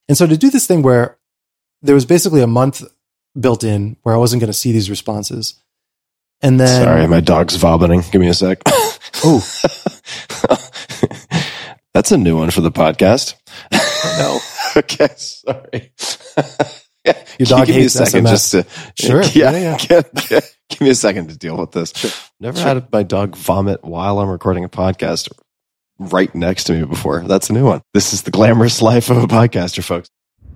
And so to do this thing where there was basically a month built in where I wasn't going to see these responses. And then... Sorry, my dog's vomiting. Give me a sec. Oh. That's a new one for the podcast. No. Okay, sorry. Your dog give hates me a second SMS. just to... Sure. Yeah. Give me a second to deal with this. Sure. Never had my dog vomit while I'm recording a podcast right next to me before. That's a new one. This is the glamorous life of a podcaster, folks.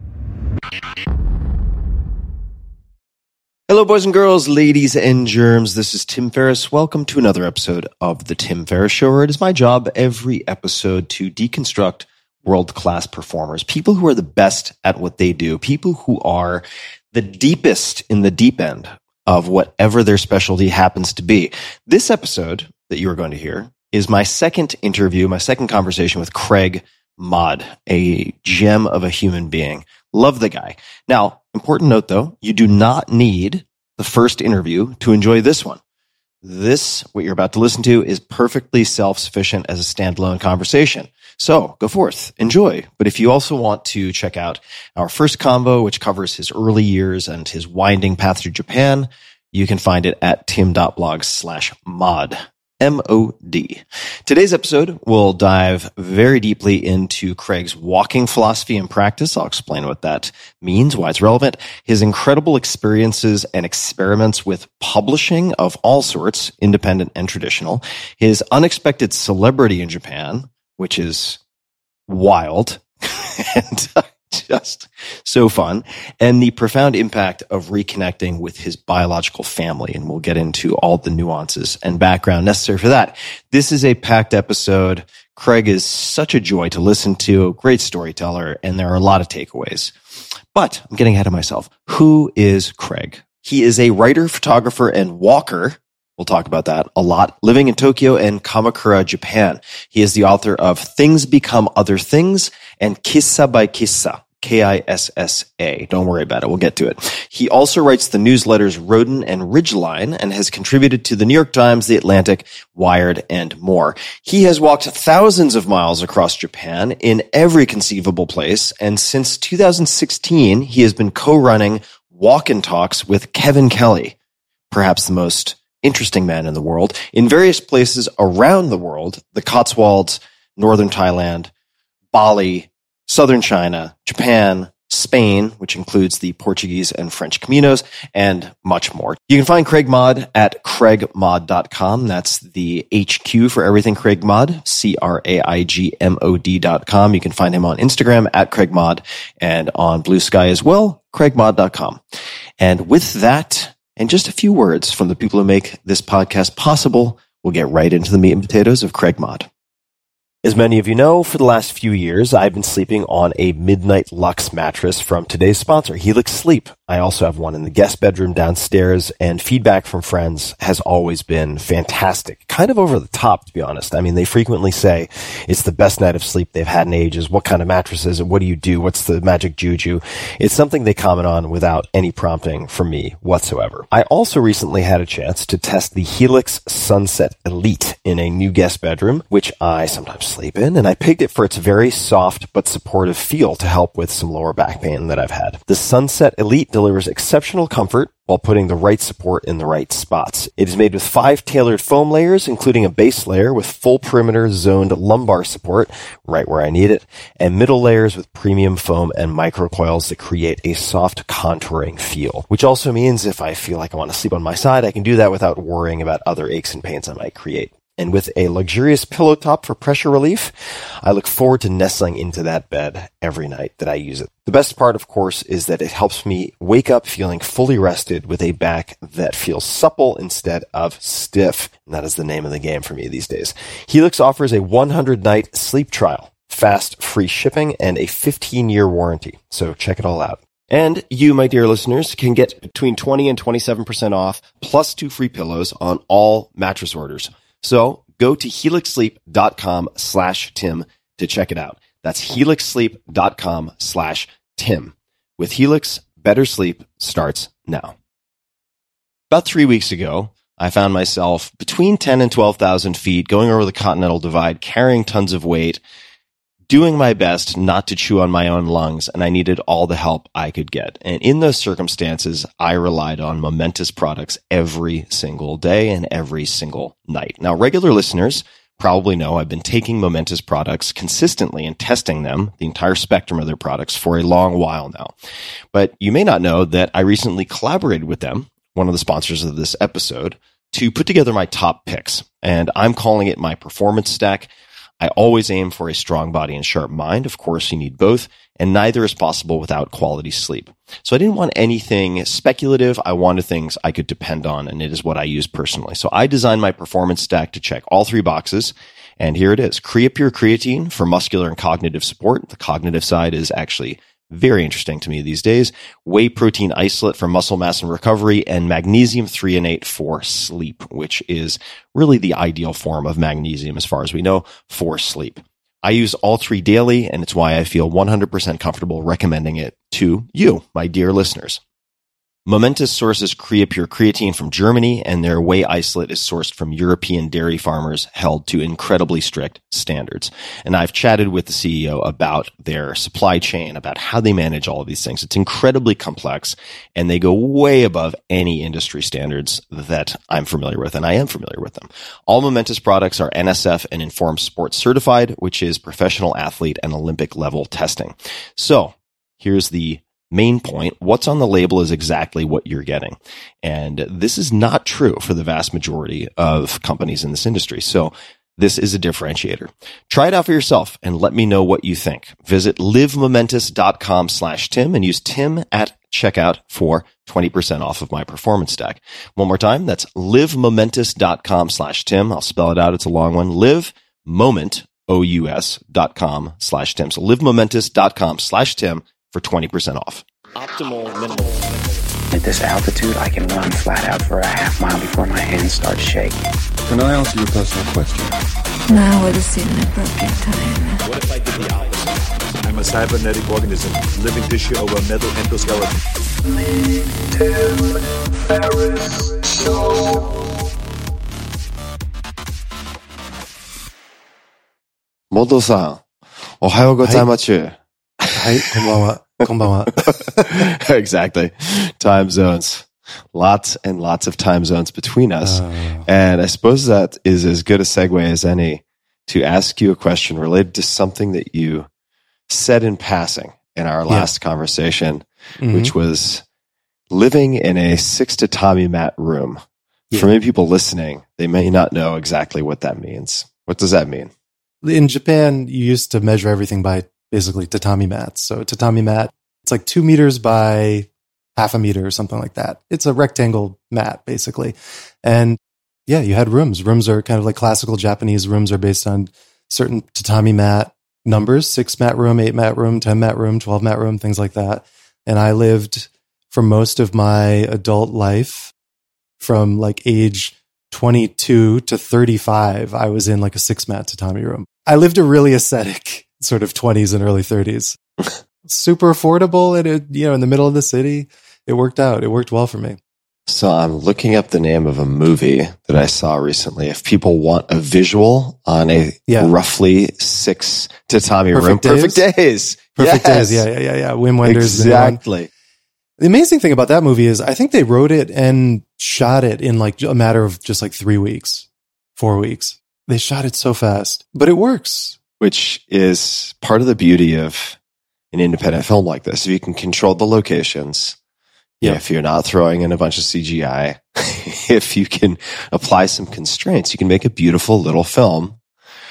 Hello, boys and girls, ladies and germs. This is Tim Ferriss. Welcome to another episode of The Tim Ferriss Show, where it is my job every episode to deconstruct world-class performers, people who are the best at what they do, people who are the deepest in the deep end of whatever their specialty happens to be. This episode that you are going to hear is my second interview, my second conversation with Craig Mod, a gem of a human being. Love the guy. Now, important note though, you do not need the first interview to enjoy this one. This, what you're about to listen to, is perfectly self-sufficient as a standalone conversation. So go forth, enjoy. But if you also want to check out our first convo, which covers his early years and his winding path through Japan, you can find it at tim.blog/mod. M-O-D. Today's episode will dive very deeply into Craig's walking philosophy and practice. I'll explain what that means, why it's relevant, his incredible experiences and experiments with publishing of all sorts, independent and traditional, his unexpected celebrity in Japan, which is wild and just so fun, and the profound impact of reconnecting with his biological family. And we'll get into all the nuances and background necessary for that. This is a packed episode. Craig is such a joy to listen to, a great storyteller, and there are a lot of takeaways. But I'm getting ahead of myself. Who is Craig? He is a writer, photographer, and walker. We'll talk about that a lot. Living in Tokyo and Kamakura, Japan. He is the author of Things Become Other Things and Kissa by Kissa. Kissa. Don't worry about it. We'll get to it. He also writes the newsletters Rodin and Ridgeline and has contributed to the New York Times, The Atlantic, Wired, and more. He has walked thousands of miles across Japan in every conceivable place. And since 2016, he has been co-running Walk and Talks with Kevin Kelly, perhaps the most interesting man in the world, in various places around the world, the Cotswolds, northern Thailand, Bali, southern China, Japan, Spain, which includes the Portuguese and French Caminos, and much more. You can find Craig Mod at craigmod.com. That's the HQ for everything Craig Mod, CRAIGMOD.com. You can find him on Instagram at Craig Mod and on Blue Sky as well, craigmod.com. And with that, and just a few words from the people who make this podcast possible, we'll get right into the meat and potatoes of Craig Mod. As many of you know, for the last few years, I've been sleeping on a Midnight Lux mattress from today's sponsor, Helix Sleep. I also have one in the guest bedroom downstairs, and feedback from friends has always been fantastic. Kind of over the top, to be honest. I mean, they frequently say it's the best night of sleep they've had in ages. What kind of mattress is it? What do you do? What's the magic juju? It's something they comment on without any prompting from me whatsoever. I also recently had a chance to test the Helix Sunset Elite in a new guest bedroom, which I sometimes sleep in, and I picked it for its very soft but supportive feel to help with some lower back pain that I've had. The Sunset Elite delivers exceptional comfort while putting the right support in the right spots. It is made with 5 tailored foam layers, including a base layer with full perimeter zoned lumbar support, right where I need it, and middle layers with premium foam and microcoils that create a soft contouring feel, which also means if I feel like I want to sleep on my side, I can do that without worrying about other aches and pains I might create. And with a luxurious pillow top for pressure relief, I look forward to nestling into that bed every night that I use it. The best part, of course, is that it helps me wake up feeling fully rested with a back that feels supple instead of stiff. And that is the name of the game for me these days. Helix offers a 100-night sleep trial, fast, free shipping, and a 15-year warranty. So check it all out. And you, my dear listeners, can get between 20 and 27% off, plus 2 free pillows on all mattress orders. So go to helixsleep.com/Tim to check it out. That's helixsleep.com/Tim. With Helix, better sleep starts now. About 3 weeks ago, I found myself between 10 and 12,000 feet going over the Continental Divide, carrying tons of weight, doing my best not to chew on my own lungs, and I needed all the help I could get. And in those circumstances, I relied on Momentous products every single day and every single night. Now, regular listeners probably know I've been taking Momentous products consistently and testing them, the entire spectrum of their products, for a long while now. But you may not know that I recently collaborated with them, one of the sponsors of this episode, to put together my top picks. And I'm calling it my performance stack. I always aim for a strong body and sharp mind. Of course, you need both, and neither is possible without quality sleep. So I didn't want anything speculative. I wanted things I could depend on, and it is what I use personally. So I designed my performance stack to check all three boxes, and here it is. Creapure Creatine for muscular and cognitive support. The cognitive side is actually very interesting to me these days. Whey protein isolate for muscle mass and recovery, and magnesium threonate for sleep, which is really the ideal form of magnesium as far as we know for sleep. I use all three daily, and it's why I feel 100% comfortable recommending it to you, my dear listeners. Momentous sources Creapure Creatine from Germany, and their whey isolate is sourced from European dairy farmers held to incredibly strict standards. And I've chatted with the CEO about their supply chain, about how they manage all of these things. It's incredibly complex, and they go way above any industry standards that I'm familiar with, and I am familiar with them. All Momentous products are NSF and Informed Sports certified, which is professional athlete and Olympic level testing. So here's the main point. What's on the label is exactly what you're getting. And this is not true for the vast majority of companies in this industry. So this is a differentiator. Try it out for yourself and let me know what you think. Visit livemomentous.com/Tim and use Tim at checkout for 20% off of my performance stack. One more time. That's livemomentous.com/Tim. I'll spell it out. It's a long one. livemomentous.com/Tim. So livemomentous.com/Tim for 20% off. Optimal minimal. At this altitude, I can run flat out for a half mile before my hands start shaking. Can I ask you a personal question? Now would seem an appropriate time. What if I did the opposite? I'm a cybernetic organism, living tissue over a metal endoskeleton. Modo san, ohayo gozaimasu. Hi, konbanwa. Konbanwa. Exactly. Time zones. Lots and lots of time zones between us. And I suppose that is as good a segue as any to ask you a question related to something that you said in passing in our last conversation, which was living in a 6 tatami mat room. For many people listening, they may not know exactly what that means. What does that mean? In Japan, you used to measure everything by basically tatami mats. So a tatami mat, it's like 2 meters by half a meter or something like that. It's a rectangle mat, basically. And yeah, you had rooms. Rooms are kind of like classical Japanese rooms are based on certain tatami mat numbers, 6 mat room, 8 mat room, 10 mat room, 12 mat room, things like that. And I lived for most of my adult life from like age 22 to 35. I was in like a 6 mat tatami room. I lived a really ascetic sort of 20s and early 30s. Super affordable and it, in the middle of the city. It worked out. It worked well for me. So I'm looking up the name of a movie that I saw recently. If people want a visual on a roughly 6 tatami room, Perfect Days. Perfect Days. Yeah. Wim Wenders. Exactly. The amazing thing about that movie is I think they wrote it and shot it in like a matter of just like 3 weeks, 4 weeks. They shot it so fast, but it works. Which is part of the beauty of an independent film like this. If you can control the locations, if you're not throwing in a bunch of CGI, if you can apply some constraints, you can make a beautiful little film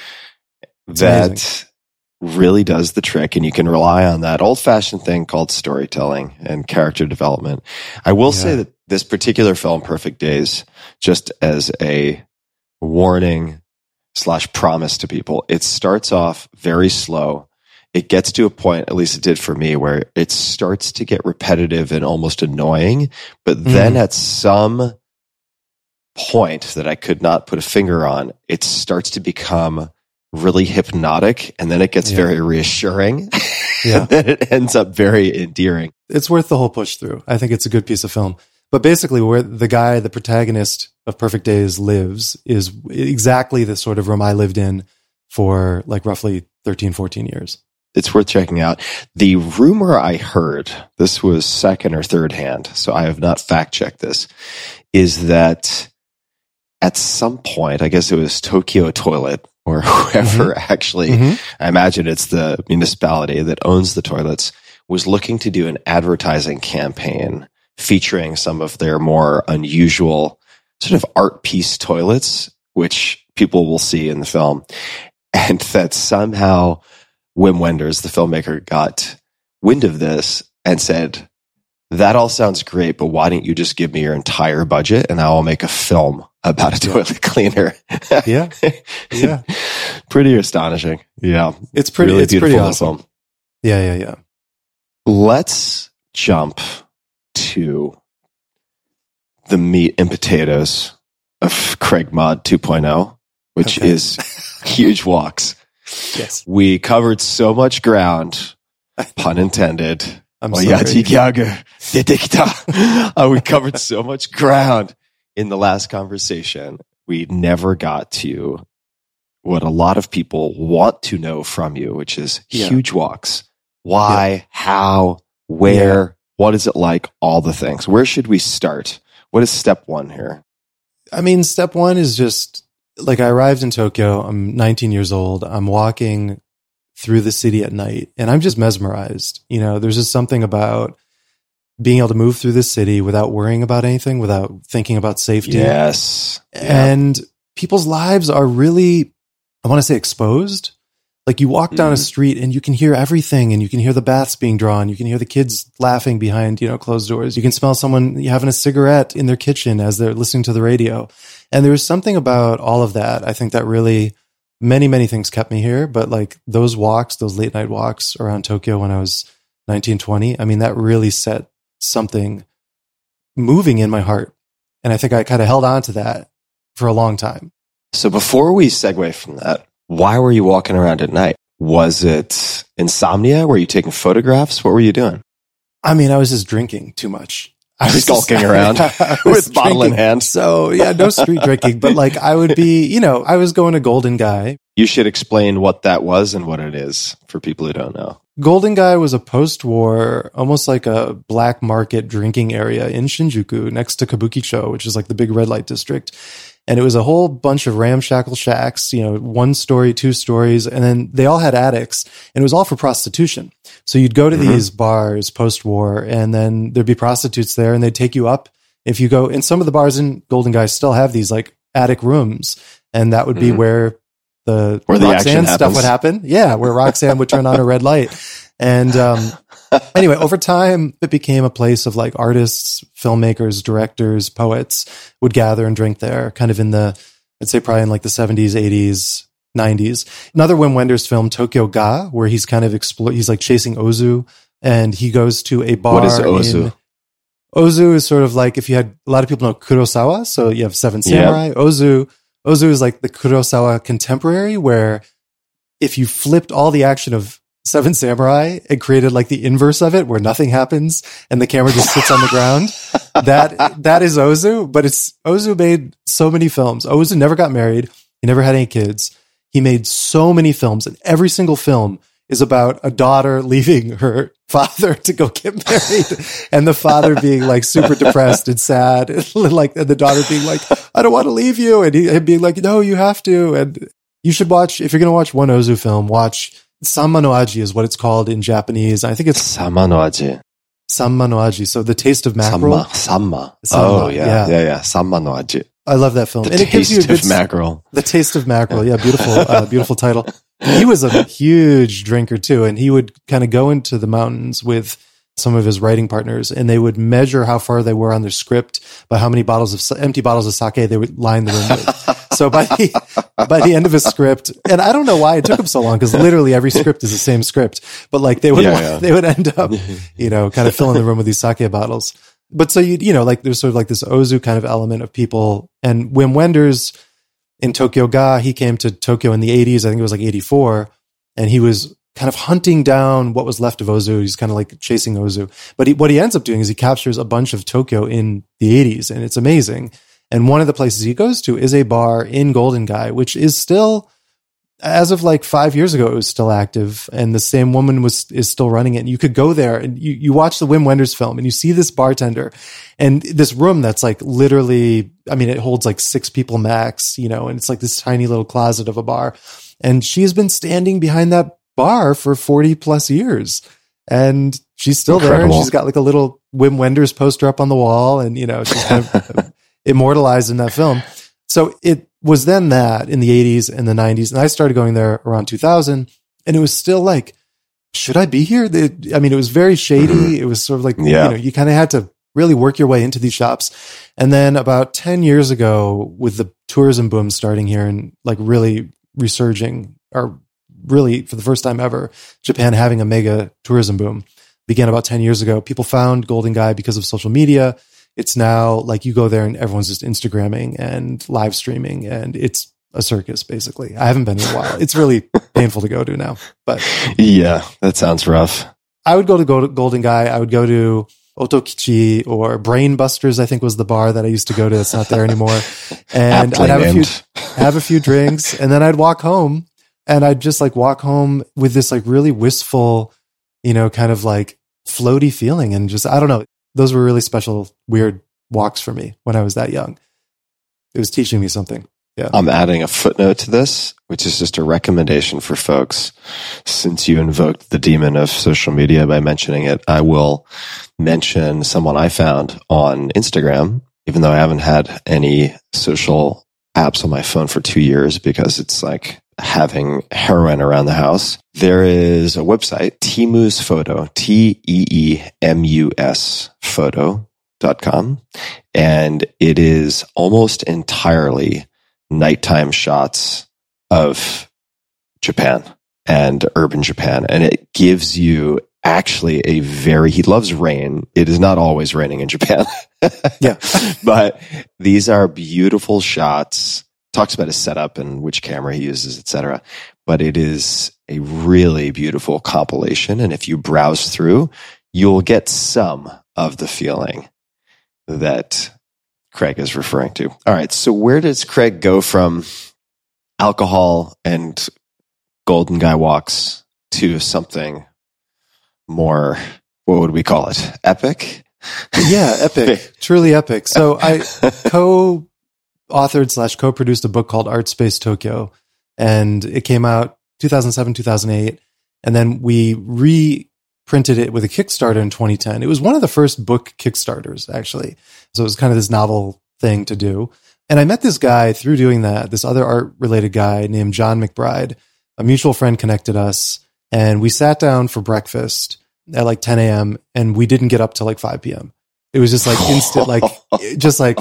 that really does the trick, and you can rely on that old-fashioned thing called storytelling and character development. I will say that this particular film, Perfect Days, just as a warning / promise to people, it starts off very slow. It gets to a point, at least it did for me, where it starts to get repetitive and almost annoying. But then at some point that I could not put a finger on, it starts to become really hypnotic, and then it gets very reassuring. And then it ends up very endearing. It's worth the whole push through. I think it's a good piece of film. But basically, where the protagonist of Perfect Days lives is exactly the sort of room I lived in for like roughly 13, 14 years. It's worth checking out. The rumor I heard, this was second or third hand, so I have not fact checked this, is that at some point, I guess it was Tokyo Toilet or whoever actually, I imagine it's the municipality that owns the toilets, was looking to do an advertising campaign featuring some of their more unusual sort of art piece toilets, which people will see in the film. And that somehow Wim Wenders, the filmmaker, got wind of this and said, that all sounds great, but why don't you just give me your entire budget and I will make a film about a toilet cleaner? Yeah. Yeah. Pretty astonishing. Yeah. It's pretty awesome. Film. Yeah. Let's jump to the meat and potatoes of Craig Mod 2.0, which is huge walks. Yes. We covered so much ground, pun intended. We covered so much ground in the last conversation. We never got to what a lot of people want to know from you, which is huge walks. Why, how, where, what is it like, all the things. Where should we start? What is step one here? I mean, step one is just like I arrived in Tokyo. I'm 19 years old. I'm walking through the city at night and I'm just mesmerized. You know, there's just something about being able to move through the city without worrying about anything, without thinking about safety. Yes. And people's lives are really, I want to say, exposed. Like you walk down a street and you can hear everything, and you can hear the baths being drawn. You can hear the kids laughing behind, closed doors. You can smell someone having a cigarette in their kitchen as they're listening to the radio. And there was something about all of that. I think that really many, many things kept me here. But like those walks, those late night walks around Tokyo when I was 19, 20, I mean, that really set something moving in my heart. And I think I kind of held on to that for a long time. So before we segue from that, why were you walking around at night? Was it insomnia? Were you taking photographs? What were you doing? I mean, I was just drinking too much. I was skulking around with bottle in hand. So yeah, no street drinking, but like I would be, I was going to Golden Gai. You should explain what that was and what it is for people who don't know. Golden Gai was a post-war, almost like a black market drinking area in Shinjuku next to Kabukicho, which is like the big red light district. And it was a whole bunch of ramshackle shacks, 1 story, 2 stories, and then they all had attics, and it was all for prostitution. So you'd go to these bars post-war, and then there'd be prostitutes there, and they'd take you up. If you go, and some of the bars in Golden Gai still have these like attic rooms, and that would be where the Roxanne stuff would happen. Yeah, where Roxanne would turn on a red light. And anyway, over time, it became a place of like artists, filmmakers, directors, poets would gather and drink there, kind of in the, I'd say probably in like the 70s, 80s, 90s. Another Wim Wenders film, Tokyo Ga, where he's kind of he's like chasing Ozu, and he goes to a bar. What is Ozu? Ozu is sort of like, if you had, a lot of people know Kurosawa, so you have Seven Samurai. Yep. Ozu is like the Kurosawa contemporary, where if you flipped all the action of Seven Samurai and created like the inverse of it, where nothing happens and the camera just sits on the ground, that is Ozu. But Ozu made so many films. Ozu never got married. He never had any kids. He made so many films, and every single film is about a daughter leaving her father to go get married, and the father being like super depressed and sad, and the daughter being like, I don't want to leave you, and him being like, no, you have to. And you should watch, if you're going to watch one Ozu film, watch Sanma no Aji is what it's called in Japanese. I think it's Sanma no Aji. Sanma no Aji. So The Taste of Mackerel. Sanma. Oh, yeah. Sanma no Aji. I love that film. The Taste of Mackerel. The Taste of Mackerel. Yeah, beautiful, beautiful title. He was a huge drinker too, and he would kind of go into the mountains with some of his writing partners, and they would measure how far they were on their script by how many empty bottles of sake they would line the room with. So by the end of a script, and I don't know why it took them so long, because literally every script is the same script, but like they would end up, kind of filling the room with these sake bottles. But so there's sort of like this Ozu kind of element of people. And Wim Wenders in Tokyo Ga, he came to Tokyo in the 80s. I think it was like 84, and he was kind of hunting down what was left of Ozu. He's kind of like chasing Ozu. But what he ends up doing is he captures a bunch of Tokyo in the 80s, and it's amazing. And one of the places he goes to is a bar in Golden Gai, which is still, as of like 5 years ago, it was still active, and the same woman is still running it. And you could go there and you watch the Wim Wenders film and you see this bartender and this room that's like literally, I mean, it holds like 6 people max, you know, and it's like this tiny little closet of a bar. And she's been standing behind that bar for 40 plus years. And she's still there, and she's got like a little Wim Wenders poster up on the wall, and, you know, she's kind of immortalized in that film. So it was then that in the 80s and the 90s, and I started going there around 2000, and it was still like, should I be here? I mean, it was very shady. It was sort of like, you know, you kind of had to really work your way into these shops. And then about 10 years ago, with the tourism boom starting here and like really resurging, or really for the first time ever, Japan having a mega tourism boom began about 10 years ago. People found Golden Gai because of social media. It's now like you go there and everyone's just Instagramming and live streaming, and it's a circus, basically. I haven't been in a while. It's really painful to go to now, but yeah, that sounds rough. I would go to Golden Gai. I would go to Otokichi or Brain Busters, I think was the bar that I used to go to. It's not there anymore. And I'd have a few drinks, and then I'd walk home, and I'd just like walk home with this like really wistful, you know, kind of like floaty feeling. And just, I don't know. Those were really special, weird walks for me when I was that young. It was teaching me something. Yeah. I'm adding a footnote to this, which is just a recommendation for folks. Since you invoked the demon of social media by mentioning it, I will mention someone I found on Instagram, even though I haven't had any social apps on my phone for 2 years because it's like having heroin around the house. There is a website, Teemu's Photo, TEEMUS photo.com, and it is almost entirely nighttime shots of Japan and urban Japan. And it gives you actually he loves rain. It is not always raining in Japan. Yeah. But these are beautiful shots. Talks about his setup and which camera he uses, etc. But it is a really beautiful compilation. And if you browse through, you'll get some of the feeling that Craig is referring to. All right. So where does Craig go from alcohol and Golden Gai walks to something more, what would we call it? Epic? Yeah, epic. Truly epic. So I co-authored / co-produced a book called Art Space Tokyo, and it came out 2007, 2008. And then we reprinted it with a Kickstarter in 2010. It was one of the first book Kickstarters, actually. So it was kind of this novel thing to do. And I met this guy through doing that, this other art related guy named John McBride. A mutual friend connected us, and we sat down for breakfast at like 10 a.m. and we didn't get up till like 5 p.m. It was just like instant, like, just like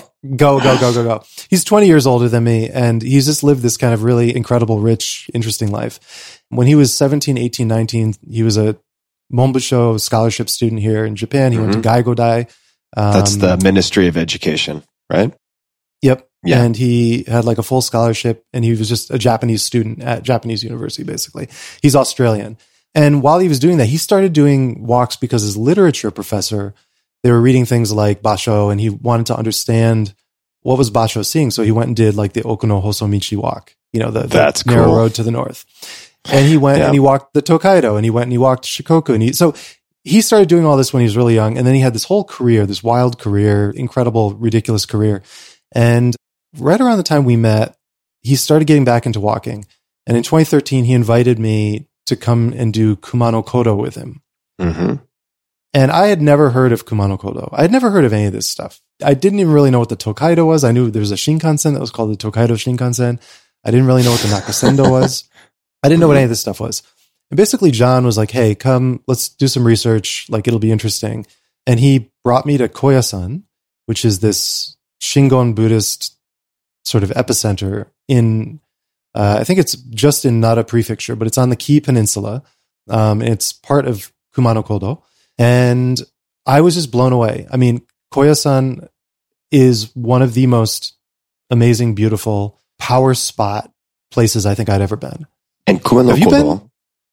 go. He's 20 years older than me, and he's just lived this kind of really incredible, rich, interesting life. When he was 17, 18, 19, he was a Monbusho scholarship student here in Japan. He went to Gaigodai. That's the Ministry of Education, right? Yep. Yeah. And he had like a full scholarship, and he was just a Japanese student at Japanese university, basically. He's Australian. And while he was doing that, he started doing walks because his literature professor, they were reading things like Basho, and he wanted to understand what was Basho seeing. So he went and did like the Okuno Hosomichi walk, you know, the narrow road to the north. And he went and he walked the Tokaido, and he went and he walked Shikoku. And so he started doing all this when he was really young. And then he had this whole career, this wild career, incredible, ridiculous career. And right around the time we met, he started getting back into walking. And in 2013, he invited me to come and do Kumano Kodo with him. Mm-hmm. And I had never heard of Kumano Kodo. I had never heard of any of this stuff. I didn't even really know what the Tokaido was. I knew there was a Shinkansen that was called the Tokaido Shinkansen. I didn't really know what the Nakasendo was. I didn't know what any of this stuff was. And basically, John was like, hey, come, let's do some research. Like, it'll be interesting. And he brought me to Koyasan, which is this Shingon Buddhist sort of epicenter in, I think it's just in Nara Prefecture, but it's on the Kii Peninsula. It's part of Kumano Kodo. And I was just blown away. I mean, Koyasan is one of the most amazing, beautiful power spot places I think I'd ever been. And Kumano Kodo,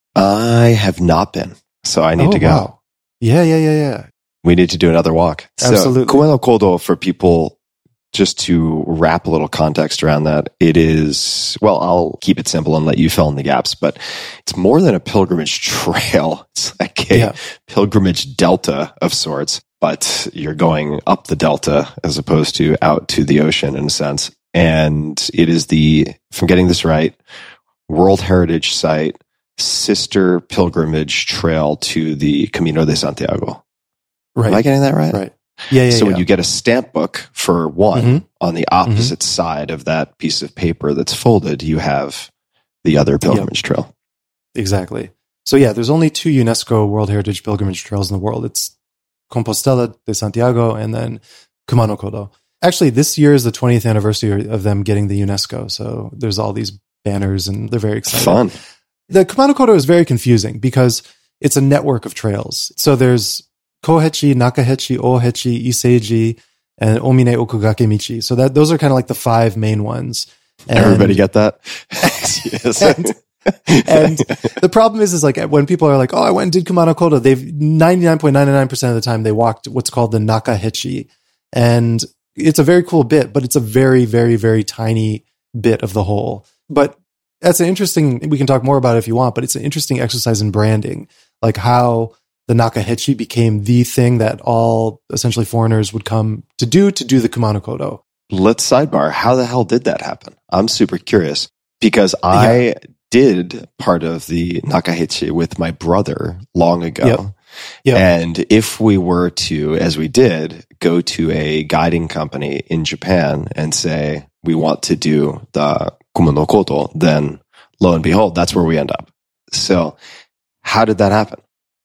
I have not been, so I need to go. Wow. Yeah. We need to do another walk. Absolutely. So Kumano Kodo, for people just to wrap a little context around that, it is, well, I'll keep it simple and let you fill in the gaps, but it's more than a pilgrimage trail. It's like a pilgrimage delta of sorts, but you're going up the delta as opposed to out to the ocean in a sense. And it is the, if I'm getting this right, World Heritage Site sister pilgrimage trail to the Camino de Santiago. Right. Am I getting that right? Right. Yeah. So when you get a stamp book for one, Mm-hmm. on the opposite side of that piece of paper that's folded, you have the other pilgrimage trail. Exactly. So yeah, there's only 2 UNESCO World Heritage pilgrimage trails in the world. It's Compostela de Santiago and then Kumano Kodo. Actually, this year is the 20th anniversary of them getting the UNESCO. So there's all these banners and they're very excited. Fun. The Kumano Kodo is very confusing because it's a network of trails. So there's Kohechi, Nakahechi, Ohechi, Iseiji, and Omine Okugake Michi. So those are kind of like the 5 main ones. And Everybody get that? Yes. and the problem is like when people are like, oh, I went and did Kumano Kodo, they've 99.99% of the time they walked what's called the Nakahechi. And it's a very cool bit, but it's a very, very, very tiny bit of the whole. But that's an interesting, we can talk more about it if you want, but it's an interesting exercise in branding, like how the Nakahechi became the thing that all essentially foreigners would come to do the Kumano Kodo. Let's sidebar. How the hell did that happen? I'm super curious because I did part of the Nakahechi with my brother long ago. Yep. And if we were to, as we did, go to a guiding company in Japan and say, we want to do the Kumano Kodo, then lo and behold, that's where we end up. So how did that happen?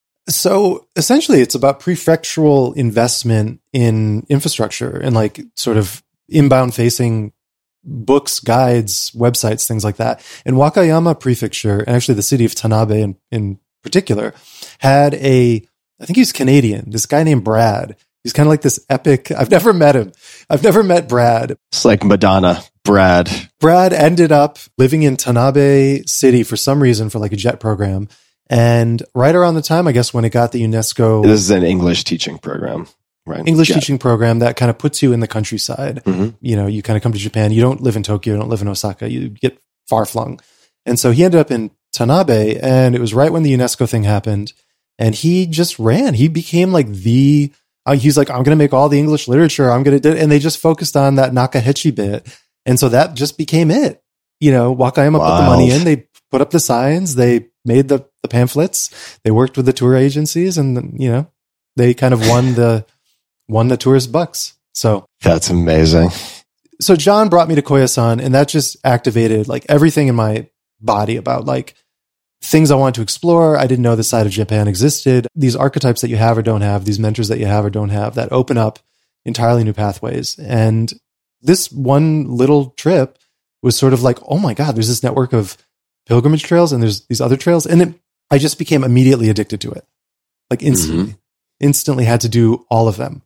So essentially it's about prefectural investment in infrastructure and like sort of inbound facing books, guides, websites, things like that. And Wakayama Prefecture, and actually the city of Tanabe in particular, had I think he's Canadian, this guy named Brad. He's kind of like this epic, I've never met him. I've never met Brad. It's like Madonna, Brad. Brad ended up living in Tanabe City for some reason for like a jet program. And right around the time, I guess, when it got the UNESCO... This is an English teaching program, right? English teaching program that kind of puts you in the countryside. Mm-hmm. You know, you kind of come to Japan. You don't live in Tokyo. You don't live in Osaka. You get far flung. And so he ended up in Tanabe, and it was right when the UNESCO thing happened. And he just ran. He became like he's like, I'm going to make all the English literature. I'm going to do it. And they just focused on that Nakahechi bit. And so that just became it. You know, Wakayama put the money in. They put up the signs. They made the pamphlets. They worked with the tour agencies, and you know, they kind of won the tourist bucks. So that's amazing. So John brought me to Koyasan, and that just activated like everything in my body about like things I want to explore. I didn't know this side of Japan existed. These archetypes that you have or don't have, these mentors that you have or don't have, that open up entirely new pathways. And this one little trip was sort of like, oh my God, there's this network of pilgrimage trails and there's these other trails. And I just became immediately addicted to it. Like instantly had to do all of them.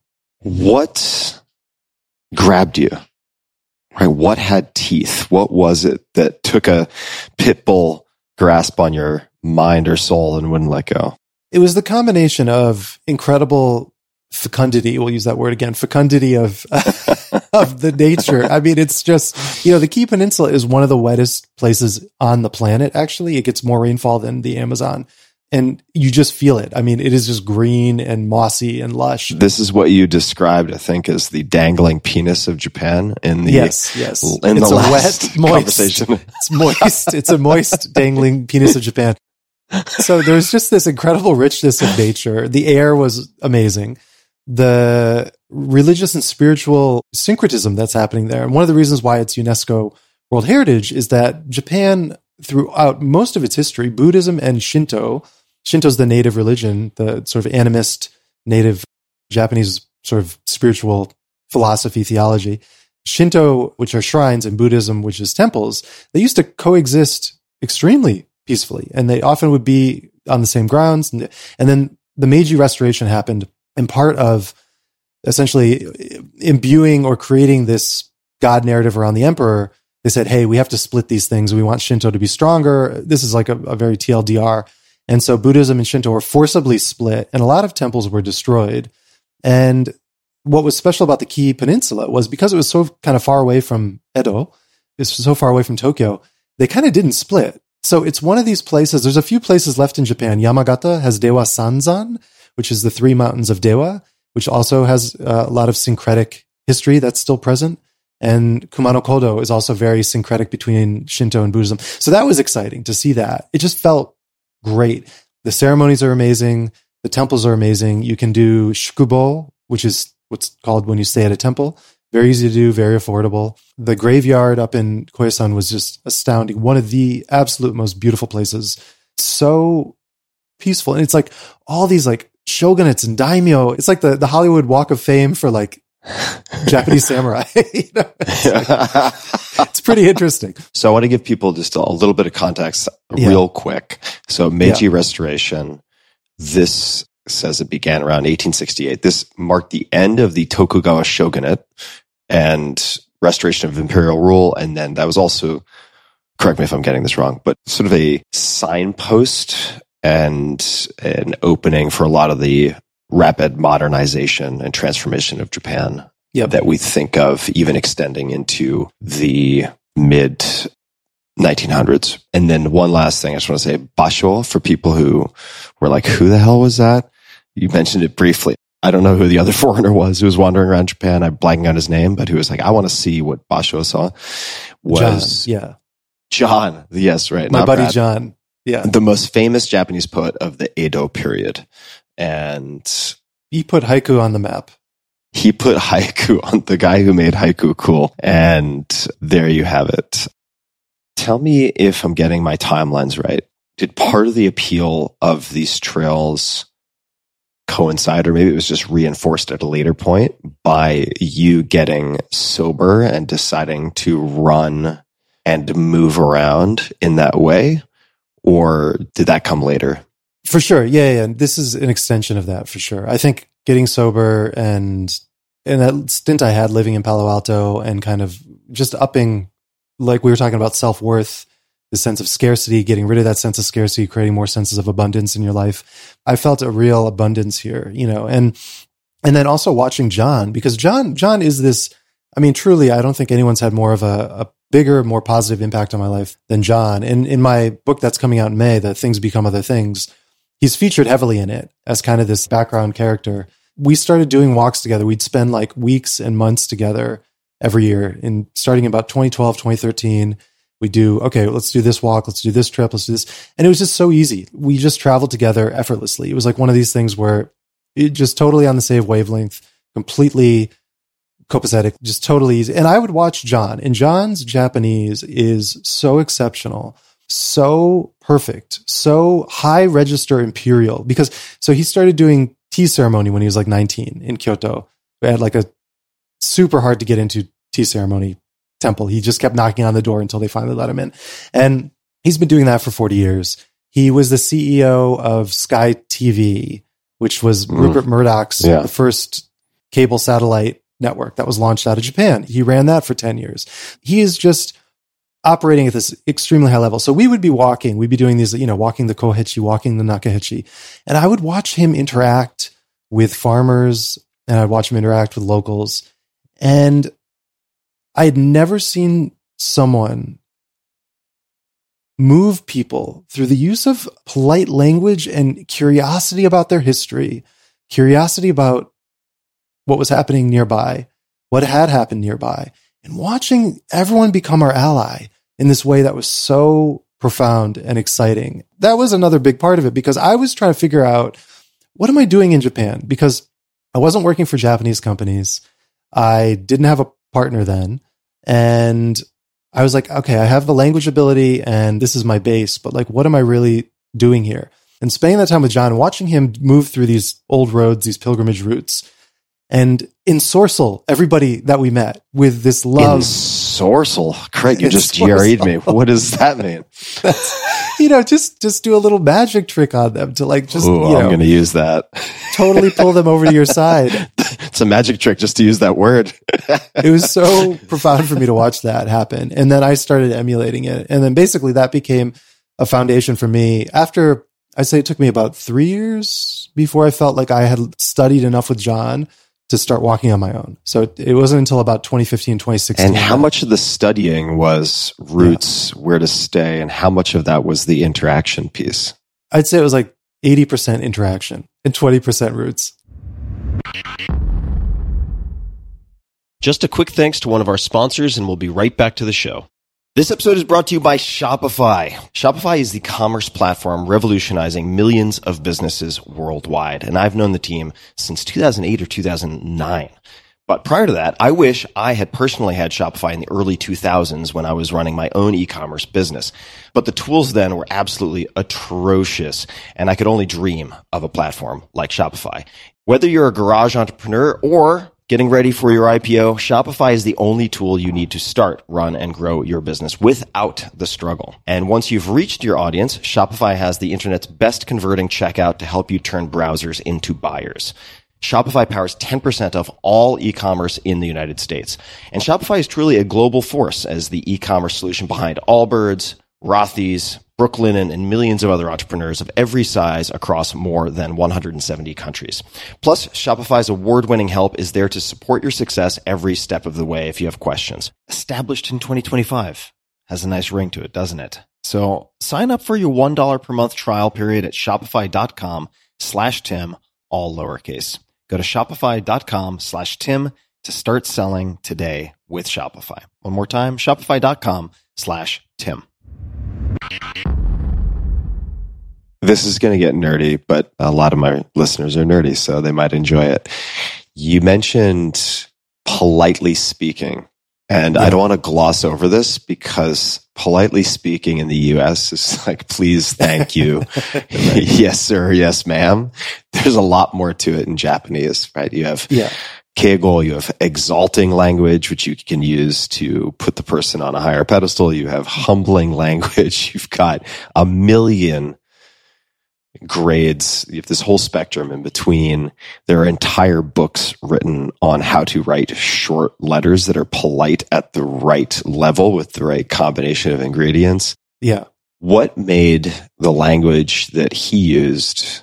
What grabbed you? Right? What had teeth? What was it that took a pit bull grasp on your mind or soul and wouldn't let go? It was the combination of incredible fecundity. We'll use that word again. Fecundity of of the nature. I mean, it's just, you know, the Kii Peninsula is one of the wettest places on the planet. Actually, it gets more rainfall than the Amazon. And you just feel it. I mean, it is just green and mossy and lush. This is what you described, I think, as the dangling penis of Japan in the yes. In it's the a last wet, moist. conversation. It's moist. It's a moist, dangling penis of Japan. So there's just this incredible richness of nature. The air was amazing. The religious and spiritual syncretism that's happening there. And one of the reasons why it's UNESCO World Heritage is that Japan, throughout most of its history, Buddhism and Shinto's the native religion, the sort of animist native Japanese sort of spiritual philosophy, theology. Shinto, which are shrines, and Buddhism, which is temples, they used to coexist extremely peacefully. And they often would be on the same grounds. And then the Meiji Restoration happened, and part of essentially imbuing or creating this God narrative around the emperor, they said, hey, we have to split these things. We want Shinto to be stronger. This is like a very TLDR. And so Buddhism and Shinto were forcibly split, and a lot of temples were destroyed. And what was special about the Kii Peninsula was because it was so kind of far away from Edo, it's so far away from Tokyo, they kind of didn't split. So it's one of these places, there's a few places left in Japan. Yamagata has Dewa Sanzan, which is the 3 mountains of Dewa, which also has a lot of syncretic history that's still present. And Kumano Kodo is also very syncretic between Shinto and Buddhism. So that was exciting to see that. It just felt great. The ceremonies are amazing. The temples are amazing. You can do shukubo, which is what's called when you stay at a temple. Very easy to do, very affordable. The graveyard up in Koyasan was just astounding. One of the absolute most beautiful places. So peaceful. And it's like all these like shogunates and daimyo. It's like the Hollywood Walk of Fame for like Japanese samurai. You know? It's pretty interesting. So I want to give people just a little bit of context real quick. So Meiji Restoration, this says it began around 1868. This marked the end of the Tokugawa shogunate and restoration of imperial rule. And then that was also, correct me if I'm getting this wrong, but sort of a signpost and an opening for a lot of the rapid modernization and transformation of Japan that we think of even extending into the mid 1900s. And then one last thing I just want to say, basho, for people who were like, who the hell was that? You mentioned it briefly. I don't know who the other foreigner was who was wandering around Japan. I'm blanking on his name, but who was like, I want to see what basho saw. Was John. Yes, right. My buddy Brad. John. Yeah. The most famous Japanese poet of the Edo period. And he put haiku on the map. He put haiku on the guy who made haiku cool. And there you have it. Tell me if I'm getting my timelines right. Did part of the appeal of these trails coincide, or maybe it was just reinforced at a later point by you getting sober and deciding to run and move around in that way? Or did that come later? For sure. Yeah. This is an extension of that for sure. I think getting sober and that stint I had living in Palo Alto and kind of just upping, like we were talking about self-worth, the sense of scarcity, getting rid of that sense of scarcity, creating more senses of abundance in your life. I felt a real abundance here, you know, and then also watching John, because John is this, I mean, truly, I don't think anyone's had more of a bigger, more positive impact on my life than John. And in my book that's coming out in May, The Things Become Other Things, he's featured heavily in it as kind of this background character. We started doing walks together. We'd spend like weeks and months together every year. And starting in about 2012, 2013, we do, okay, let's do this walk. Let's do this trip. Let's do this. And it was just so easy. We just traveled together effortlessly. It was like one of these things where it just totally on the same wavelength, completely copacetic, just totally easy. And I would watch John, and John's Japanese is so exceptional, so perfect, so high register imperial, because so he started doing tea ceremony when he was like 19 in Kyoto. We had like a super hard to get into tea ceremony temple. He just kept knocking on the door until they finally let him in. And he's been doing that for 40 years. He was the CEO of Sky TV, which was Rupert Murdoch's the first cable satellite network that was launched out of Japan. He ran that for 10 years. He is just operating at this extremely high level. So we would be walking, we'd be doing these, you know, walking the Kohechi, walking the Nakahechi. And I would watch him interact with farmers, and I'd watch him interact with locals. And I had never seen someone move people through the use of polite language and curiosity about their history, curiosity about what was happening nearby, what had happened nearby, and watching everyone become our ally in this way that was so profound and exciting. That was another big part of it, because I was trying to figure out, what am I doing in Japan? Because I wasn't working for Japanese companies. I didn't have a partner then. And I was like, okay, I have the language ability and this is my base, but like, what am I really doing here? And spending that time with John, watching him move through these old roads, these pilgrimage routes, and ensorcel everybody that we met with this love. Ensorcel? Craig, you just GRE'd me. What does that mean? You know, just do a little magic trick on them to like, just, I'm going to use that. Totally pull them over to your side. It's a magic trick just to use that word. It was so profound for me to watch that happen. And then I started emulating it. And then basically that became a foundation for me. After, I'd say it took me about 3 years before I felt like I had studied enough with John to start walking on my own. So it wasn't until about 2015, 2016. And how much of the studying was roots, where to stay, and how much of that was the interaction piece? I'd say it was like 80% interaction and 20% roots. Just a quick thanks to one of our sponsors, and we'll be right back to the show. This episode is brought to you by Shopify. Shopify is the commerce platform revolutionizing millions of businesses worldwide. And I've known the team since 2008 or 2009. But prior to that, I wish I had personally had Shopify in the early 2000s when I was running my own e-commerce business. But the tools then were absolutely atrocious, and I could only dream of a platform like Shopify. Whether you're a garage entrepreneur or getting ready for your IPO, Shopify is the only tool you need to start, run, and grow your business without the struggle. And once you've reached your audience, Shopify has the internet's best converting checkout to help you turn browsers into buyers. Shopify powers 10% of all e-commerce in the United States. And Shopify is truly a global force as the e-commerce solution behind Allbirds, Rothy's, Brooklinen, and millions of other entrepreneurs of every size across more than 170 countries. Plus, Shopify's award-winning help is there to support your success every step of the way if you have questions. Established in 2025. Has a nice ring to it, doesn't it? So sign up for your $1 per month trial period at shopify.com/Tim, all lowercase. Go to shopify.com/Tim to start selling today with Shopify. One more time, shopify.com/Tim. This is going to get nerdy, but a lot of my listeners are nerdy, so they might enjoy it. You mentioned politely speaking, and I don't want to gloss over this because politely speaking in the US is like, please, thank you. Yes, sir. Yes, ma'am. There's a lot more to it in Japanese, right? You have keigo, you have exalting language, which you can use to put the person on a higher pedestal. You have humbling language. You've got a million grades. You have this whole spectrum in between. There are entire books written on how to write short letters that are polite at the right level with the right combination of ingredients. Yeah. What made the language that he used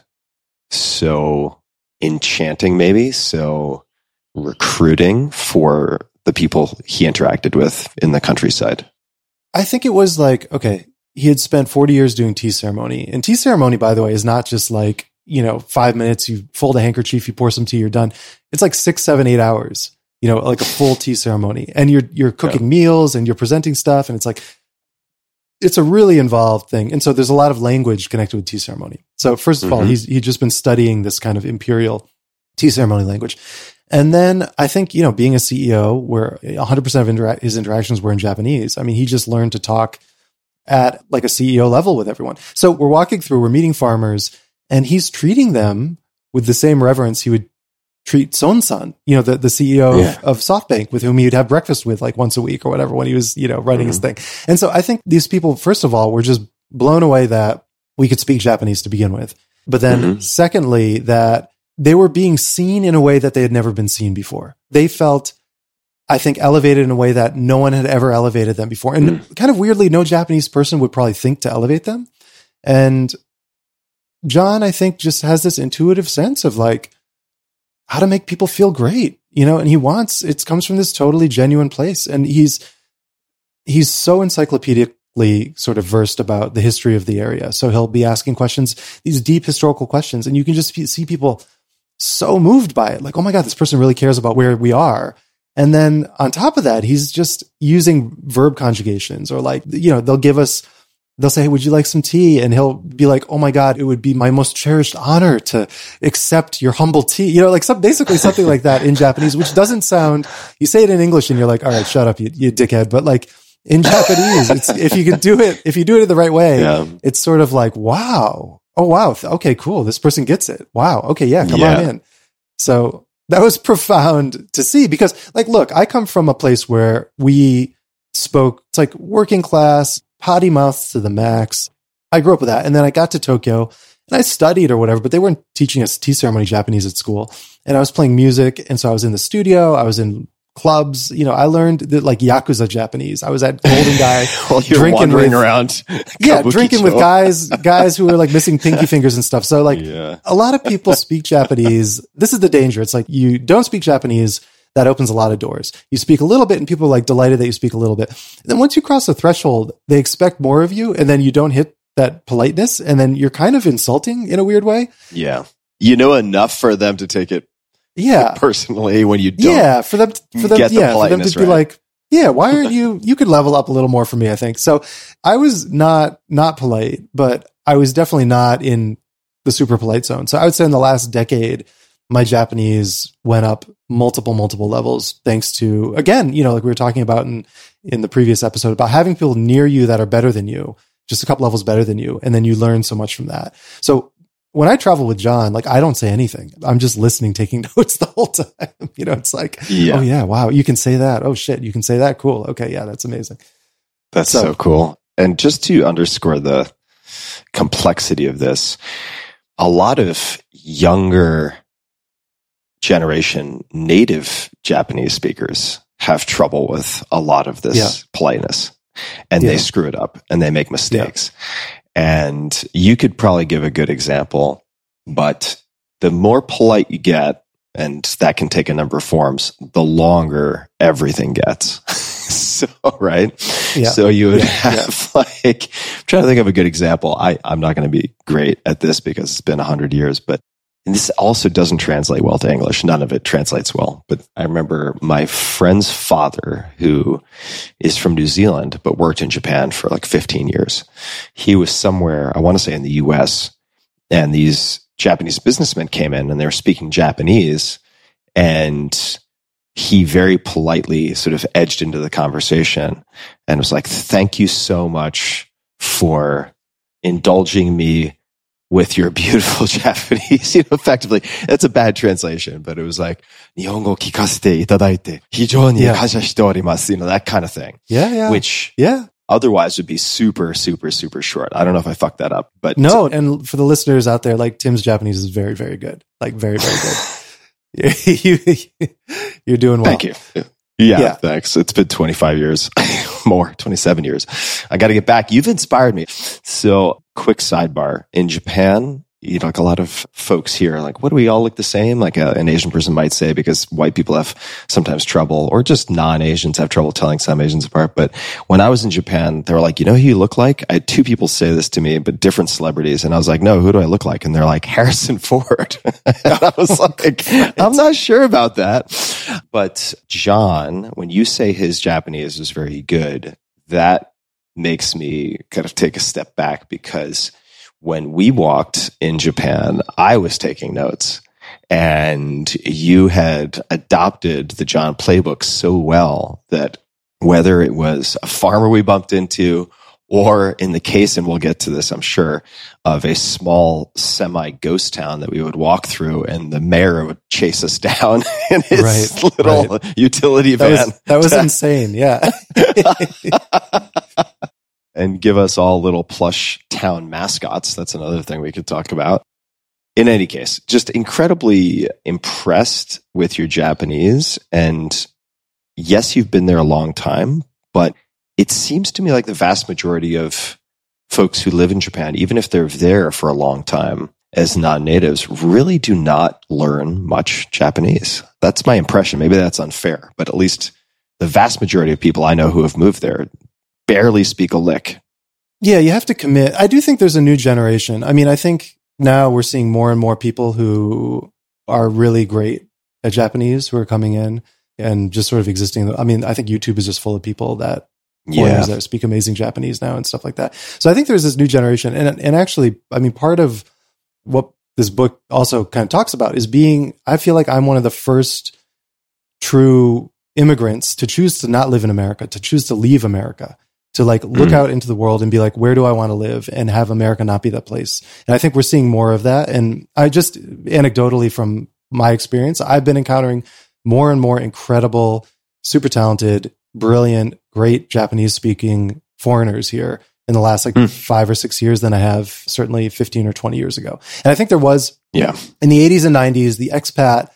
so enchanting, maybe so recruiting for the people he interacted with in the countryside? I think it was like, okay, he had spent 40 years doing tea ceremony. And tea ceremony, by the way, is not just like, 5 minutes, you fold a handkerchief, you pour some tea, you're done. It's like 6, 7, 8 hours, like a full tea ceremony. And you're cooking meals and you're presenting stuff. And it's like, it's a really involved thing. And so there's a lot of language connected with tea ceremony. So first of all, he'd just been studying this kind of imperial tea ceremony language. And then I think, being a CEO where 100% of his interactions were in Japanese, I mean, he just learned to talk at like a CEO level with everyone. So we're walking through, we're meeting farmers, and he's treating them with the same reverence he would treat Son-san, the CEO of SoftBank, with whom he'd have breakfast with like once a week or whatever when he was, running his thing. And so I think these people, first of all, were just blown away that we could speak Japanese to begin with. But then secondly, that they were being seen in a way that they had never been seen before. They felt, I think, elevated in a way that no one had ever elevated them before. And kind of weirdly, no Japanese person would probably think to elevate them. And John, I think, just has this intuitive sense of like how to make people feel great, and it comes from this totally genuine place. And he's so encyclopedically sort of versed about the history of the area. So he'll be asking questions, these deep historical questions, and you can just see people so moved by it. Like, oh my God, this person really cares about where we are. And then on top of that, he's just using verb conjugations, or like, they'll say, hey, would you like some tea? And he'll be like, oh my God, it would be my most cherished honor to accept your humble tea. Basically something like that in Japanese, which doesn't sound, you say it in English and you're like, all right, shut up, you dickhead. But like in Japanese, if you do it in the right way, it's sort of like, wow. Oh, wow. Okay, cool. This person gets it. Wow. Okay. Yeah. Come on in. So that was profound to see because, like, look, I come from a place where we spoke, it's like working class, potty mouths to the max. I grew up with that. And then I got to Tokyo and I studied or whatever, but they weren't teaching us tea ceremony Japanese at school. And I was playing music. And so I was in the studio, I was in clubs. You know, I learned that like Yakuza Japanese. I was at Golden Guy While you're drinking wandering with, around. drinking with Kabukicho. guys who were like missing pinky fingers and stuff. So like Yeah. a lot of people speak Japanese. This is the danger. It's like you don't speak Japanese. That opens a lot of doors. You speak a little bit and people are like delighted that you speak a little bit. And then once you cross the threshold, they expect more of you and then you don't hit that politeness and then you're kind of insulting in a weird way. Yeah. You know enough for them to take it Yeah. personally when you don't. Yeah. For them to be politeness right. like, yeah, why aren't you could level up a little more for me, I think. So I was not polite, but I was definitely not in the super polite zone. So I would say in the last decade, my Japanese went up multiple levels thanks to, again, you know, like we were talking about in the previous episode about having people near you that are better than you, just a couple levels better than you. And then you learn so much from that. So when I travel with John, like I don't say anything. I'm just listening, taking notes the whole time. You know, it's like, oh yeah, wow, you can say that. Oh shit, you can say that. Cool. Okay. Yeah, that's amazing. That's so cool. And just to underscore the complexity of this, a lot of younger generation native Japanese speakers have trouble with a lot of this politeness and they screw it up and they make mistakes. And you could probably give a good example, but the more polite you get, and that can take a number of forms, the longer everything gets. So, right? Yeah. So you would have like, I'm trying to think of a good example. I'm not going to be great at this because it's been 100 years, but and this also doesn't translate well to English. None of it translates well. But I remember my friend's father, who is from New Zealand, but worked in Japan for like 15 years. He was somewhere, I want to say in the US, and these Japanese businessmen came in and they were speaking Japanese. And he very politely sort of edged into the conversation and was like, "Thank you so much for indulging me with your beautiful Japanese." You know, effectively, that's a bad translation, but it was like, "Nihongo kikasete itadaite, hijou ni kansha shite orimasu," you know, that kind of thing. Which otherwise would be super, super, super short. I don't know if I fucked that up, but no. And for the listeners out there, like Tim's Japanese is very, very good. Like very, very good. You're doing well. Thank you. Yeah, thanks. It's been 25 years, more, 27 years. I got to get back. You've inspired me. So, quick sidebar. In Japan, you know, like a lot of folks here, like, what do we all look the same? Like an Asian person might say, because white people have sometimes trouble, or just non-Asians have trouble telling some Asians apart. But when I was in Japan, they were like, "You know who you look like?" I had two people say this to me, but different celebrities. And I was like, "No, who do I look like?" And they're like, "Harrison Ford." And I was like, I'm not sure about that. But John, when you say his Japanese is very good, that makes me kind of take a step back, because when we walked in Japan, I was taking notes, and you had adopted the John playbook so well that whether it was a farmer we bumped into, or in the case, and we'll get to this, I'm sure, of a small semi-ghost town that we would walk through, and the mayor would chase us down in his little utility van. That was insane, yeah. And give us all little plush town mascots. That's another thing we could talk about. In any case, just incredibly impressed with your Japanese. And yes, you've been there a long time, but it seems to me like the vast majority of folks who live in Japan, even if they're there for a long time as non-natives, really do not learn much Japanese. That's my impression. Maybe that's unfair, but at least the vast majority of people I know who have moved there barely speak a lick. Yeah, you have to commit. I do think there's a new generation. I mean, I think now we're seeing more and more people who are really great at Japanese who are coming in and just sort of existing. I mean, I think YouTube is just full of people that foreigners that speak amazing Japanese now and stuff like that. So I think there's this new generation. And actually, I mean, part of what this book also kind of talks about is I feel like I'm one of the first true immigrants to choose to not live in America, to choose to leave America, to like look out into the world and be like, where do I want to live, and have America not be that place. And I think we're seeing more of that. And I just anecdotally from my experience, I've been encountering more and more incredible, super talented, brilliant, great Japanese speaking foreigners here in the last like 5 or 6 years than I have certainly 15 or 20 years ago. And I think there was in the 80s and 90s, the expat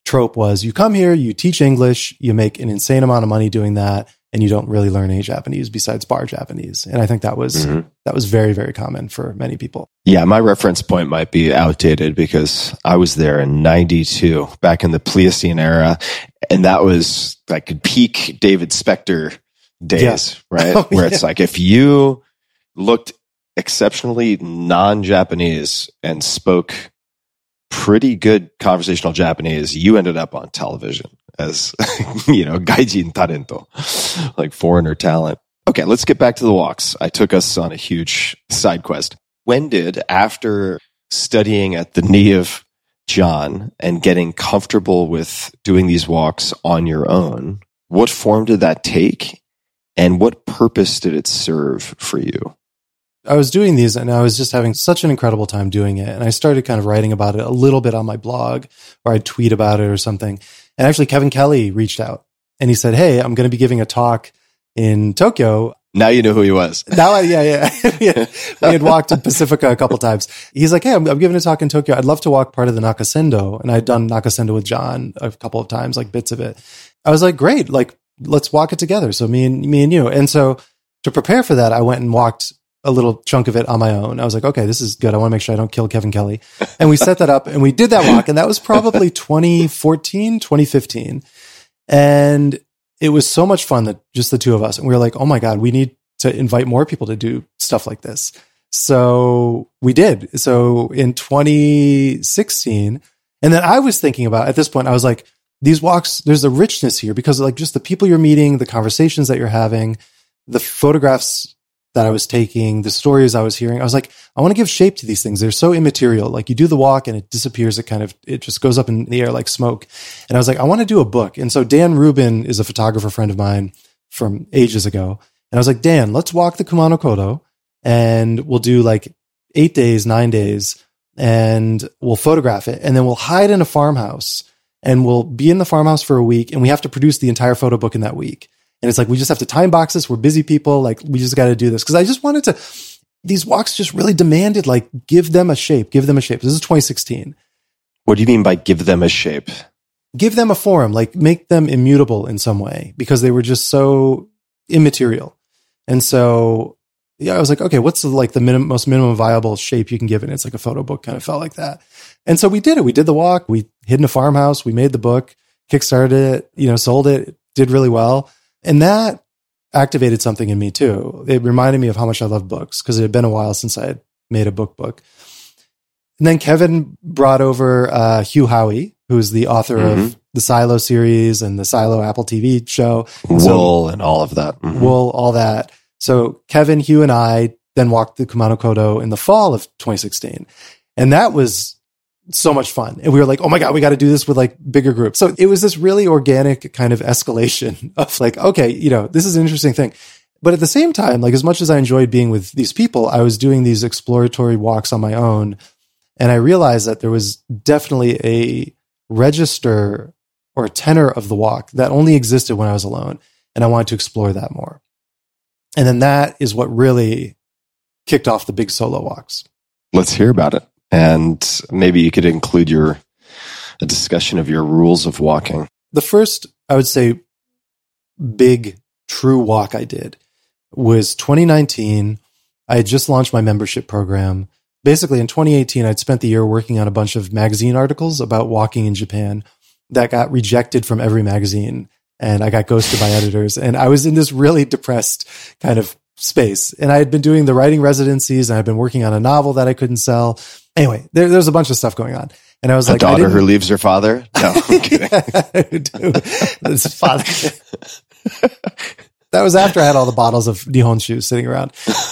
trope was you come here, you teach English, you make an insane amount of money doing that, and you don't really learn any Japanese besides bar Japanese. And I think that was very, very common for many people. Yeah, my reference point might be outdated because I was there in 92, back in the Pliocene era, and that was like peak David Spector days, right? Oh, where it's like if you looked exceptionally non-Japanese and spoke pretty good conversational Japanese, you ended up on television as, gaijin talento, like foreigner talent. Okay, let's get back to the walks. I took us on a huge side quest. When did, after studying at the knee of John and getting comfortable with doing these walks on your own, what form did that take? And what purpose did it serve for you? I was doing these and I was just having such an incredible time doing it. And I started kind of writing about it a little bit on my blog, or I'd tweet about it or something. And actually Kevin Kelly reached out and he said, "Hey, I'm going to be giving a talk in Tokyo." Now you know who he was. Now, yeah. We had walked in Pacifica a couple times. He's like, "Hey, I'm giving a talk in Tokyo. I'd love to walk part of the Nakasendo." And I'd done Nakasendo with John a couple of times, like bits of it. I was like, "Great. Like, let's walk it together." So me and you. And so to prepare for that, I went and walked a little chunk of it on my own. I was like, okay, this is good. I want to make sure I don't kill Kevin Kelly. And we set that up and we did that walk. And that was probably 2014, 2015. And it was so much fun that just the two of us, and we were like, oh my God, we need to invite more people to do stuff like this. So we did. So in 2016, and then I was thinking about, at this point, I was like, these walks, there's a richness here because like just the people you're meeting, the conversations that you're having, the photographs that I was taking, the stories I was hearing. I was like, I want to give shape to these things. They're so immaterial. Like you do the walk and it disappears. It just goes up in the air like smoke. And I was like, I want to do a book. And so Dan Rubin is a photographer friend of mine from ages ago. And I was like, Dan, let's walk the Kumano Kodo and we'll do like 8 days, 9 days, and we'll photograph it. And then we'll hide in a farmhouse and we'll be in the farmhouse for a week. And we have to produce the entire photo book in that week. And it's like, we just have to time box this. We're busy people. Like, we just got to do this. Cause I just wanted to, these walks just really demanded, like, give them a shape. This is 2016. What do you mean by give them a shape? Give them a form, like make them immutable in some way because they were just so immaterial. And so, yeah, I was like, okay, what's the most minimum viable shape you can give it? And it's like a photo book kind of felt like that. And so we did it. We did the walk. We hid in a farmhouse. We made the book, kickstarted it, sold it, did really well. And that activated something in me too. It reminded me of how much I love books because it had been a while since I had made a book. And then Kevin brought over Hugh Howey, who's the author of the Silo series and the Silo Apple TV show. Wool and all of that. Mm-hmm. Wool, all that. So Kevin, Hugh, and I then walked the Kumano Kodo in the fall of 2016. And that was so much fun. And we were like, oh my God, we got to do this with like bigger groups. So it was this really organic kind of escalation of like, okay, this is an interesting thing. But at the same time, like as much as I enjoyed being with these people, I was doing these exploratory walks on my own. And I realized that there was definitely a register or a tenor of the walk that only existed when I was alone. And I wanted to explore that more. And then that is what really kicked off the big solo walks. Let's hear about it. And maybe you could include a discussion of your rules of walking. The first, I would say, big true walk I did was 2019. I had just launched my membership program. Basically, in 2018, I'd spent the year working on a bunch of magazine articles about walking in Japan that got rejected from every magazine. And I got ghosted by editors. And I was in this really depressed kind of space. And I had been doing the writing residencies and I'd been working on a novel that I couldn't sell. Anyway, there's a bunch of stuff going on. And I was like, a daughter who leaves her father? No, I'm kidding. His father. That was after I had all the bottles of Nihonshu sitting around.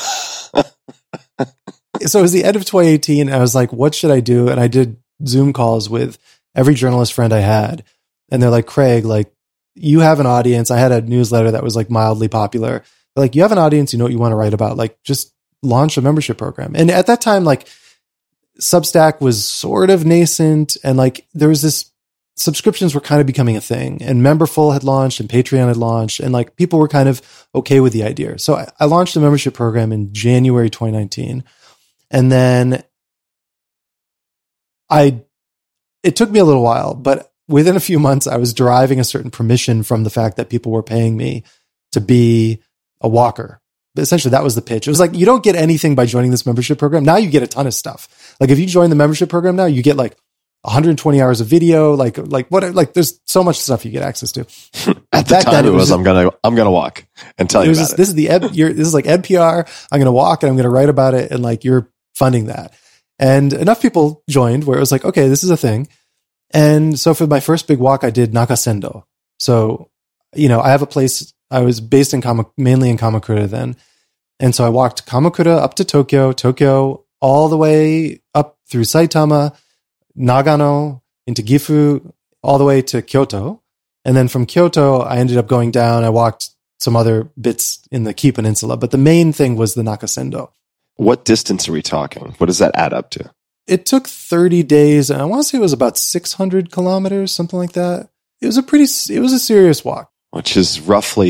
So it was the end of 2018. And I was like, what should I do? And I did Zoom calls with every journalist friend I had. And they're like, Craig, like, you have an audience. I had a newsletter that was like mildly popular. They're like, you have an audience, you know what you want to write about. Like, just launch a membership program. And at that time, like, Substack was sort of nascent. And like, there was this, subscriptions were kind of becoming a thing. And Memberful had launched and Patreon had launched. And like, people were kind of okay with the idea. So I launched a membership program in January 2019. And then it took me a little while, but within a few months, I was deriving a certain permission from the fact that people were paying me to be a walker. But essentially, that was the pitch. It was like, you don't get anything by joining this membership program. Now you get a ton of stuff. Like if you join the membership program now, you get like 120 hours of video, like there's so much stuff you get access to. At the time, it was I'm gonna walk and tell you about it. This is like NPR. I'm gonna walk and I'm gonna write about it, and like you're funding that. And enough people joined where it was like, okay, this is a thing. And so for my first big walk, I did Nakasendo. So, I have a place. I was based in mainly in Kamakura then, and so I walked Kamakura up to Tokyo, all the way up through Saitama, Nagano, into Gifu, all the way to Kyoto. And then from Kyoto, I ended up going down. I walked some other bits in the Kii Peninsula, but the main thing was the Nakasendo. What distance are we talking? What does that add up to? It took 30 days, and I want to say it was about 600 kilometers, something like that. It was a serious walk. Which is roughly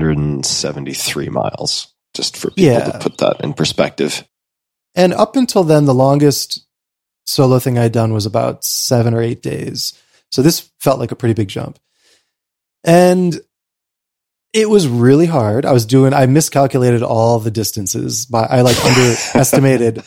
373 miles, just for people to put that in perspective. And up until then, the longest solo thing I'd done was about 7 or 8 days. So this felt like a pretty big jump. And it was really hard. I miscalculated all the distances. I underestimated.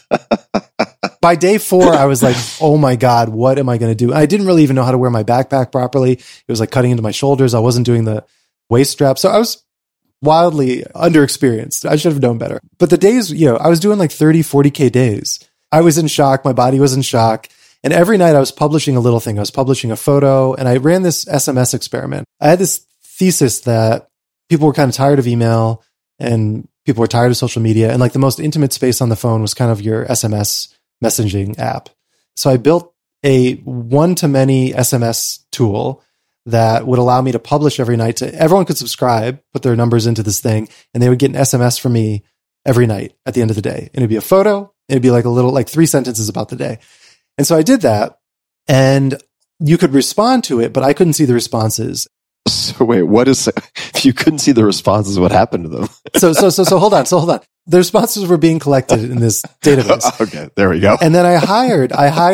By day 4, I was like, oh my God, what am I going to do? I didn't really even know how to wear my backpack properly. It was like cutting into my shoulders. I wasn't doing the waist strap. So I was wildly underexperienced. I should have known better. But the days, I was doing like 30, 40K days. I was in shock. My body was in shock. And every night I was publishing a little thing. I was publishing a photo, and I ran this SMS experiment. I had this thesis that people were kind of tired of email and people were tired of social media. And like the most intimate space on the phone was kind of your SMS messaging app. So I built a one-to-many SMS tool that would allow me to publish every night. Everyone could subscribe, put their numbers into this thing, and they would get an SMS from me every night at the end of the day. And it'd be a photo. It'd be like a little, like 3 sentences about the day. And so I did that, and you could respond to it, but I couldn't see the responses. So wait, if you couldn't see the responses, what happened to them? So hold on. The responses were being collected in this database. Okay, there we go. And then I hired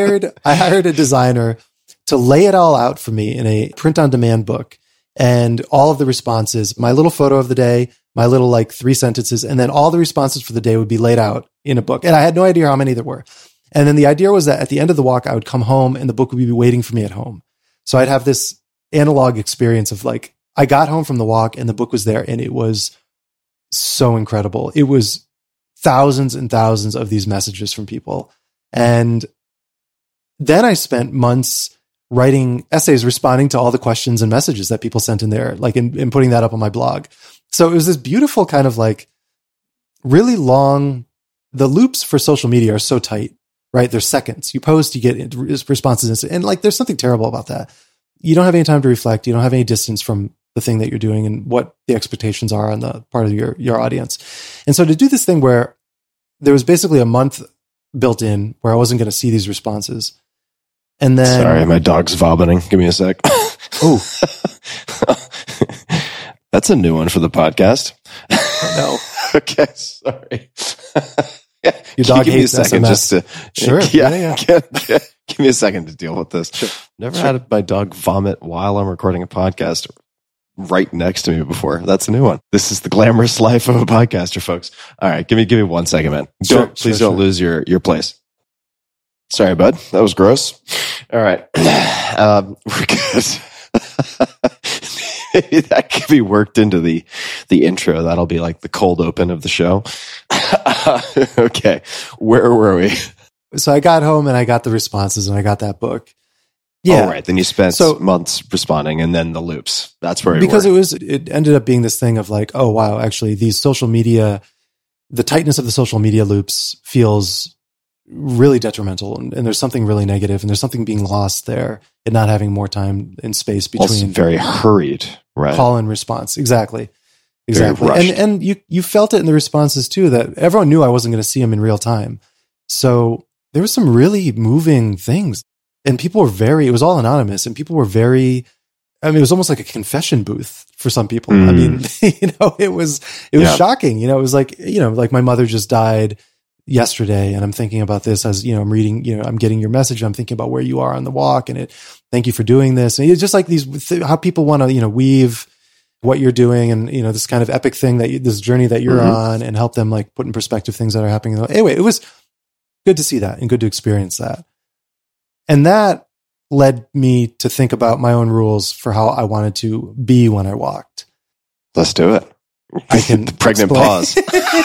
a designer to lay it all out for me in a print-on-demand book, and all of the responses, my little photo of the day, my little like 3 sentences, and then all the responses for the day would be laid out in a book. And I had no idea how many there were. And then the idea was that at the end of the walk, I would come home and the book would be waiting for me at home. So I'd have this analog experience of like, I got home from the walk and the book was there, and it was so incredible. It was thousands and thousands of these messages from people. And then I spent months writing essays responding to all the questions and messages that people sent in there, like in putting that up on my blog. So it was this beautiful kind of like really long, the loops for social media are so tight, right? They're seconds. You post, you get responses. And like, there's something terrible about that. You don't have any time to reflect. You don't have any distance from the thing that you're doing and what the expectations are on the part of your audience. And so to do this thing where there was basically a month built in where I wasn't going to see these responses. And then, sorry, my dog's vomiting. Give me a sec. Oh, that's a new one for the podcast. No. Okay, sorry. Your dog hates a second SMS. just to Sure. Yeah. Give me a second to deal with this. Sure. Never had my dog vomit while I'm recording a podcast right next to me before. That's a new one. This is the glamorous life of a podcaster, folks. All right, give me 1 second, man. Please don't lose your place. Sorry, bud. That was gross. All right. We're good. Maybe that could be worked into the intro. That'll be like the cold open of the show. Okay. Where were we? So I got home and I got the responses and I got that book. Yeah. Oh, right. Then you spent months responding, and then the loops. That's where because it ended up being this thing of like, oh wow, actually these social media, the tightness of the social media loops feels really detrimental, and there's something really negative, and there's something being lost there and not having more time and space between. Also very hurried, right? Call and response. Exactly. And you felt it in the responses too, that everyone knew I wasn't going to see them in real time. So there was some really moving things, and people were it was all anonymous, and people were it was almost like a confession booth for some people. I mean, it was shocking. It was like, like my mother just died yesterday, and I'm thinking about this as, I'm reading, I'm getting your message. I'm thinking about where you are on the walk, and thank you for doing this. And it's just like how people want to, weave what you're doing and, this kind of epic thing this journey that you're on, and help them like put in perspective things that are happening. Anyway, it was good to see that and good to experience that. And that led me to think about my own rules for how I wanted to be when I walked. Let's do it. I can the pregnant pause.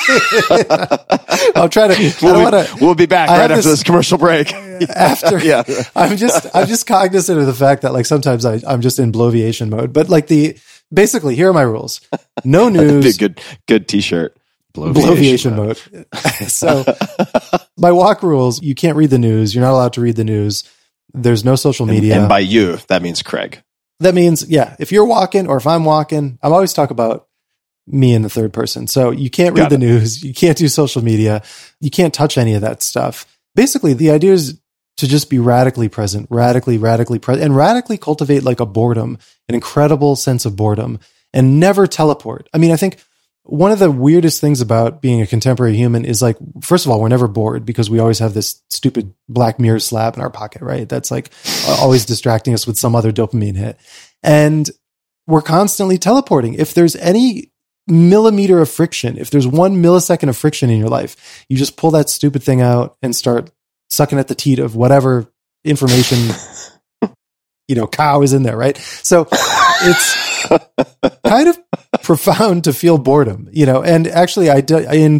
I'll try to. We'll be back right after this commercial break. Yeah. I'm just cognizant of the fact that like sometimes I'm just in bloviation mode. But like basically, here are my rules: no news. good T-shirt. Bloviation mode. So my walk rules: you can't read the news. You're not allowed to read the news. There's no social media. And by you, that means Craig. That means, if you're walking or if I'm walking, I'm always talk about me in the third person. So you can't read the news. You can't do social media. You can't touch any of that stuff. Basically, the idea is to just be radically present, radically present, and radically cultivate like a boredom, an incredible sense of boredom, and never teleport. I mean, I think one of the weirdest things about being a contemporary human is like, first of all, we're never bored because we always have this stupid Black Mirror slab in our pocket, right? That's like always distracting us with some other dopamine hit. And we're constantly teleporting. If there's any millimeter of friction, if there's 1 millisecond of friction in your life, you just pull that stupid thing out and start sucking at the teat of whatever information, cow is in there, right? So it's kind of profound to feel boredom, and actually I did in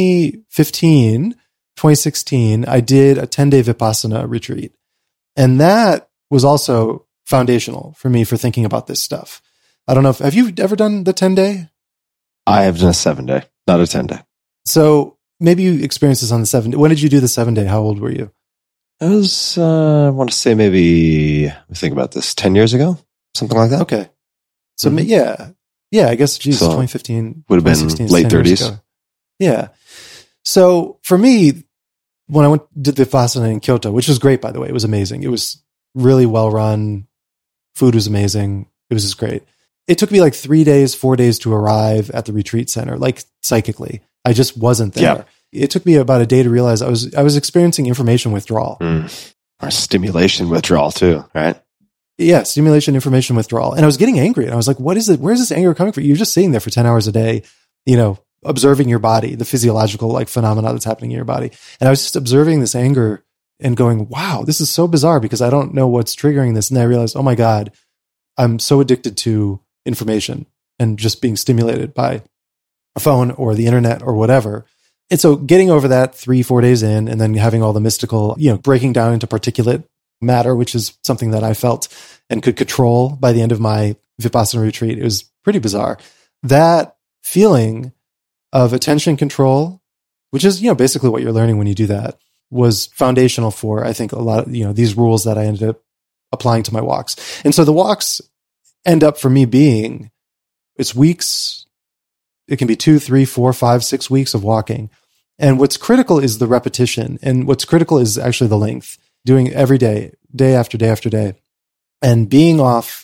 2016, I did a 10-day Vipassana retreat. And that was also foundational for me for thinking about this stuff. I don't know have you ever done the 10-day? I have done a 7-day, not a 10-day. So maybe you experienced this on the 7-day. When did you do the 7-day? How old were you? I was, I want to say maybe, think about this, 10 years ago, something like that. Okay. So yeah, I guess, so 2015. Would have been late 30s. Yeah. So for me, when I did the Vipassana in Kyoto, which was great, by the way, it was amazing. It was really well run. Food was amazing. It was just great. It took me like 3 days, 4 days to arrive at the retreat center, like psychically. I just wasn't there. Yeah. It took me about a day to realize I was experiencing information withdrawal. Or stimulation withdrawal too, right? Yeah, stimulation, information withdrawal. And I was getting angry. And I was like, what is it? Where's this anger coming from? You're just sitting there for 10 hours a day, observing your body, the physiological like phenomena that's happening in your body. And I was just observing this anger and going, wow, this is so bizarre because I don't know what's triggering this. And then I realized, oh my God, I'm so addicted to information and just being stimulated by a phone or the internet or whatever. And so getting over that 3-4 days in, and then having all the mystical, breaking down into particulate matter, which is something that I felt and could control by the end of my Vipassana retreat. It was pretty bizarre. That feeling of attention control, which is, basically what you're learning when you do that, was foundational for, I think, a lot of, these rules that I ended up applying to my walks. And so the walks end up for me being, it's weeks. It can be 2, 3, 4, 5, 6 weeks of walking. And what's critical is the repetition. And what's critical is actually the length. Doing every day, day after day after day, and being off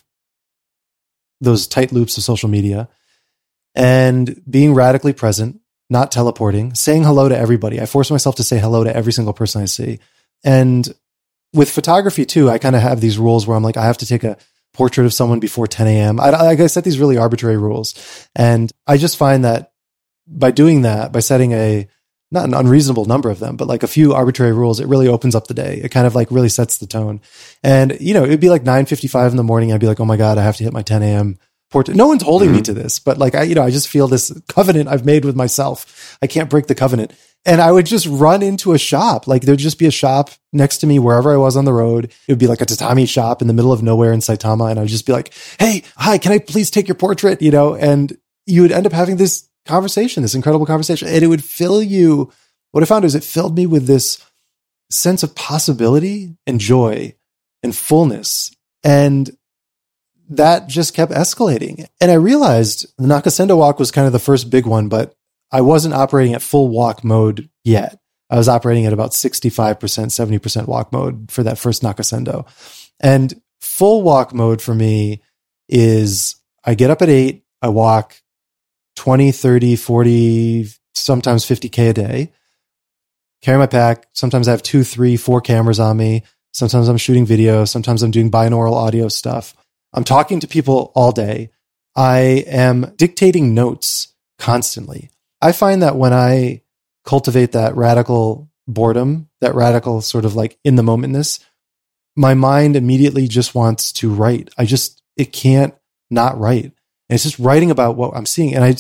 those tight loops of social media and being radically present, not teleporting, saying hello to everybody. I force myself to say hello to every single person I see. And with photography too, I kind of have these rules where I'm like, I have to take a portrait of someone before 10 a.m. I set these really arbitrary rules. And I just find that by doing that, by setting not an unreasonable number of them, but like a few arbitrary rules, it really opens up the day. It kind of like really sets the tone. And, it'd be like 9:55 in the morning. I'd be like, oh my God, I have to hit my 10 a.m. portrait. No one's holding me to this, but like, I just feel this covenant I've made with myself. I can't break the covenant. And I would just run into a shop. Like there'd just be a shop next to me wherever I was on the road. It would be like a tatami shop in the middle of nowhere in Saitama. And I would just be like, hey, hi, can I please take your portrait? And you would end up having this conversation, this incredible conversation. And it would fill you. What I found is it filled me with this sense of possibility and joy and fullness. And that just kept escalating. And I realized the Nakasendo walk was kind of the first big one, but I wasn't operating at full walk mode yet. I was operating at about 65%, 70% walk mode for that first Nakasendo. And full walk mode for me is I get up at 8, I walk 20, 30, 40, sometimes 50K a day. carry my pack. Sometimes I have 2, 3, 4 cameras on me. Sometimes I'm shooting video. Sometimes I'm doing binaural audio stuff. I'm talking to people all day. I am dictating notes constantly. I find that when I cultivate that radical boredom, that radical sort of like in the momentness, my mind immediately just wants to write. It can't not write. And it's just writing about what I'm seeing. And I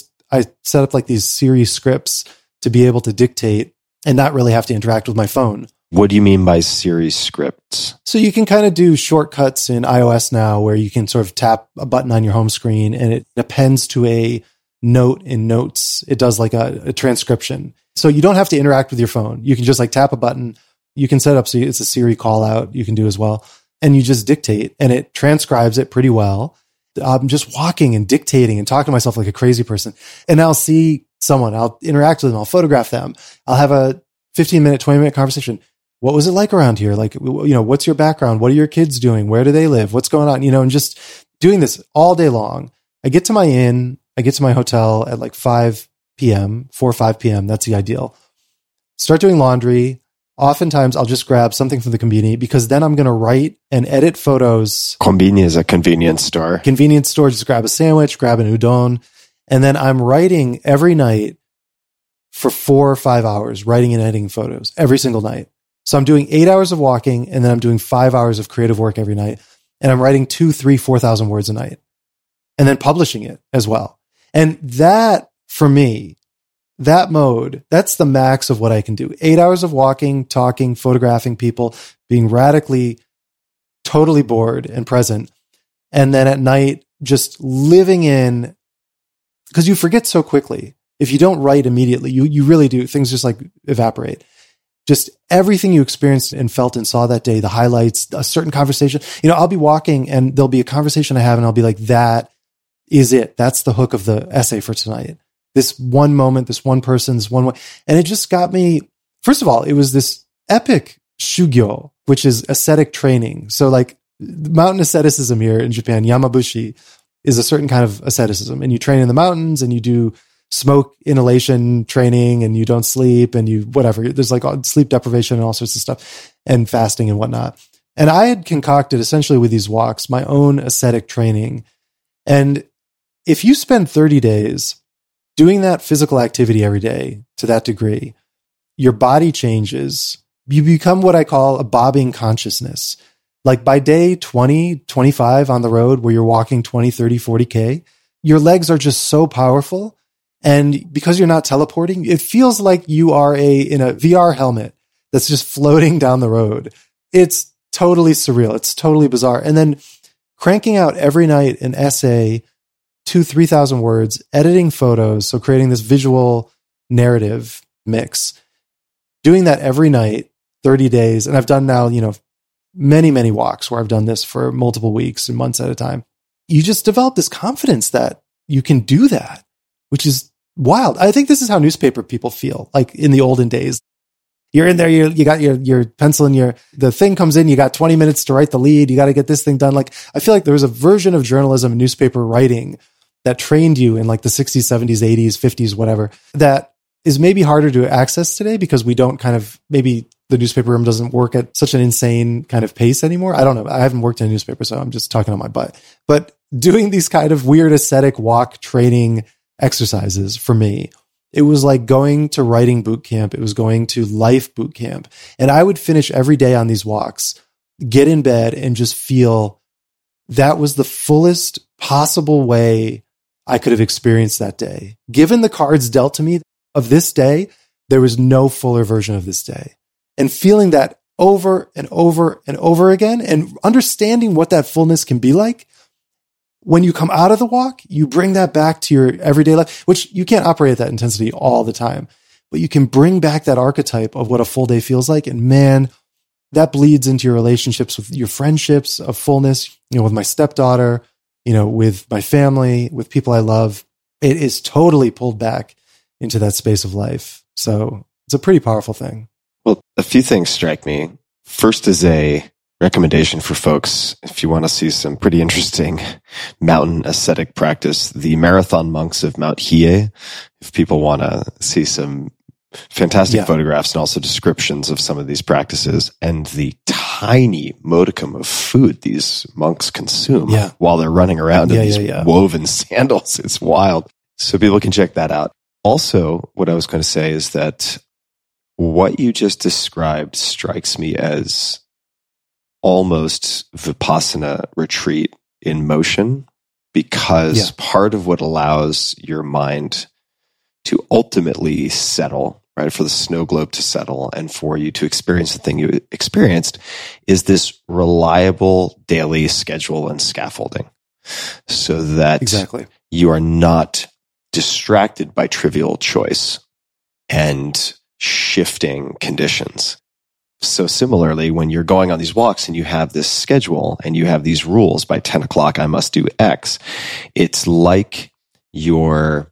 set up like these series scripts to be able to dictate and not really have to interact with my phone. What do you mean by series scripts? So you can kind of do shortcuts in iOS now where you can sort of tap a button on your home screen and it appends to a note in Notes. It does like a transcription. So you don't have to interact with your phone. You can just like tap a button. You can set up so it's a Siri call out you can do as well. And you just dictate and it transcribes it pretty well. I'm just walking and dictating and talking to myself like a crazy person. And I'll see someone, I'll interact with them, I'll photograph them. I'll have a 15-minute, 20-minute conversation. What was it like around here? Like, what's your background? What are your kids doing? Where do they live? What's going on? And just doing this all day long. I get to my inn, I get to my hotel at like 5 p.m., 4 or 5 p.m. That's the ideal. Start doing laundry. Oftentimes I'll just grab something from the Konbini because then I'm going to write and edit photos. Konbini is a convenience store. Convenience store, just grab a sandwich, grab an udon. And then I'm writing every night for 4 or 5 hours, writing and editing photos every single night. So I'm doing 8 hours of walking and then I'm doing 5 hours of creative work every night. And I'm writing 2, 3, 4,000 words a night and then publishing it as well. And that for me, that mode, that's the max of what I can do. 8 hours of walking, talking, photographing people, being radically, totally bored and present. And then at night, just living in, because you forget so quickly. If you don't write immediately, you really do. Things just like evaporate. Just everything you experienced and felt and saw that day, the highlights, a certain conversation. I'll be walking and there'll be a conversation I have and I'll be like, that is it. That's the hook of the essay for tonight. This one moment, this one person, this one way. And it just got me, first of all, it was this epic shugyo, which is ascetic training. So like mountain asceticism here in Japan, Yamabushi, is a certain kind of asceticism. And you train in the mountains and you do smoke inhalation training and you don't sleep and you whatever. There's like sleep deprivation and all sorts of stuff and fasting and whatnot. And I had concocted essentially with these walks my own ascetic training. And if you spend 30 days doing that physical activity every day to that degree, your body changes. You become what I call a bobbing consciousness. Like by day 20, 25 on the road where you're walking 20, 30, 40K, your legs are just so powerful. And because you're not teleporting, it feels like you are in a VR helmet that's just floating down the road. It's totally surreal. It's totally bizarre. And then cranking out every night an essay, 2,000, 3,000 words, editing photos. So creating this visual narrative mix, doing that every night, 30 days. And I've done now, many, many walks where I've done this for multiple weeks and months at a time. You just develop this confidence that you can do that, which is wild. I think this is how newspaper people feel like in the olden days. You're in there, you got your pencil and the thing comes in, you got 20 minutes to write the lead. You got to get this thing done. Like, I feel like there was a version of journalism and newspaper writing that trained you in like the 60s, 70s, 80s, 50s, whatever, that is maybe harder to access today because we don't maybe the newspaper room doesn't work at such an insane kind of pace anymore. I don't know. I haven't worked in a newspaper, so I'm just talking on my butt. But doing these kind of weird ascetic walk training exercises for me, it was like going to writing boot camp. It was going to life boot camp. And I would finish every day on these walks, get in bed and just feel that was the fullest possible way I could have experienced that day. Given the cards dealt to me of this day, there was no fuller version of this day. And feeling that over and over and over again and understanding what that fullness can be like. When you come out of the walk, you bring that back to your everyday life, which you can't operate at that intensity all the time, but you can bring back that archetype of what a full day feels like. And man, that bleeds into your relationships with your friendships of fullness, with my stepdaughter, with my family, with people I love. It is totally pulled back into that space of life. So it's a pretty powerful thing. Well, a few things strike me. First is a recommendation for folks if you want to see some pretty interesting mountain ascetic practice, the Marathon Monks of Mount Hiei. If people want to see some fantastic photographs and also descriptions of some of these practices and the tiny modicum of food these monks consume while they're running around in these woven sandals. It's wild. So people can check that out. Also, what I was going to say is that what you just described strikes me as almost Vipassana retreat in motion, because part of what allows your mind to ultimately settle, right, for the snow globe to settle and for you to experience the thing you experienced, is this reliable daily schedule and scaffolding, so that you are not distracted by trivial choice and shifting conditions. So similarly, when you're going on these walks and you have this schedule and you have these rules, by 10 o'clock, I must do X, it's like you're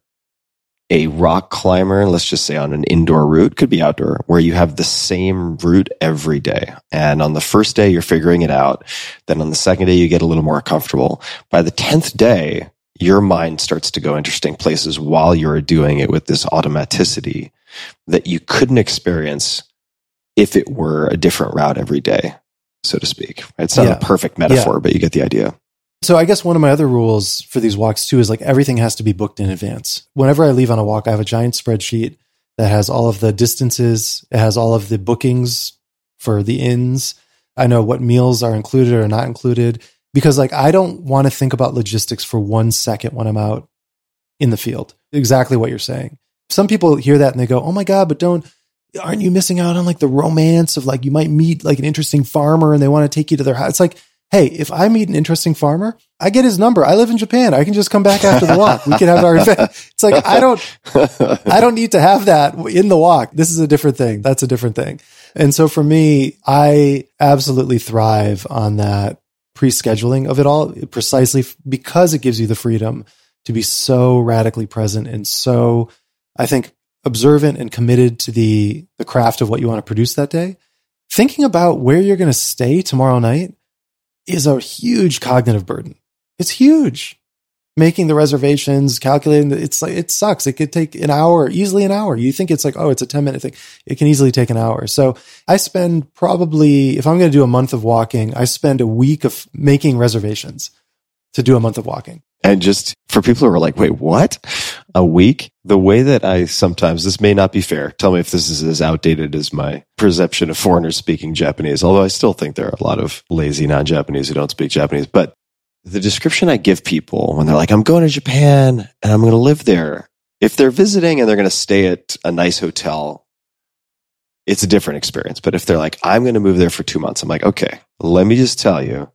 a rock climber, let's just say on an indoor route, could be outdoor, where you have the same route every day. And on the first day, you're figuring it out. Then on the second day, you get a little more comfortable. By the 10th day, your mind starts to go interesting places while you're doing it with this automaticity that you couldn't experience if it were a different route every day, so to speak. It's not a perfect metaphor, but you get the idea. So I guess one of my other rules for these walks too is like everything has to be booked in advance. Whenever I leave on a walk, I have a giant spreadsheet that has all of the distances. It has all of the bookings for the inns. I know what meals are included or not included, because like I don't want to think about logistics for 1 second when I'm out in the field. Exactly what you're saying. Some people hear that and they go, "Oh my God, but aren't you missing out on like the romance of like you might meet like an interesting farmer and they want to take you to their house?" It's like, hey, if I meet an interesting farmer, I get his number. I live in Japan. I can just come back after the walk. We can have our event. It's like, I don't need to have that in the walk. This is a different thing. That's a different thing. And so for me, I absolutely thrive on that pre-scheduling of it all, precisely because it gives you the freedom to be so radically present and so, I think, observant and committed to the craft of what you want to produce that day. Thinking about where you're going to stay tomorrow night is a huge cognitive burden. It's huge. Making the reservations, calculating, it's like, it sucks. It could take easily an hour. You think it's like, oh, it's a 10-minute thing. It can easily take an hour. So I spend probably, if I'm going to do a month of walking, I spend a week of making reservations to do a month of walking. And just for people who are like, wait, what? A week? The way that I sometimes, this may not be fair. Tell me if this is as outdated as my perception of foreigners speaking Japanese, although I still think there are a lot of lazy non-Japanese who don't speak Japanese. But the description I give people when they're like, I'm going to Japan and I'm going to live there. If they're visiting and they're going to stay at a nice hotel, it's a different experience. But if they're like, I'm going to move there for 2 months, I'm like, okay, let me just tell you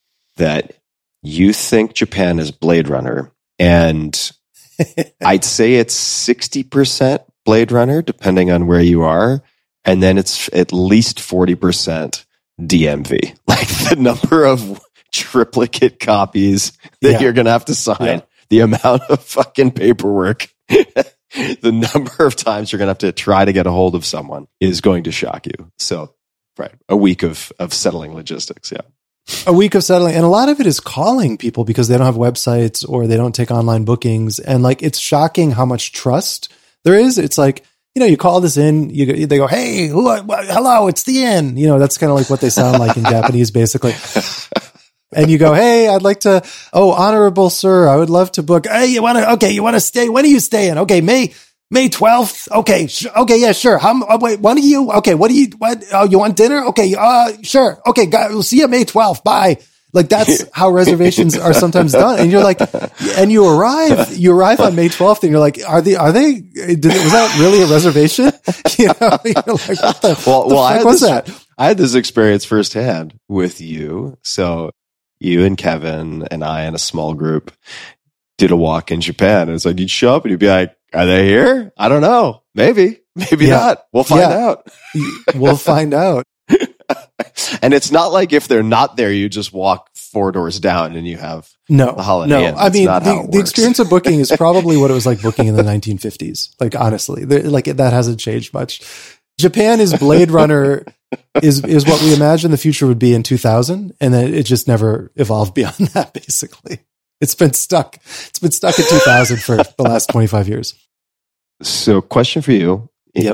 that you think Japan is Blade Runner, and I'd say it's 60% Blade Runner, depending on where you are, and then it's at least 40% DMV. Like the number of triplicate copies that you're going to have to sign, the amount of fucking paperwork, the number of times you're going to have to try to get a hold of someone is going to shock you. So, right, a week of settling logistics, A week of settling. And a lot of it is calling people because they don't have websites or they don't take online bookings. And like, it's shocking how much trust there is. It's like, you know, you call this in, they go, hey, hello, it's the inn. You know, that's kind of like what they sound like in Japanese, basically. And you go, hey, I'd like to, honorable sir, I would love to book. Hey, you want to stay? When are you staying? Okay, May 12th. Okay. Yeah, sure. Wait, when are you? Okay. You want dinner? Okay. Sure. Okay. We'll see you May 12th. Bye. Like that's how reservations are sometimes done. And you're like, and you arrive on May 12th and you're like, was that really a reservation? You know, you're like, what the fuck was that? I had this experience firsthand with you. So you and Kevin and I and a small group did a walk in Japan. And it's like, you'd show up and you'd be like, are they here? I don't know. Maybe not. We'll find out. We'll find out. And it's not like if they're not there, you just walk 4 doors down and you have the Holiday Inn. I mean, the experience of booking is probably what it was like booking in the 1950s. Like, honestly, like that hasn't changed much. Japan is Blade Runner is what we imagine the future would be in 2000. And then it just never evolved beyond that, basically. It's been stuck at 2000 for the last 25 years. So question for you. Yep.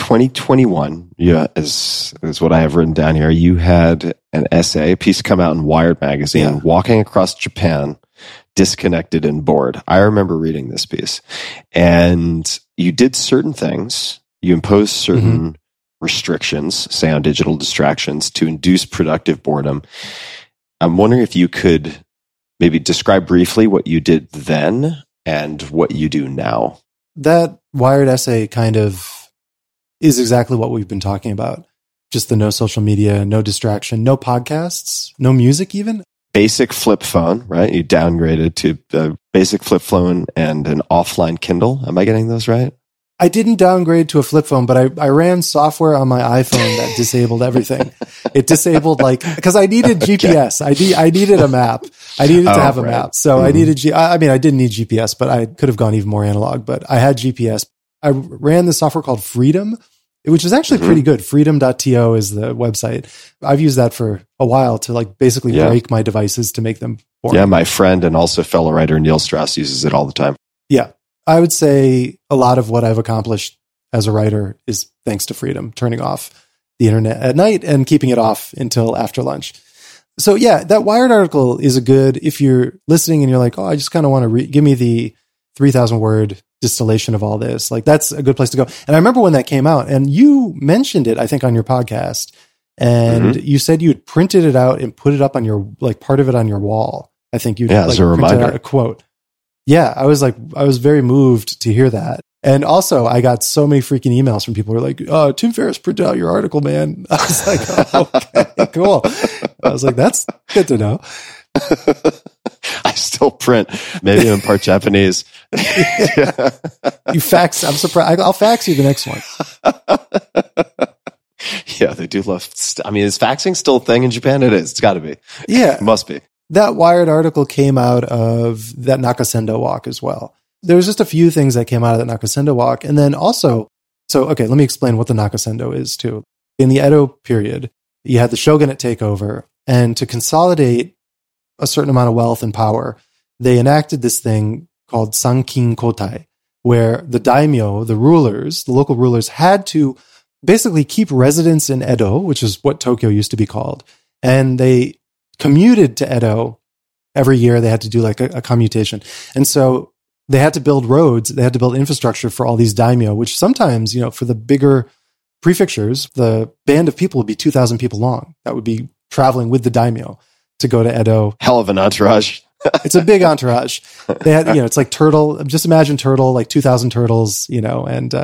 2021, is what I have written down here. You had an essay, a piece come out in Wired magazine, Walking Across Japan, Disconnected and Bored. I remember reading this piece. And you did certain things. You imposed certain restrictions, say on digital distractions, to induce productive boredom. I'm wondering if you could maybe describe briefly what you did then and what you do now. That Wired essay kind of is exactly what we've been talking about. Just the no social media, no distraction, no podcasts, no music even. Basic flip phone, right? You downgraded to the basic flip phone and an offline Kindle. Am I getting those right? I didn't downgrade to a flip phone, but I ran software on my iPhone that disabled everything. It disabled because I needed GPS. I needed a map. I needed to have a map. So I needed, I didn't need GPS, but I could have gone even more analog, but I had GPS. I ran the software called Freedom, which is actually pretty good. Freedom.to is the website. I've used that for a while to basically break my devices to make them boring. Yeah, my friend and also fellow writer Neil Strauss uses it all the time. Yeah. I would say a lot of what I've accomplished as a writer is thanks to Freedom, turning off the internet at night and keeping it off until after lunch. So yeah, that Wired article is a good, if you're listening and you're like, oh, I just kind of want to give me the 3,000 word distillation of all this. That's a good place to go. And I remember when that came out and you mentioned it, I think on your podcast, and you said you had printed it out and put it up on your, part of it on your wall. I think you as a reminder. Out a quote. Yeah, I was very moved to hear that. And also, I got so many freaking emails from people who were like, oh, Tim Ferriss printed out your article, man. I was like, oh, okay, cool. I was like, that's good to know. I still print. Maybe I'm part Japanese. You fax. I'm surprised. I'll fax you the next one. Yeah, they do love. Is faxing still a thing in Japan? It is. It's got to be. Yeah. It must be. That Wired article came out of that Nakasendo walk as well. There was just a few things that came out of that Nakasendo walk. And then also, let me explain what the Nakasendo is too. In the Edo period, you had the shogunate take over, and to consolidate a certain amount of wealth and power, they enacted this thing called Sankin Kotai, where the daimyo, the local rulers, had to basically keep residence in Edo, which is what Tokyo used to be called, and they commuted to Edo every year. They had to do a commutation. And so they had to build roads. They had to build infrastructure for all these daimyo, which sometimes, for the bigger prefectures, the band of people would be 2,000 people long. That would be traveling with the daimyo to go to Edo. Hell of an entourage. It's a big entourage. They had, it's like Turtle. Just imagine Turtle, 2,000 turtles, and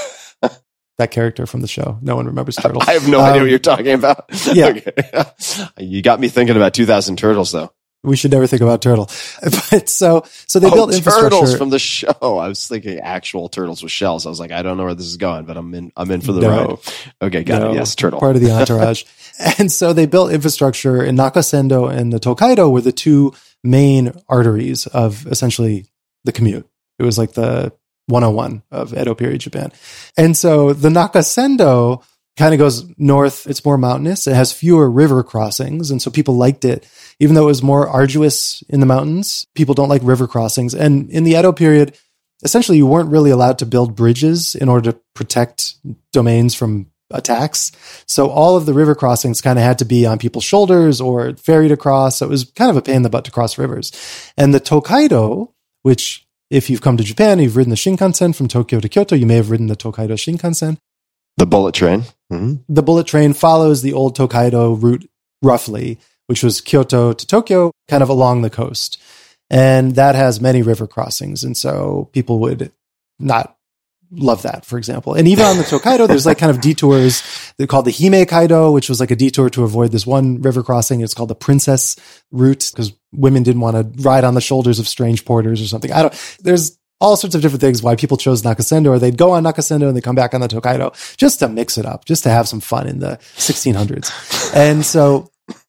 that character from the show. No one remembers Turtle. I have no idea what you're talking about. Yeah. Okay. You got me thinking about 2,000 turtles, though. We should never think about Turtle. But so they built infrastructure. Turtles from the show. I was thinking actual turtles with shells. I was like, I don't know where this is going, but I'm in for the ride. Okay, got it. Yes, turtle. Part of the entourage. And so they built infrastructure, and Nakasendo and the Tokaido were the two main arteries of essentially the commute. It was like the 101 of Edo period Japan. And so the Nakasendo kind of goes north. It's more mountainous. It has fewer river crossings. And so people liked it. Even though it was more arduous in the mountains, people don't like river crossings. And in the Edo period, essentially you weren't really allowed to build bridges in order to protect domains from attacks. So all of the river crossings kind of had to be on people's shoulders or ferried across. So it was kind of a pain in the butt to cross rivers. And the Tokaido, which if you've come to Japan, you've ridden the Shinkansen from Tokyo to Kyoto, you may have ridden the Tokaido Shinkansen. The bullet train. Mm-hmm. The bullet train follows the old Tokaido route roughly, which was Kyoto to Tokyo, kind of along the coast. And that has many river crossings. And so people would not love that, for example. And even on the Tokaido, there's kind of detours. They're called the Hime Kaido, which was a detour to avoid this one river crossing. It's called the Princess Route because women didn't want to ride on the shoulders of strange porters or something. There's all sorts of different things why people chose Nakasendo, or they'd go on Nakasendo and they come back on the Tokaido just to mix it up, just to have some fun in the 1600s. And so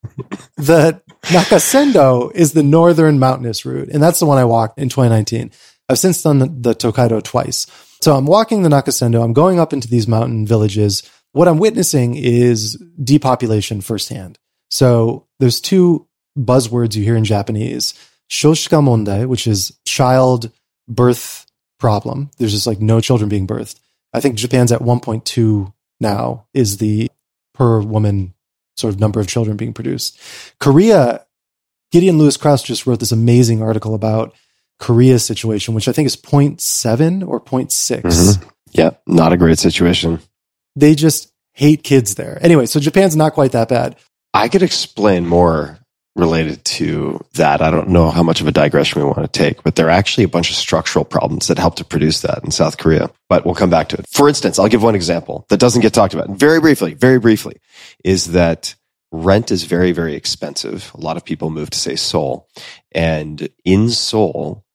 the Nakasendo is the northern mountainous route. And that's the one I walked in 2019. I've since done the Tokaido twice. So I'm walking the Nakasendo. I'm going up into these mountain villages. What I'm witnessing is depopulation firsthand. So there's two buzzwords you hear in Japanese. Shoshika Mondai, which is child birth problem. There's just no children being birthed. I think Japan's at 1.2 now is the per woman sort of number of children being produced. Korea, Gideon Lewis Krauss just wrote this amazing article about Korea's situation, which I think is 0.7 or 0.6. Mm-hmm. Yeah, not a great situation. They just hate kids there. Anyway, so Japan's not quite that bad. I could explain more related to that. I don't know how much of a digression we want to take, but there are actually a bunch of structural problems that help to produce that in South Korea. But we'll come back to it. For instance, I'll give one example that doesn't get talked about very briefly, is that rent is very, very expensive. A lot of people move to, say, Seoul. And in Seoul,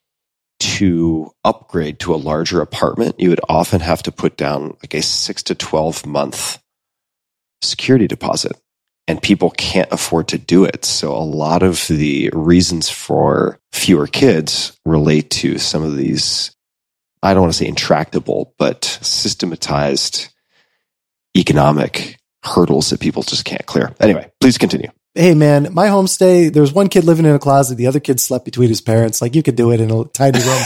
to upgrade to a larger apartment, you would often have to put down like a 6 to 12 month security deposit. And people can't afford to do it. So a lot of the reasons for fewer kids relate to some of these, I don't want to say intractable, but systematized economic hurdles that people just can't clear. Anyway, please continue. Hey man, my homestay, there was one kid living in a closet. The other kid slept between his parents. Like you could do it in a tiny room.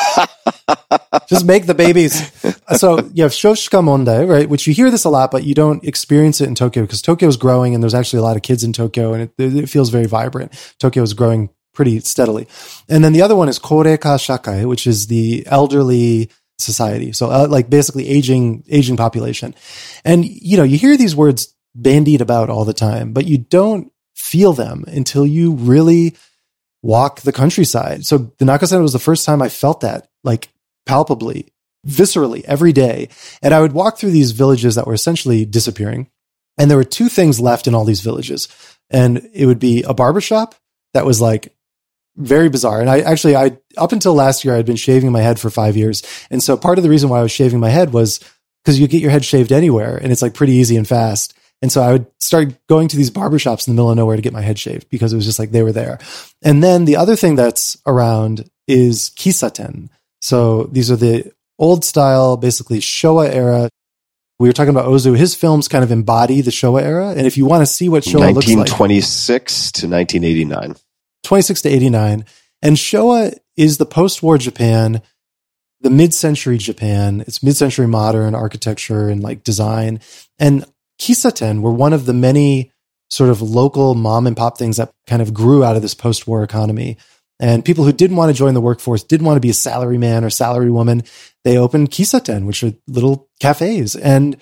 Just make the babies. So you have Shoshika Mondai, right? Which you hear this a lot, but you don't experience it in Tokyo because Tokyo is growing and there's actually a lot of kids in Tokyo and it feels very vibrant. Tokyo is growing pretty steadily. And then the other one is Koreka Shakai, which is the elderly society. So like basically aging population. And you know, you hear these words bandied about all the time, but you don't feel them until you really walk the countryside. So the Nakasena was the first time I felt that, like palpably, viscerally, every day. And I would walk through these villages that were essentially disappearing. And there were two things left in all these villages. And it would be a barbershop that was like very bizarre. And I up until last year, I'd been shaving my head for 5 years. And so part of the reason why I was shaving my head was because you get your head shaved anywhere and it's like pretty easy and fast. And so I would start going to these barbershops in the middle of nowhere to get my head shaved because it was just like they were there. And then the other thing that's around is kisaten. So these are the old style, basically Showa era. We were talking about Ozu. His films kind of embody the Showa era. And if you want to see what Showa looks like. 1926 to 1989. 26 to 89. And Showa is the post-war Japan, the mid-century Japan. It's mid-century modern architecture and like design. And kisaten were one of the many sort of local mom and pop things that kind of grew out of this post-war economy. And people who didn't want to join the workforce, didn't want to be a salary man or salary woman, they opened kisaten, which are little cafes. And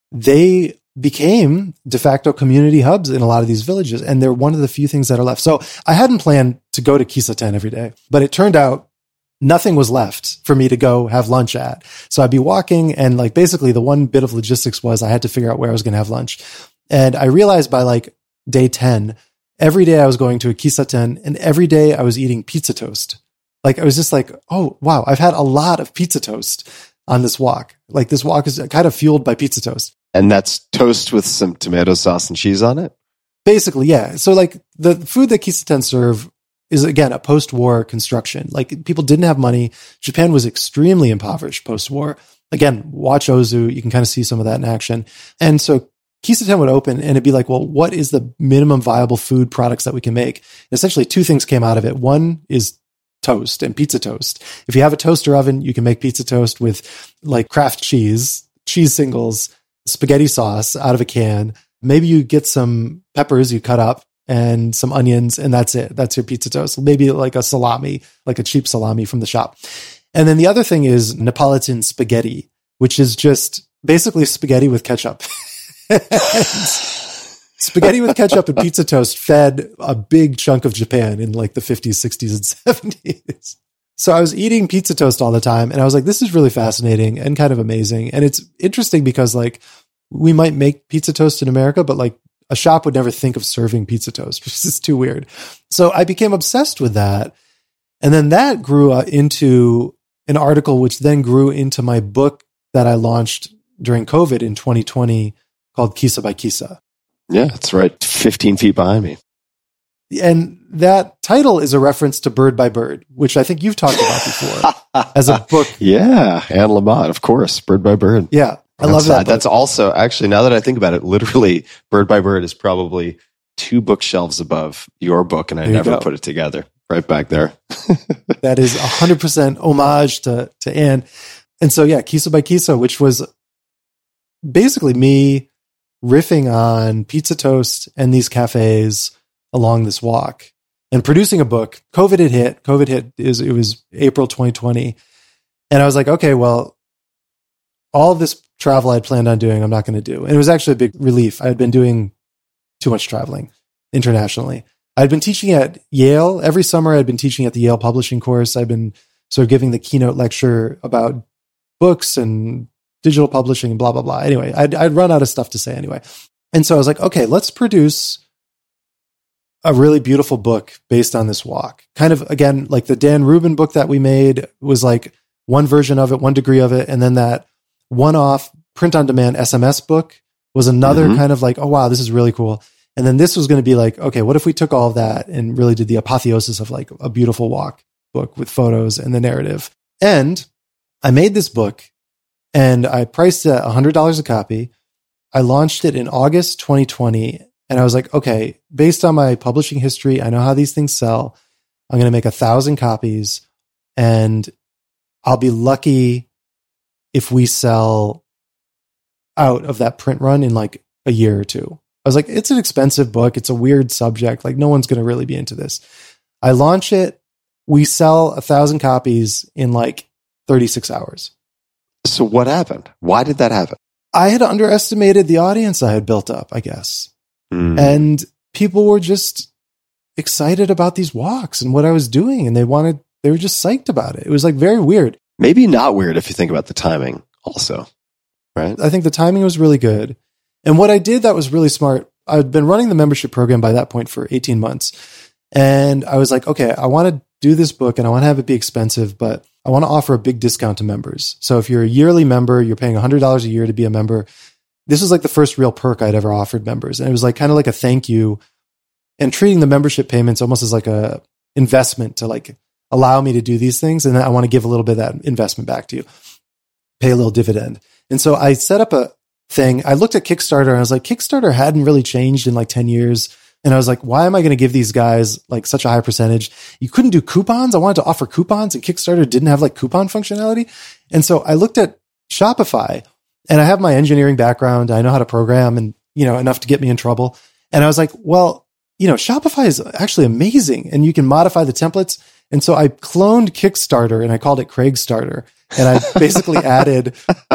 they became de facto community hubs in a lot of these villages. And they're one of the few things that are left. So I hadn't planned to go to kisaten every day, but it turned out nothing was left for me to go have lunch at. So I'd be walking and like basically the one bit of logistics was I had to figure out where I was going to have lunch. And I realized by like day 10, every day I was going to a kisaten and every day I was eating pizza toast. Like I was just like, oh, wow, I've had a lot of pizza toast on this walk. Like this walk is kind of fueled by pizza toast. And that's toast with some tomato sauce and cheese on it? Basically, yeah. So like the food that kisaten serve is again a post-war construction. Like people didn't have money. Japan was extremely impoverished post-war. Again, watch Ozu. You can kind of see some of that in action. And so kisaten would open and it'd be like, well, what is the minimum viable food products that we can make? And essentially two things came out of it. One is toast and pizza toast. If you have a toaster oven, you can make pizza toast with like Kraft cheese singles, spaghetti sauce out of a can. Maybe you get some peppers you cut up and some onions, and that's it. That's your pizza toast. Maybe like a salami, like a cheap salami from the shop. And then the other thing is Neapolitan spaghetti, which is just basically spaghetti with ketchup. Spaghetti with ketchup and pizza toast fed a big chunk of Japan in like the 50s, 60s, and 70s. So I was eating pizza toast all the time, and I was like, this is really fascinating and kind of amazing. And it's interesting because like we might make pizza toast in America, but like a shop would never think of serving pizza toast because it's too weird. So I became obsessed with that. And then that grew into an article, which then grew into my book that I launched during COVID in 2020 called Kisa by Kisa. Yeah, that's right. 15 feet behind me. And that title is a reference to Bird by Bird, which I think you've talked about before as a book. Yeah, Anne Lamott, of course. Bird by Bird. Yeah. I love that. That's also, actually, now that I think about it, literally, Bird by Bird is probably 2 bookshelves above your book, and I never put it together. Right back there. That is 100% homage to Anne. And so, yeah, Kiso by Kiso, which was basically me riffing on pizza toast and these cafes along this walk and producing a book. COVID had hit. It was April 2020. And I was like, okay, well, all of this travel I'd planned on doing, I'm not going to do. And it was actually a big relief. I had been doing too much traveling internationally. I'd been teaching at Yale. Every summer I'd been teaching at the Yale publishing course. I've been sort of giving the keynote lecture about books and digital publishing and blah, blah, blah. Anyway, I'd run out of stuff to say anyway. And so I was like, okay, let's produce a really beautiful book based on this walk. Kind of, again, like the Dan Rubin book that we made was like one version of it, one degree of it. And then that one-off print-on-demand SMS book was another kind of like, oh, wow, this is really cool. And then this was going to be like, okay, what if we took all of that and really did the apotheosis of like a beautiful walk book with photos and the narrative. And I made this book and I priced it at $100 a copy. I launched it in August 2020. And I was like, okay, based on my publishing history, I know how these things sell. I'm going to make 1,000 copies and I'll be lucky if we sell out of that print run in like a year or two. I was like, it's an expensive book. It's a weird subject. Like no one's going to really be into this. I launch it. We sell 1,000 copies in like 36 hours. So what happened? Why did that happen? I had underestimated the audience I had built up, I guess. And people were just excited about these walks and what I was doing. And they were just psyched about it. It was like very weird. Maybe not weird if you think about the timing also, right? I think the timing was really good. And what I did that was really smart, I'd been running the membership program by that point for 18 months. And I was like, okay, I want to do this book and I want to have it be expensive, but I want to offer a big discount to members. So if you're a yearly member, you're paying $100 a year to be a member. This was like the first real perk I'd ever offered members. And it was like kind of like a thank you and treating the membership payments almost as like a investment to like allow me to do these things. And then I want to give a little bit of that investment back to you, pay a little dividend. And so I set up a thing. I looked at Kickstarter and I was like, Kickstarter hadn't really changed in like 10 years. And I was like, why am I going to give these guys like such a high percentage? You couldn't do coupons. I wanted to offer coupons and Kickstarter didn't have like coupon functionality. And so I looked at Shopify and I have my engineering background. I know how to program and, enough to get me in trouble. And I was like, well, Shopify is actually amazing and you can modify the templates. And so I cloned Kickstarter and I called it Craigstarter. And I basically added,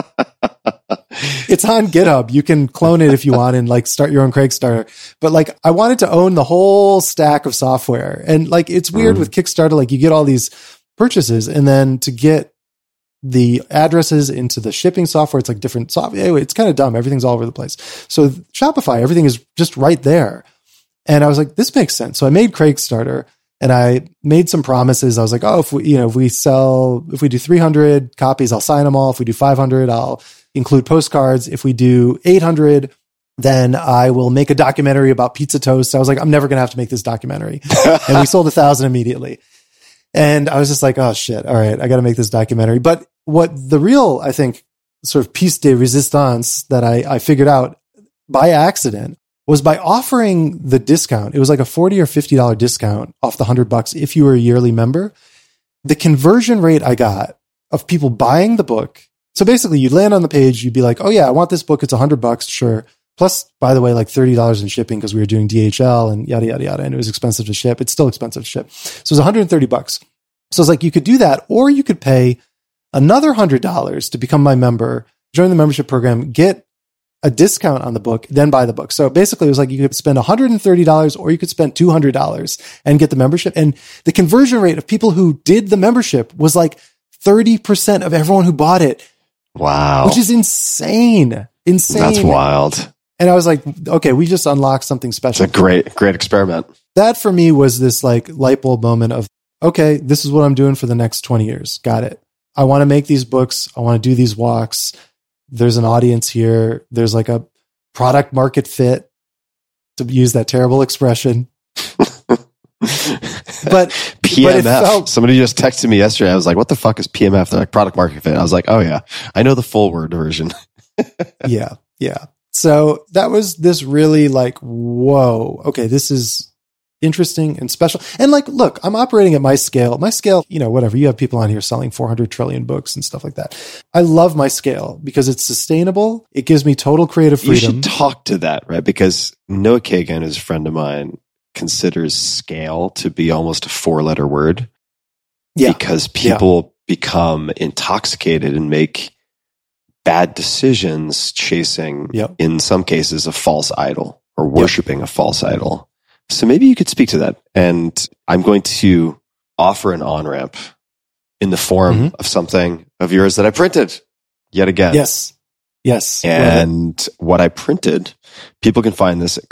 it's on GitHub. You can clone it if you want and like start your own Craigstarter. But like, I wanted to own the whole stack of software. And like, it's weird with Kickstarter, like you get all these purchases and then to get the addresses into the shipping software, it's like different software. Anyway, it's kind of dumb. Everything's all over the place. So Shopify, everything is just right there. And I was like, this makes sense. So I made Craigstarter and I made some promises. I was like, oh, if we do 300 copies, I'll sign them all. If we do 500, I'll include postcards. If we do 800, then I will make a documentary about pizza toast. I was like, I'm never going to have to make this documentary. And we sold 1,000 immediately. And I was just like, oh shit. All right. I got to make this documentary. But what the real, I think, sort of piece de resistance that I figured out by accident was by offering the discount. It was like a $40 or $50 discount off the $100 if you were a yearly member. The conversion rate I got of people buying the book. So basically you'd land on the page, you'd be like, oh yeah, I want this book. It's $100. Sure. Plus, by the way, like $30 in shipping because we were doing DHL and yada, yada, yada. And it was expensive to ship. It's still expensive to ship. So it was $130. So it's like, you could do that, or you could pay another $100 to become my member, join the membership program, get a discount on the book, then buy the book. So basically it was like you could spend $130 or you could spend $200 and get the membership. And the conversion rate of people who did the membership was like 30% of everyone who bought it. Wow. Which is insane. Insane. That's wild. And I was like, okay, we just unlocked something special. It's a great experiment. That for me was this like light bulb moment of, okay, this is what I'm doing for the next 20 years. Got it. I want to make these books. I want to do these walks. There's an audience here. There's like a product market fit, to use that terrible expression. But PMF. Somebody just texted me yesterday. I was like, what the fuck is PMF? They're like, product market fit. I was like, oh yeah, I know the full word version. Yeah. So that was this really like, whoa, okay, this is interesting and special. And like, look, I'm operating at my scale, whatever. You have people on here selling 400 trillion books and stuff like that. I love my scale because it's sustainable. It gives me total creative freedom. You should talk to that, right? Because Noah Kagan, who's a friend of mine, considers scale to be almost a 4-letter word. Yeah. Because people become intoxicated and make bad decisions chasing, in some cases, a false idol or worshiping a false idol. So maybe you could speak to that. And I'm going to offer an on-ramp in the form of something of yours that I printed yet again. Yes. And what I printed, people can find this at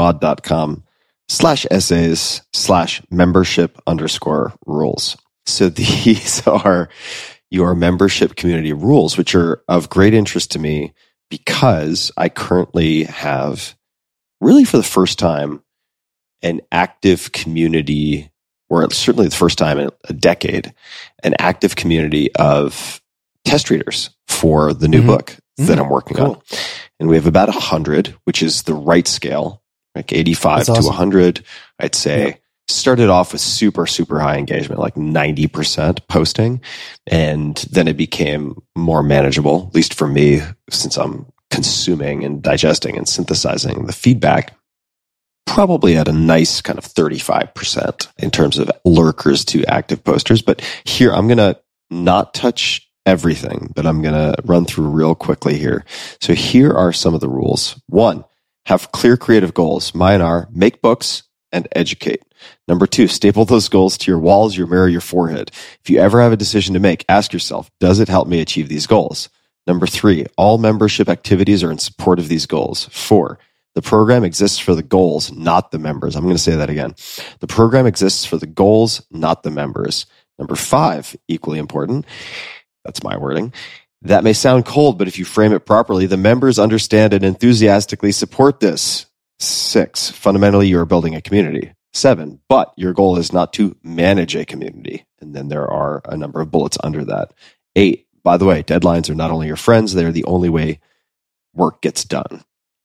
craigmod.com/essays/membership_rules. So these are your membership community rules, which are of great interest to me because I currently have, really for the first time, an active community, or certainly the first time in a decade, an active community of test readers for the new book that I'm working on. And we have about 100, which is the right scale, like 85 to 100, I'd say. Started off with super, super high engagement, like 90% posting. And then it became more manageable, at least for me, since I'm consuming and digesting and synthesizing the feedback. Probably at a nice kind of 35% in terms of lurkers to active posters. But here, I'm going to not touch everything, but I'm going to run through real quickly here. So here are some of the rules. 1, have clear creative goals. Mine are make books and educate. Number 2, staple those goals to your walls, your mirror, your forehead. If you ever have a decision to make, ask yourself, does it help me achieve these goals? Number 3, all membership activities are in support of these goals. 4, the program exists for the goals, not the members. I'm going to say that again. The program exists for the goals, not the members. Number 5, equally important. That's my wording. That may sound cold, but if you frame it properly, the members understand and enthusiastically support this. 6, fundamentally, you are building a community. 7, but your goal is not to manage a community. And then there are a number of bullets under that. 8, by the way, deadlines are not only your friends, they're the only way work gets done.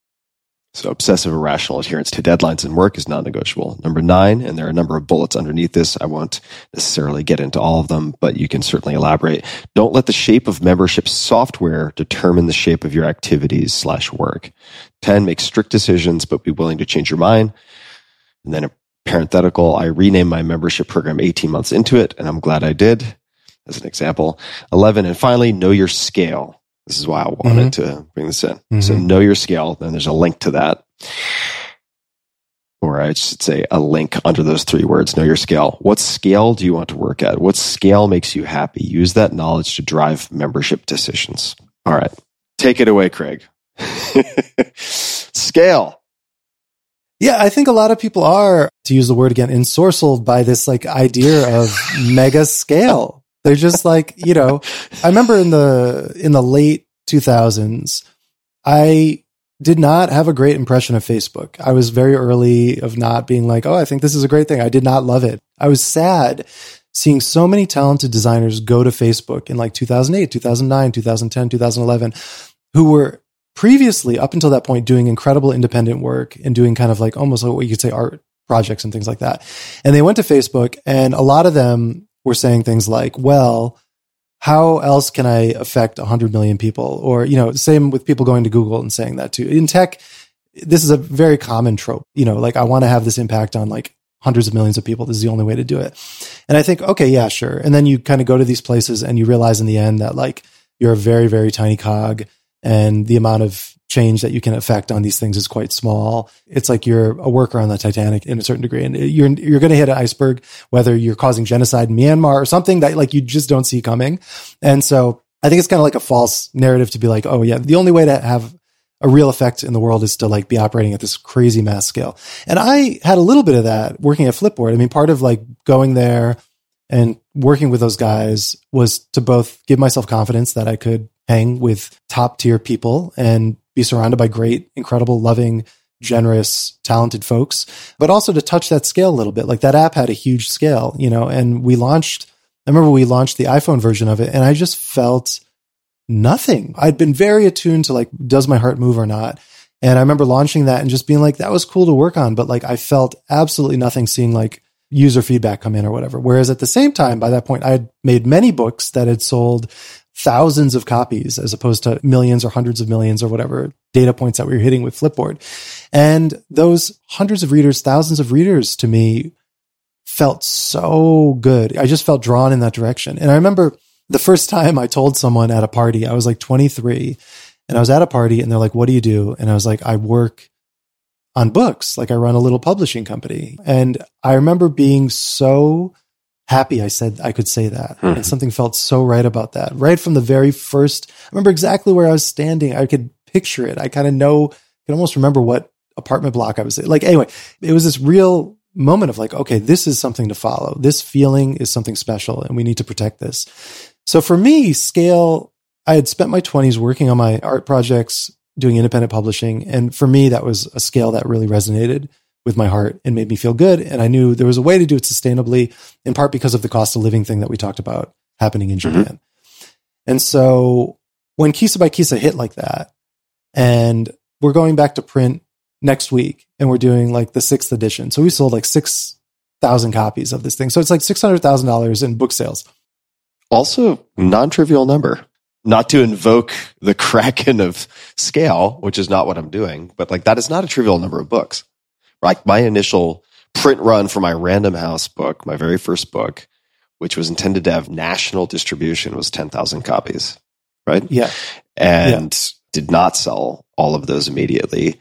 So obsessive irrational adherence to deadlines and work is non-negotiable. Number 9, and there are a number of bullets underneath this. I won't necessarily get into all of them, but you can certainly elaborate. Don't let the shape of membership software determine the shape of your activities/work. 10, make strict decisions, but be willing to change your mind. And then a parenthetical, I renamed my membership program 18 months into it, and I'm glad I did, as an example. 11, and finally, know your scale. This is why I wanted to bring this in. So know your scale. Then there's a link to that. Or I should say a link under those 3 words, know your scale. What scale do you want to work at? What scale makes you happy? Use that knowledge to drive membership decisions. All right. Take it away, Craig. Scale. Yeah, I think a lot of people are, to use the word again, ensorcelled by this like idea of mega scale. They're just like, I remember in the late 2000s, I did not have a great impression of Facebook. I was very early of not being like, oh, I think this is a great thing. I did not love it. I was sad seeing so many talented designers go to Facebook in like 2008, 2009, 2010, 2011, who were previously, up until that point, doing incredible independent work and doing kind of like almost like what you could say art projects and things like that. And they went to Facebook, and a lot of them were saying things like, well, how else can I affect 100 million people? Or, same with people going to Google and saying that too. In tech, this is a very common trope, like I want to have this impact on like hundreds of millions of people. This is the only way to do it. And I think, okay, yeah, sure. And then you kind of go to these places and you realize in the end that like you're a very, very tiny cog, and the amount of change that you can affect on these things is quite small. It's like you're a worker on the Titanic in a certain degree, and you're going to hit an iceberg, whether you're causing genocide in Myanmar or something that like you just don't see coming. And so I think it's kind of like a false narrative to be like, oh yeah, the only way to have a real effect in the world is to like be operating at this crazy mass scale. And I had a little bit of that working at Flipboard. I mean, part of like going there and working with those guys was to both give myself confidence that I could hang with top tier people and be surrounded by great, incredible, loving, generous, talented folks, but also to touch that scale a little bit. Like that app had a huge scale, and I remember we launched the iPhone version of it, and I just felt nothing. I'd been very attuned to like, does my heart move or not? And I remember launching that and just being like, that was cool to work on. But like, I felt absolutely nothing seeing like user feedback come in or whatever. Whereas at the same time, by that point, I had made many books that had sold thousands of copies as opposed to millions or hundreds of millions or whatever data points that we were hitting with Flipboard. And those hundreds of readers, thousands of readers to me felt so good. I just felt drawn in that direction. And I remember the first time I told someone at a party, I was like 23 and I was at a party and they're like, what do you do? And I was like, I work on books. Like I run a little publishing company. And I remember being so happy I said I could say that. And something felt so right about that. Right from the very first, I remember exactly where I was standing. I could picture it. I kind of know, I can almost remember what apartment block I was in. Like, anyway, it was this real moment of like, okay, this is something to follow. This feeling is something special and we need to protect this. So for me, scale, I had spent my 20s working on my art projects, doing independent publishing. And for me, that was a scale that really resonated with my heart and made me feel good. And I knew there was a way to do it sustainably, in part because of the cost of living thing that we talked about happening in Japan. And so when Kisa by Kisa hit like that, and we're going back to print next week and we're doing like the 6th edition. So we sold like 6,000 copies of this thing. So it's like $600,000 in book sales. Also, non-trivial number. Not to invoke the kraken of scale, which is not what I'm doing, but like that is not a trivial number of books. Like my initial print run for my Random House book, my very first book, which was intended to have national distribution, was 10,000 copies, right? Yeah. And did not sell all of those immediately.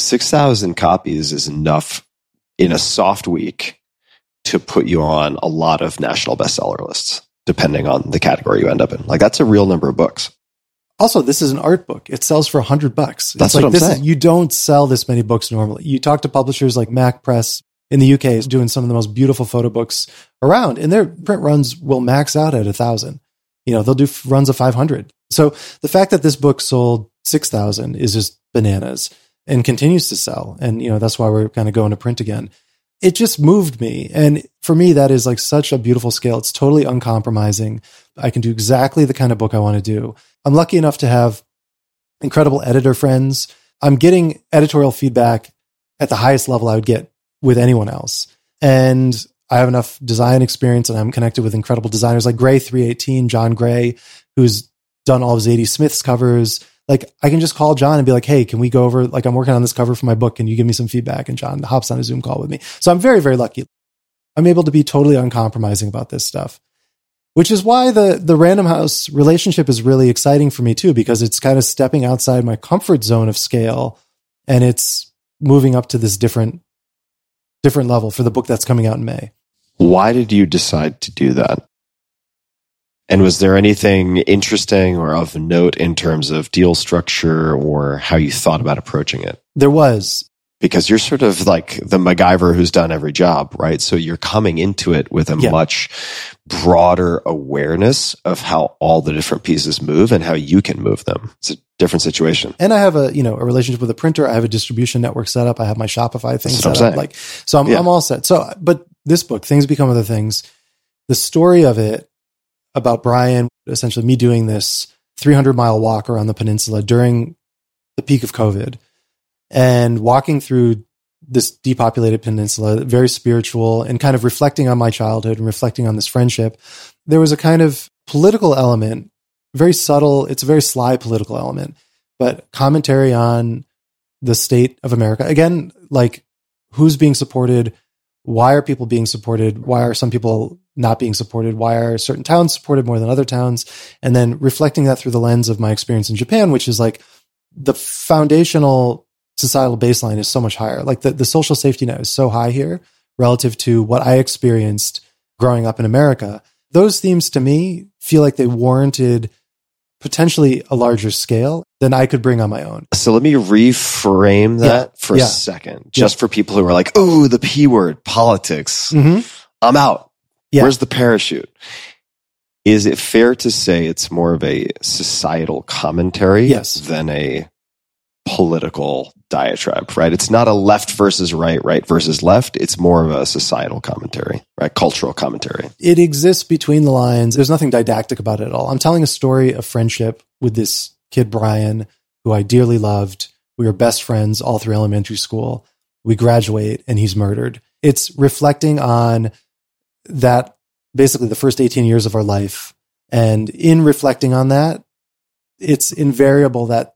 6,000 copies is enough in a soft week to put you on a lot of national bestseller lists, depending on the category you end up in. Like that's a real number of books. Also, this is an art book. It sells for $100. That's what I'm saying. You don't sell this many books normally. You talk to publishers like Mac Press in the UK is doing some of the most beautiful photo books around, and their print runs will max out at 1,000. You know, they'll do runs of 500. So the fact that this book sold 6,000 is just bananas and continues to sell. And, you know, that's why we're kind of going to print again. It just moved me. And for me, that is like such a beautiful scale. It's totally uncompromising. I can do exactly the kind of book I want to do. I'm lucky enough to have incredible editor friends. I'm getting editorial feedback at the highest level I would get with anyone else. And I have enough design experience and I'm connected with incredible designers like Gray 318, John Gray, who's done all of Zadie Smith's covers. Like I can just call John and be like, hey, can we go over, like I'm working on this cover for my book. Can you give me some feedback? And John hops on a Zoom call with me. So I'm very, very lucky. I'm able to be totally uncompromising about this stuff, which is why the Random House relationship is really exciting for me too, because it's kind of stepping outside my comfort zone of scale and it's moving up to this different level for the book that's coming out in May. Why did you decide to do that? And was there anything interesting or of note in terms of deal structure or how you thought about approaching it? There was. Because you're sort of like the MacGyver who's done every job, right? So you're coming into it with a much broader awareness of how all the different pieces move and how you can move them. It's a different situation. And I have a relationship with a printer. I have a distribution network set up. I have my Shopify thing set up. Like, so I'm all set. So, but this book, Things Become Other Things, the story of it about Brian, essentially me doing this 300-mile walk around the peninsula during the peak of COVID, and walking through this depopulated peninsula, very spiritual, and kind of reflecting on my childhood and reflecting on this friendship. There was a kind of political element, very subtle. It's a very sly political element, but commentary on the state of America. Again, like who's being supported? Why are people being supported? Why are some people not being supported? Why are certain towns supported more than other towns? And then reflecting that through the lens of my experience in Japan, which is like the foundational societal baseline is so much higher. Like the social safety net is so high here relative to what I experienced growing up in America. Those themes to me feel like they warranted potentially a larger scale than I could bring on my own. So let me reframe that for a second, just for people who are like, oh, the P word, politics. I'm out. Where's the parachute? Is it fair to say it's more of a societal commentary than a political diatribe, right? It's not a left versus right, right versus left. It's more of a societal commentary, right? Cultural commentary. It exists between the lines. There's nothing didactic about it at all. I'm telling a story of friendship with this kid, Brian, who I dearly loved, We were best friends all through elementary school. We graduate and he's murdered. It's reflecting on that, basically the first 18 years of our life. And in reflecting on that, it's invariable that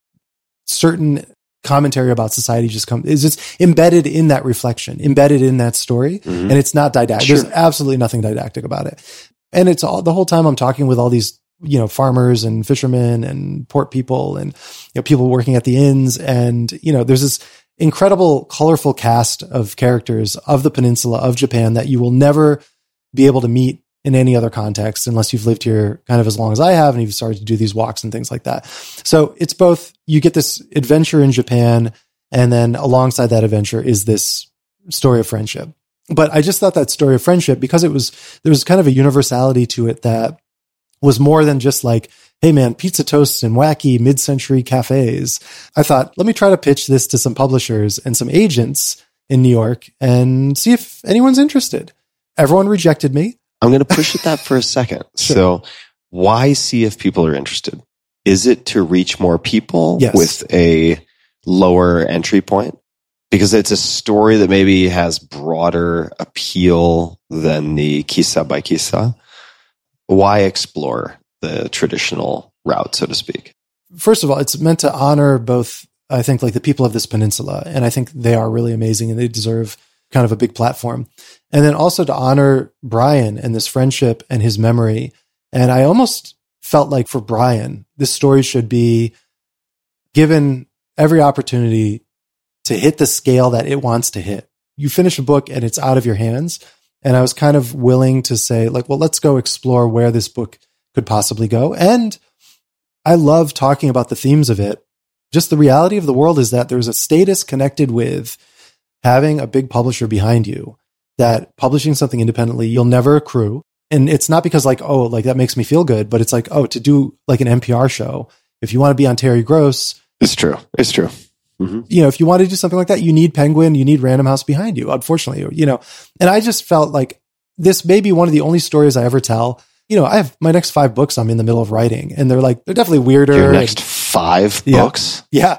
certain commentary about society is just embedded in that reflection, embedded in that story. And it's not didactic. Sure. There's absolutely nothing didactic about it. And it's all, the whole time I'm talking with all these, farmers and fishermen and port people and, people working at the inns. And, there's this incredible, colorful cast of characters of the peninsula of Japan that you will never be able to meet in any other context unless you've lived here kind of as long as I have and you've started to do these walks and things like that. So it's both, you get this adventure in Japan, and then alongside that adventure is this story of friendship. But I just thought that story of friendship, because there was kind of a universality to it that was more than just like, hey man, pizza toasts and wacky mid-century cafes. I thought, let me try to pitch this to some publishers and some agents in New York and see if anyone's interested. Everyone rejected me. I'm going to push at that for a second. Sure. So why see if people are interested? Is it to reach more people with a lower entry point? Because it's a story that maybe has broader appeal than the Kissa by Kissa. Why explore the traditional route, so to speak? First of all, it's meant to honor both, I think, like the people of this peninsula. And I think they are really amazing and they deserve kind of a big platform. And then also to honor Brian and this friendship and his memory. And I almost felt like for Brian, this story should be given every opportunity to hit the scale that it wants to hit. You finish a book and it's out of your hands. And I was kind of willing to say, like, well, let's go explore where this book could possibly go. And I love talking about the themes of it. Just the reality of the world is that there's a status connected with having a big publisher behind you, that publishing something independently, you'll never accrue. And it's not because like, oh, like that makes me feel good, but it's like, oh, to do like an NPR show, if you want to be on Terry Gross. It's true. Mm-hmm. If you want to do something like that, you need Penguin, you need Random House behind you, unfortunately, and I just felt like this may be one of the only stories I ever tell. I have my next 5 books I'm in the middle of writing, and they're definitely weirder. Your next 5 books? Yeah.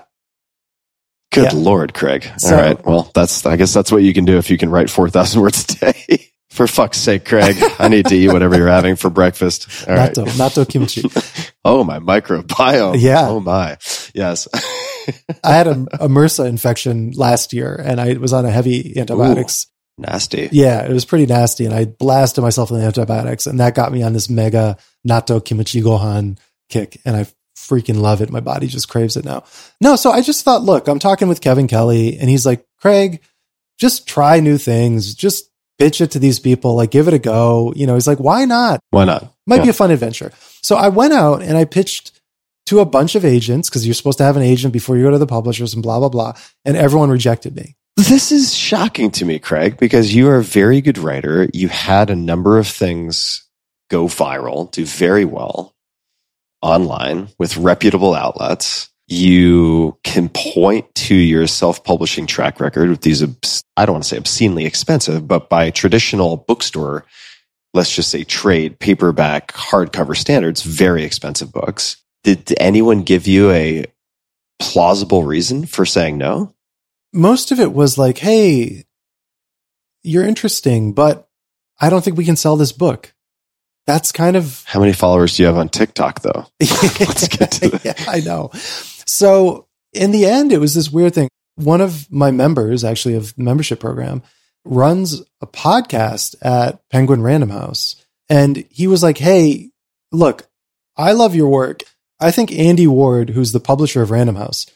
Good Lord, Craig. All right. Well, I guess that's what you can do if you can write 4,000 words a day. For fuck's sake, Craig, I need to eat whatever you're having for breakfast. All right. Natto kimchi. Oh, my microbiome. Yeah. Oh, my. Yes. I had a MRSA infection last year, and I was on a heavy antibiotics. Ooh, nasty. Yeah, it was pretty nasty, and I blasted myself with antibiotics, and that got me on this mega natto kimchi gohan kick, and I freaking love it. My body just craves it now. No, so I just thought, look, I'm talking with Kevin Kelly, and he's like, Craig, just try new things. Just pitch it to these people. Like, give it a go. He's like, why not? Why not? Might be a fun adventure. So I went out and I pitched to a bunch of agents, because you're supposed to have an agent before you go to the publishers and blah, blah, blah. And everyone rejected me. This is shocking to me, Craig, because you are a very good writer. You had a number of things go viral, do very well online with reputable outlets. You can point to your self-publishing track record with these, I don't want to say obscenely expensive, but by traditional bookstore, let's just say trade, paperback, hardcover standards, very expensive books. Did anyone give you a plausible reason for saying no? Most of it was like, hey, you're interesting, but I don't think we can sell this book. That's kind of... How many followers do you have on TikTok, though? Let's get to that. Yeah, I know. So in the end, it was this weird thing. One of my members, actually, of the membership program, runs a podcast at Penguin Random House. And he was like, hey, look, I love your work. I think Andy Ward, who's the publisher of Random House,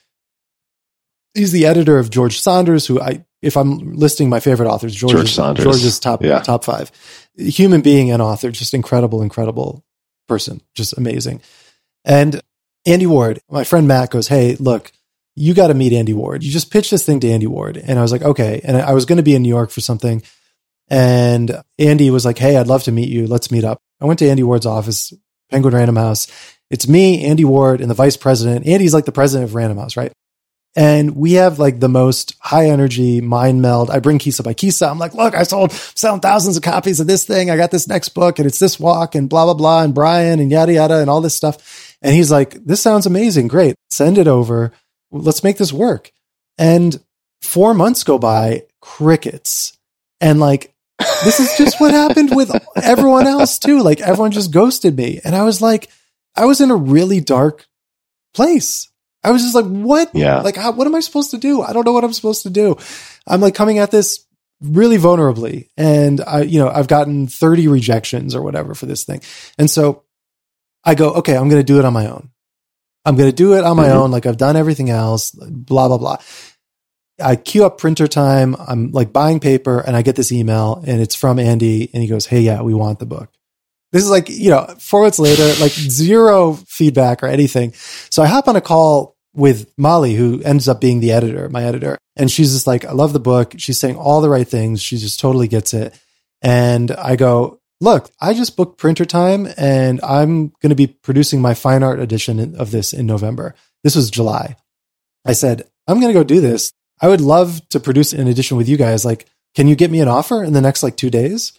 he's the editor of George Saunders, who if I'm listing my favorite authors, George Saunders. George's top 5. Human being and author, just incredible person, just amazing. And Andy Ward, my friend Matt goes, hey, look, you got to meet Andy Ward. You just pitch this thing to Andy Ward. And I was like, okay. And I was going to be in New York for something. And Andy was like, hey, I'd love to meet you. Let's meet up. I went to Andy Ward's office, Penguin Random House. It's me, Andy Ward, and the vice president. Andy's like the president of Random House, right? And we have like the most high energy mind meld. I bring Kissa by Kissa. I'm like, look, selling thousands of copies of this thing. I got this next book and it's this walk and blah, blah, blah. And Brian and yada, yada, and all this stuff. And he's like, this sounds amazing. Great. Send it over. let's make this work. And 4 months go by, crickets. And like, this is just what happened with everyone else too. Like everyone just ghosted me. And I was like, I was in a really dark place. I was just like, what? Yeah. Like, what am I supposed to do? I don't know what I'm supposed to do. I'm like coming at this really vulnerably. And I've gotten 30 rejections or whatever for this thing. And so I go, okay, I'm going to do it on my own. I'm going to do it on my own. Like I've done everything else, blah, blah, blah. I queue up printer time. I'm like buying paper and I get this email and it's from Andy and he goes, hey, yeah, we want the book. This is like, 4 months later, like zero feedback or anything. So I hop on a call with Molly, who ends up being the editor, my editor. And she's just like, I love the book. She's saying all the right things. She just totally gets it. And I go, look, I just booked printer time and I'm going to be producing my fine art edition of this in November. This was July. I said, I'm going to go do this. I would love to produce an edition with you guys. Like, can you get me an offer in the next 2 days?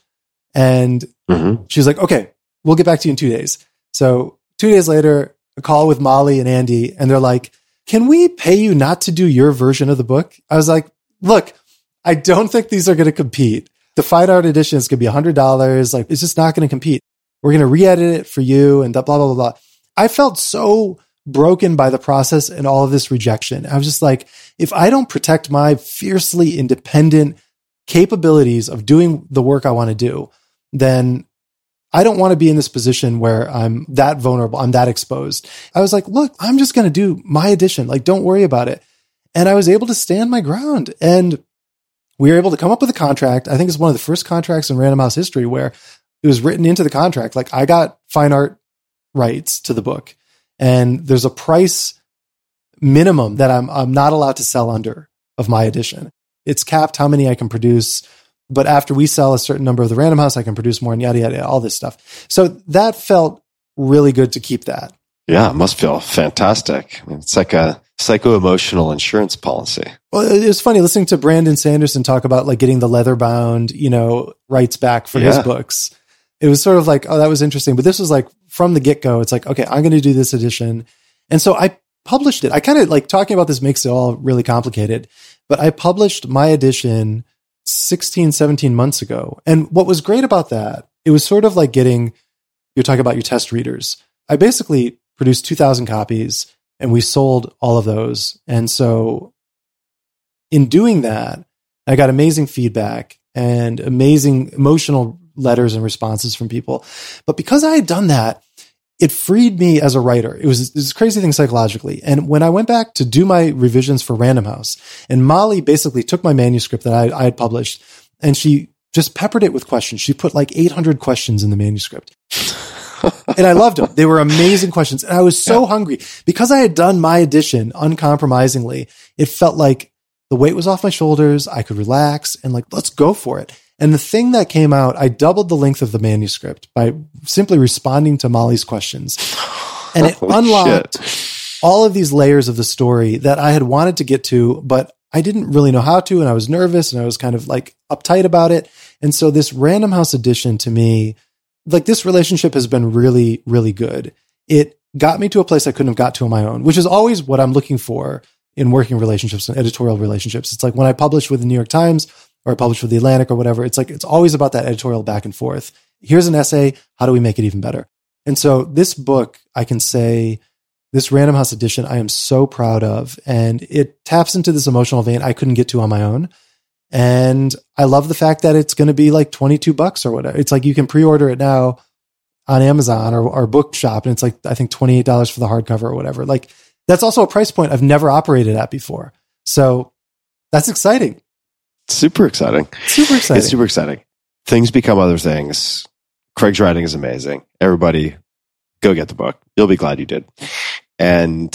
And she's like, okay, we'll get back to you in 2 days. So 2 days later, a call with Molly and Andy, and they're like, can we pay you not to do your version of the book? I was like, look, I don't think these are going to compete. The fine art edition is going to be $100. Like, it's just not going to compete. We're going to re-edit it for you and blah, blah, blah, blah. I felt so broken by the process and all of this rejection. I was just like, if I don't protect my fiercely independent capabilities of doing the work I want to do, then I don't want to be in this position where I'm that vulnerable. I'm that exposed. I was like, look, I'm just going to do my edition. Like, don't worry about it. And I was able to stand my ground. And we were able to come up with a contract. I think it's one of the first contracts in Random House history where it was written into the contract. Like, I got fine art rights to the book. And there's a price minimum that I'm not allowed to sell under of my edition. It's capped how many I can produce. But after we sell a certain number of the Random House, I can produce more and yada, yada, all this stuff. So that felt really good to keep that. Yeah, it must feel fantastic. It's like a psycho-emotional insurance policy. Well, it was funny listening to Brandon Sanderson talk about like getting the leather bound, rights back for his books. It was sort of like, oh, that was interesting. But this was like from the get-go, it's like, okay, I'm going to do this edition. And so I published it. I kind of like talking about this makes it all really complicated, but I published my edition 16, 17 months ago. And what was great about that, it was sort of like you're talking about your test readers. I basically produced 2,000 copies and we sold all of those. And so in doing that, I got amazing feedback and amazing emotional letters and responses from people. But because I had done that, it freed me as a writer. It was this crazy thing psychologically. And when I went back to do my revisions for Random House, and Molly basically took my manuscript that I had published and she just peppered it with questions. She put like 800 questions in the manuscript. And I loved them. They were amazing questions. And I was so hungry because I had done my edition uncompromisingly. It felt like the weight was off my shoulders. I could relax and like, let's go for it. And the thing that came out, I doubled the length of the manuscript by simply responding to Molly's questions. And it unlocked all of these layers of the story that I had wanted to get to, but I didn't really know how to. And I was nervous and I was kind of like uptight about it. And so this Random House edition to me, like this relationship has been really, really good. It got me to a place I couldn't have got to on my own, which is always what I'm looking for in working relationships and editorial relationships. It's like when I published with the New York Times, or I published with the Atlantic or whatever, it's like, it's always about that editorial back and forth. Here's an essay. How do we make it even better? And so this book, I can say this Random House edition, I am so proud of, and it taps into this emotional vein I couldn't get to on my own. And I love the fact that it's going to be like $22 or whatever. It's like you can pre-order it now on Amazon or Bookshop. And it's like, I think $28 for the hardcover or whatever. Like that's also a price point I've never operated at before. So that's exciting. Super exciting. Super exciting. It's super exciting. Things become other things. Craig's writing is amazing. Everybody go get the book. You'll be glad you did. And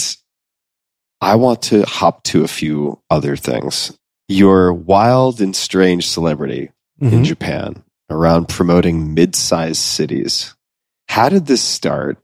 I want to hop to a few other things. Your wild and strange celebrity in Japan around promoting mid-sized cities. How did this start?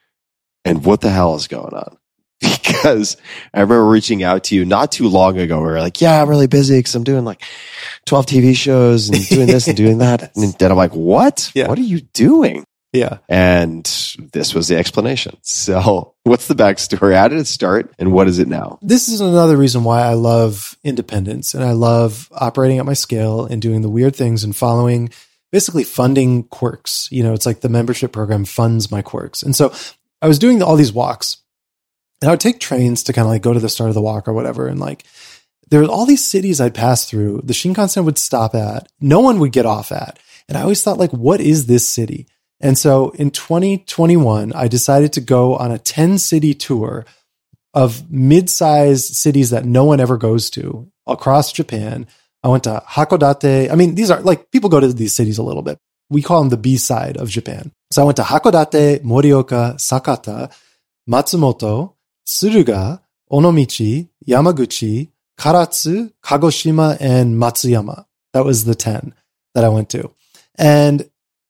And what the hell is going on? Because I remember reaching out to you not too long ago. We were like, yeah, I'm really busy because I'm doing like 12 TV shows and doing this and doing that. And then I'm like, what? Yeah. What are you doing? Yeah. And this was the explanation. So what's the backstory? How did it start and what is it now? This is another reason why I love independence and I love operating at my scale and doing the weird things and basically funding quirks. It's like the membership program funds my quirks. And so I was doing all these walks and I would take trains to kind of like go to the start of the walk or whatever. And like, there were all these cities I'd pass through. The Shinkansen would stop at, no one would get off at. And I always thought like, what is this city? And so in 2021, I decided to go on a 10-city tour of mid-sized cities that no one ever goes to across Japan. I went to Hakodate. I mean, these are like, people go to these cities a little bit. We call them the B side of Japan. So I went to Hakodate, Morioka, Sakata, Matsumoto, Tsuruga, Onomichi, Yamaguchi, Karatsu, Kagoshima, and Matsuyama. That was the 10 that I went to. And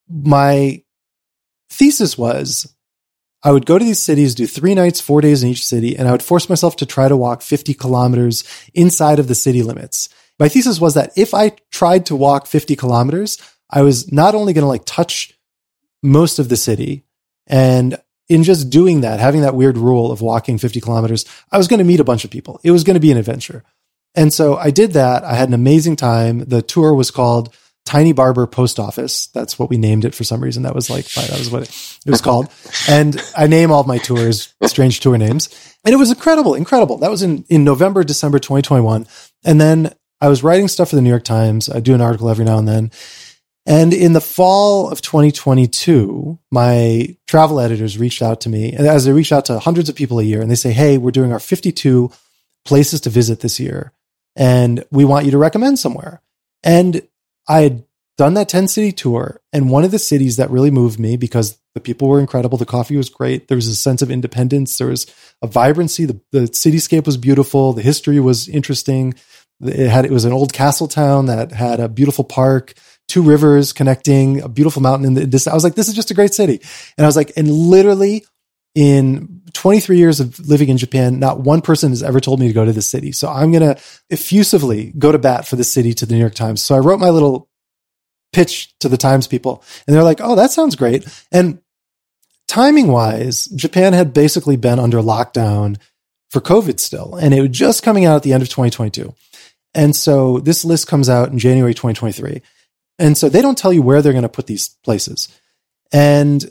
my thesis was I would go to these cities, do 3 nights, 4 days in each city, and I would force myself to try to walk 50 kilometers inside of the city limits. My thesis was that if I tried to walk 50 kilometers, I was not only going to like touch most of the city, and in just doing that, having that weird rule of walking 50 kilometers, I was going to meet a bunch of people. It was going to be an adventure. And so I did that. I had an amazing time. The tour was called Tiny Barber Post Office. That's what we named it for some reason. That was what it was called. And I name all of my tours strange tour names. And it was incredible. That was in November, December 2021. And then I was writing stuff for the New York Times. I do an article every now and then. And in the fall of 2022, my travel editors reached out to me, and as they reach out to hundreds of people a year, and they say, hey, we're doing our 52 places to visit this year, and we want you to recommend somewhere. And I had done that 10-city tour, and one of the cities that really moved me, because the people were incredible, the coffee was great, there was a sense of independence, there was a vibrancy, the cityscape was beautiful, the history was interesting. It was an old castle town that had a beautiful park, 2 rivers connecting, a beautiful mountain in this. I was like, this is just a great city. And I was like, and literally in 23 years of living in Japan, not one person has ever told me to go to this city. So I'm going to effusively go to bat for the city to the New York Times. So I wrote my little pitch to the Times people, and they're like, oh, that sounds great. And timing wise, Japan had basically been under lockdown for COVID still, and it was just coming out at the end of 2022. And so this list comes out in January 2023. And so they don't tell you where they're going to put these places. And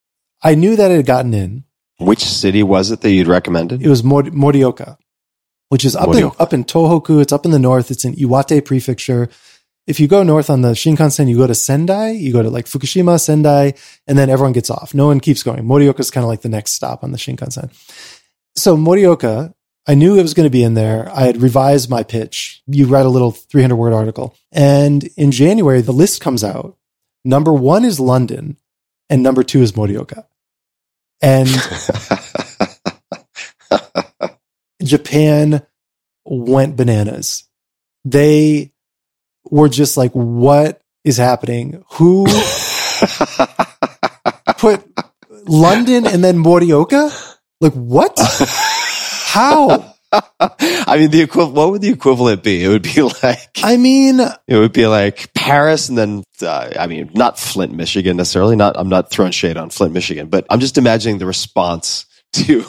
I knew that it had gotten in. Which city was it that you'd recommended? It was Morioka, which is up in Tohoku. It's up in the north. It's in Iwate Prefecture. If you go north on the Shinkansen, you go to Sendai, you go to like Fukushima, Sendai, and then everyone gets off. No one keeps going. Morioka is kind of like the next stop on the Shinkansen. So Morioka, I knew it was going to be in there. I had revised my pitch. You write a little 300-word article. And in January, the list comes out. Number 1 is London, and number 2 is Morioka. And Japan went bananas. They were just like, what is happening? Who put London and then Morioka? Like, what? How? I mean, what would the equivalent be? It would be like, it would be like Paris and then, not Flint, Michigan necessarily. I'm not throwing shade on Flint, Michigan, but I'm just imagining the response to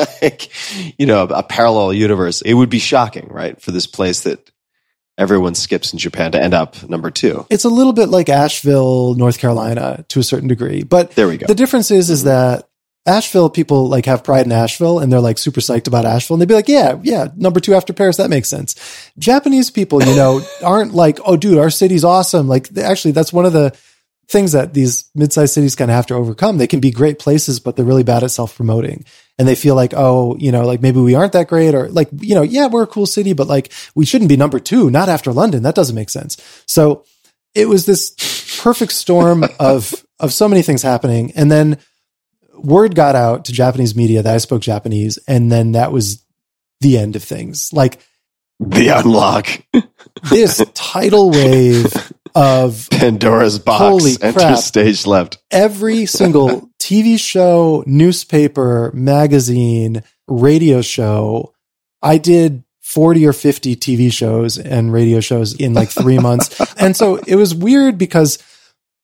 a parallel universe. It would be shocking, right? For this place that everyone skips in Japan to end up number 2. It's a little bit like Asheville, North Carolina to a certain degree, but there we go. The difference is that Asheville, people like have pride in Asheville and they're like super psyched about Asheville. And they'd be like, yeah, number 2 after Paris. That makes sense. Japanese people, aren't like, oh dude, our city's awesome. Like actually, that's one of the things that these mid-sized cities kind of have to overcome. They can be great places, but they're really bad at self-promoting. And they feel like, oh, like maybe we aren't that great, or like, yeah, we're a cool city, but like we shouldn't be number 2, not after London. That doesn't make sense. So it was this perfect storm of so many things happening. And then word got out to Japanese media that I spoke Japanese, and then that was the end of things. Like the unlock. This tidal wave of Pandora's box. Holy enter crap. Stage left. Every single TV show, newspaper, magazine, radio show. I did 40 or 50 TV shows and radio shows in like 3 months. And so it was weird because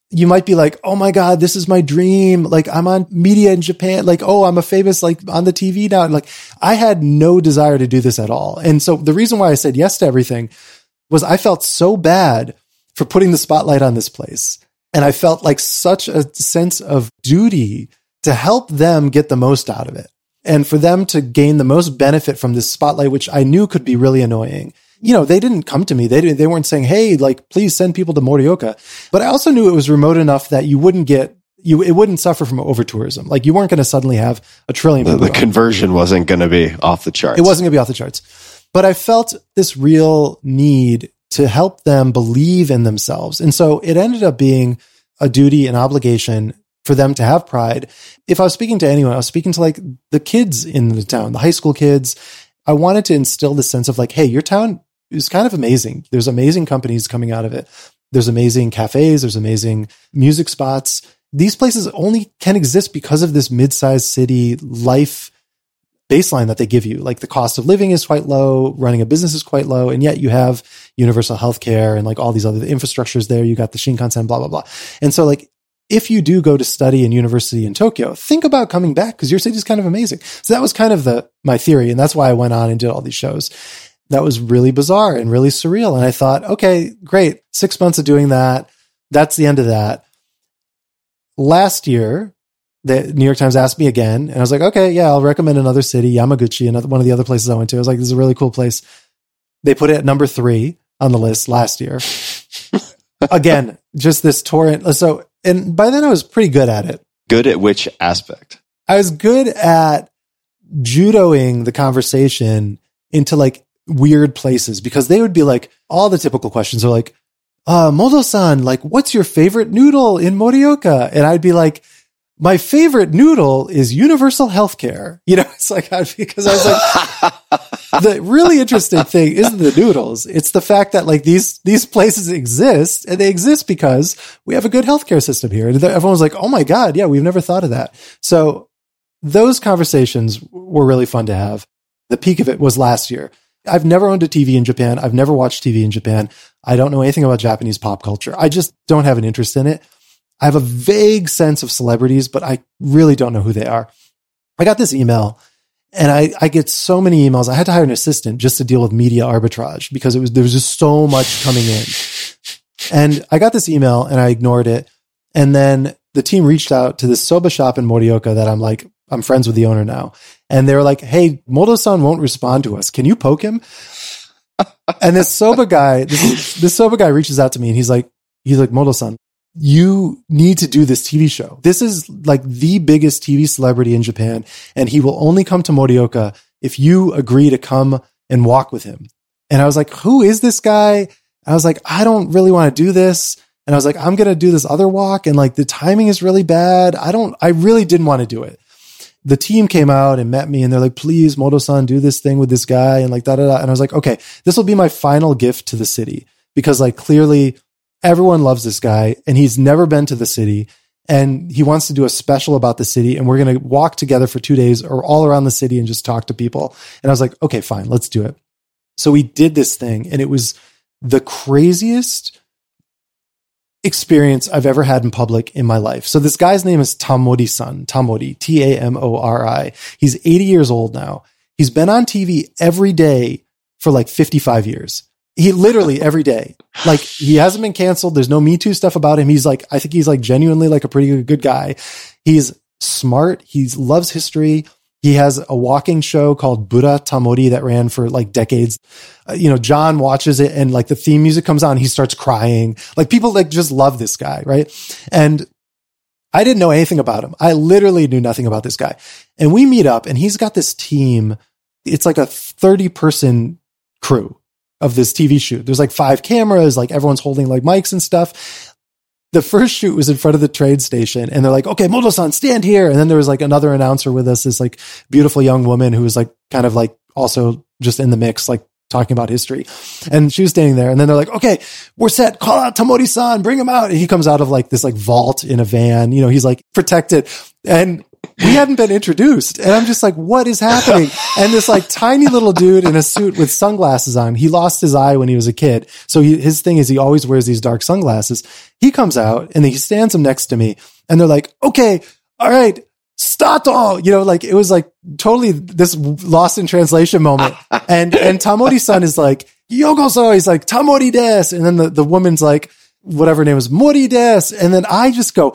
you might be like, oh my God, this is my dream. Like I'm on media in Japan. Like, oh, I'm a famous, like on the TV now. And like I had no desire to do this at all. And so the reason why I said yes to everything was I felt so bad for putting the spotlight on this place. And I felt like such a sense of duty to help them get the most out of it. And for them to gain the most benefit from this spotlight, which I knew could be really annoying. You know, they didn't come to me. They weren't saying, hey, like, please send people to Morioka. But I also knew it was remote enough that it wouldn't suffer from over-tourism. Like, you weren't going to suddenly have a trillion people. The conversion wasn't going to be off the charts. It wasn't going to be off the charts. But I felt this real need to help them believe in themselves. And so it ended up being a duty, an obligation for them to have pride. If I was speaking to anyone, I was speaking to like the kids in the town, the high school kids. I wanted to instill this sense of like, hey, your town is kind of amazing. There's amazing companies coming out of it. There's amazing cafes. There's amazing music spots. These places only can exist because of this mid-sized city life baseline that they give you. Like the cost of living is quite low, running a business is quite low, and yet you have universal healthcare and like all these other infrastructures there. You got the Shinkansen, blah, blah, blah. And so like, if you do go to study in university in Tokyo, think about coming back because your city is kind of amazing. So that was kind of my theory. And that's why I went on and did all these shows. That was really bizarre and really surreal. And I thought, okay, great. 6 months of doing that. That's the end of that. Last year, the New York Times asked me again. And I was like, okay, yeah, I'll recommend another city, Yamaguchi, one of the other places I went to. I was like, this is a really cool place. They put it at number 3 on the list last year. Again, just this torrent. So, and by then I was pretty good at it. Good at which aspect? I was good at judoing the conversation into like weird places because they would be like, all the typical questions are like, Modo-san, like, what's your favorite noodle in Morioka? And I'd be like, my favorite noodle is universal healthcare. You know, it's like, because I was like, the really interesting thing isn't the noodles. It's the fact that like these places exist and they exist because we have a good healthcare system here. And everyone was like, oh my God, yeah, we've never thought of that. So those conversations were really fun to have. The peak of it was last year. I've never owned a TV in Japan. I've never watched TV in Japan. I don't know anything about Japanese pop culture. I just don't have an interest in it. I have a vague sense of celebrities, but I really don't know who they are. I got this email and I get so many emails. I had to hire an assistant just to deal with media arbitrage because there was just so much coming in. And I got this email and I ignored it. And then the team reached out to this soba shop in Morioka that I'm friends with the owner now. And they were like, hey, Modo-san won't respond to us. Can you poke him? And this soba guy reaches out to me and he's like, Modo-san, you need to do this TV show. This is like the biggest TV celebrity in Japan. And he will only come to Morioka if you agree to come and walk with him. And I was like, who is this guy? I was like, I don't really want to do this. And I was like, I'm going to do this other walk. And like the timing is really bad. I really didn't want to do it. The team came out and met me and they're like, please, Modo-san, do this thing with this guy. And like, da-da-da. And I was like, okay, this will be my final gift to the city because like clearly everyone loves this guy and he's never been to the city and he wants to do a special about the city. And we're going to walk together for 2 days or all around the city and just talk to people. And I was like, okay, fine, let's do it. So we did this thing and it was the craziest experience I've ever had in public in my life. So this guy's name is Tamori-san, Tamori, Tamori. He's 80 years old now. He's been on TV every day for like 55 years. He literally every day, like he hasn't been canceled. There's no Me Too stuff about him. He's like, I think he's like genuinely like a pretty good guy. He's smart. He loves history. He has a walking show called Buddha Tamori that ran for like decades. John watches it and like the theme music comes on. He starts crying. Like people like just love this guy. Right. And I didn't know anything about him. I literally knew nothing about this guy. And we meet up and he's got this team. It's like a 30-person crew of this TV shoot. There's like 5 cameras, like everyone's holding like mics and stuff. The first shoot was in front of the train station and they're like, okay, Modo-san, stand here. And then there was like another announcer with us, this like beautiful young woman who was like kind of like also just in the mix, like talking about history. And she was standing there and then they're like, okay, we're set. Call out Tamori-san, bring him out. And he comes out of like this like vault in a van, he's like protected. And we hadn't been introduced. And I'm just like, what is happening? And this like tiny little dude in a suit with sunglasses on, he lost his eye when he was a kid. So his thing is he always wears these dark sunglasses. He comes out and he stands him next to me and they're like, okay, all right, stato, like it was like totally this lost in translation moment. And Tamori-san is like, yokoso, he's like, Tamori desu. And then the woman's like, whatever her name is, Mori desu. And then I just go,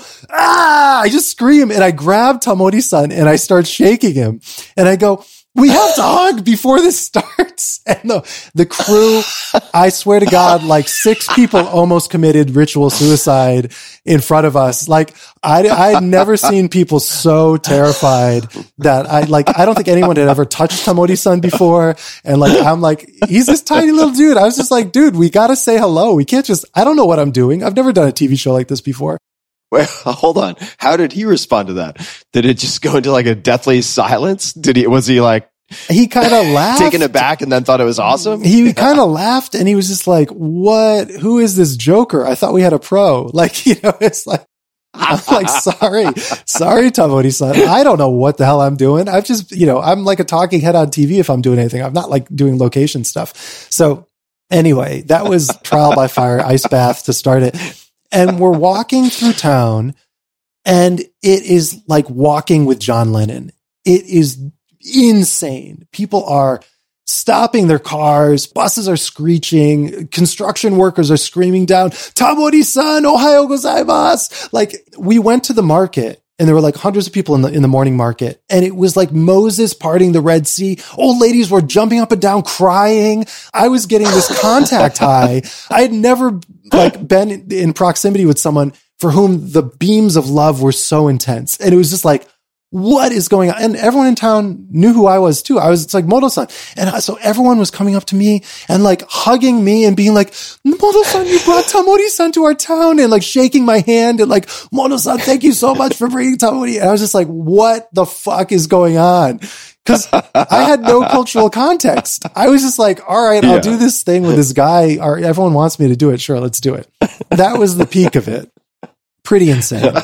I just scream and I grab Tamori-san and I start shaking him. And I go, we have to hug before this starts. And the crew, I swear to God, like 6 people almost committed ritual suicide in front of us. Like I had never seen people so terrified that I don't think anyone had ever touched Tamori-san before. And like, I'm like, he's this tiny little dude. I was just like, dude, we got to say hello. We can't just, I don't know what I'm doing. I've never done a TV show like this before. Wait, hold on. How did he respond to that? Did it just go into like a deathly silence? Was he like, he kind of laughed, taken aback and then thought it was awesome? He kind of laughed and he was just like, what, who is this Joker? I thought we had a pro. Like, it's like, I'm like, sorry, Tamori-san. I don't know what the hell I'm doing. I've just, I'm like a talking head on TV if I'm doing anything. I'm not like doing location stuff. So anyway, that was trial by fire, ice bath to start it. And we're walking through town and it is like walking with John Lennon. It is insane. People are stopping their cars. Buses are screeching. Construction workers are screaming down, Tamori-san, ohayo gozaimasu. Like we went to the market and there were like hundreds of people in the morning market. And it was like Moses parting the Red Sea. Old ladies were jumping up and down crying. I was getting this contact high. I had never like been in proximity with someone for whom the beams of love were so intense. And it was just like, what is going on? And everyone in town knew who I was too. It's like Moto-san. And so everyone was coming up to me and like hugging me and being like, Moto-san, you brought Tamori-san to our town, and like shaking my hand and like, Moto-san, thank you so much for bringing Tamori. And I was just like, what the fuck is going on? Cause I had no cultural context. I was just like, all right, I'll do this thing with this guy. Or everyone wants me to do it. Sure. Let's do it. That was the peak of it. Pretty insane.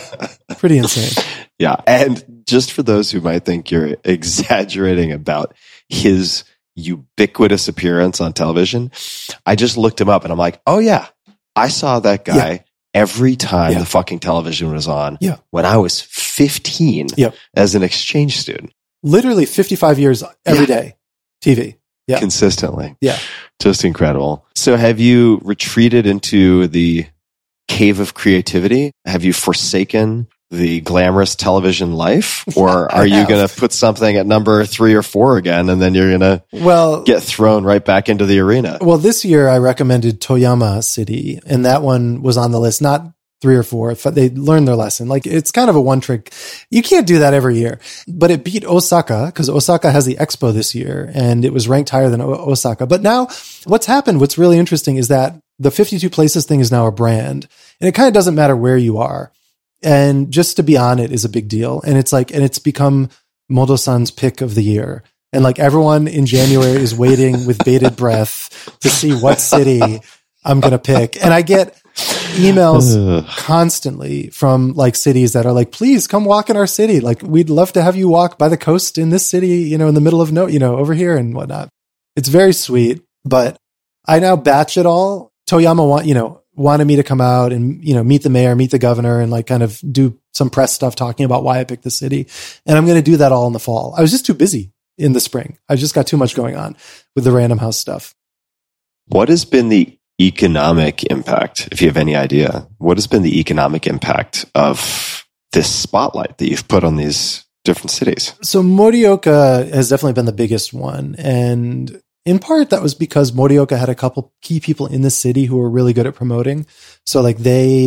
Yeah. And just for those who might think you're exaggerating about his ubiquitous appearance on television, I just looked him up and I'm like, oh yeah, I saw that guy every time the fucking television was on when I was 15 as an exchange student. Literally 55 years every day. TV. Yeah. Consistently. Yeah. Just incredible. So have you retreated into the cave of creativity? Have you forsaken the glamorous television life, or are you going to put something at number 3 or 4 again, and then you're going to get thrown right back into the arena? Well, this year I recommended Toyama City, and that one was on the list, not 3 or 4. They learned their lesson. Like, it's kind of a one trick. You can't do that every year, but it beat Osaka because Osaka has the Expo this year and it was ranked higher than Osaka. But now what's happened, what's really interesting is that the 52 places thing is now a brand, and it kind of doesn't matter where you are. And just to be on it is a big deal. And it's like, and it's become Moto-san's pick of the year. And like everyone in January is waiting with bated breath to see what city I'm going to pick. And I get emails constantly from like cities that are like, please come walk in our city. Like, we'd love to have you walk by the coast in this city, in the middle of over here and whatnot. It's very sweet, but I now batch it all. Toyama wanted me to come out and, meet the mayor, meet the governor, and like kind of do some press stuff talking about why I picked the city. And I'm going to do that all in the fall. I was just too busy in the spring. I just got too much going on with the Random House stuff. What has been the economic impact, if you have any idea? What has been the economic impact of this spotlight that you've put on these different cities? So Morioka has definitely been the biggest one. And in part, that was because Morioka had a couple key people in the city who were really good at promoting. So like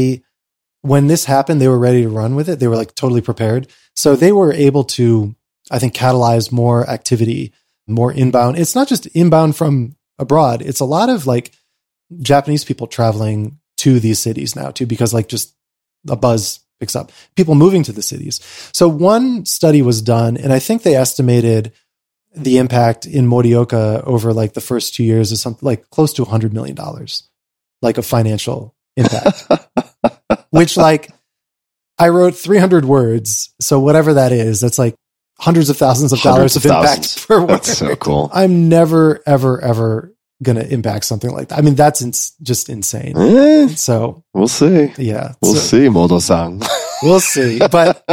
when this happened, they were ready to run with it. They were like totally prepared. So they were able to, I think, catalyze more activity, more inbound. It's not just inbound from abroad. It's a lot of like Japanese people traveling to these cities now too, because like just a buzz picks up. People moving to the cities. So one study was done, and I think they estimated the impact in Morioka over like the first 2 years is something like close to $100 million, like a financial impact, which like, I wrote 300 words. So whatever that is, that's like hundreds of thousands of dollars of impact per word. That's so cool. I'm never, ever, ever going to impact something like that. I mean, that's just insane. So We'll see. yeah. We'll see, Modo-san. We'll see. But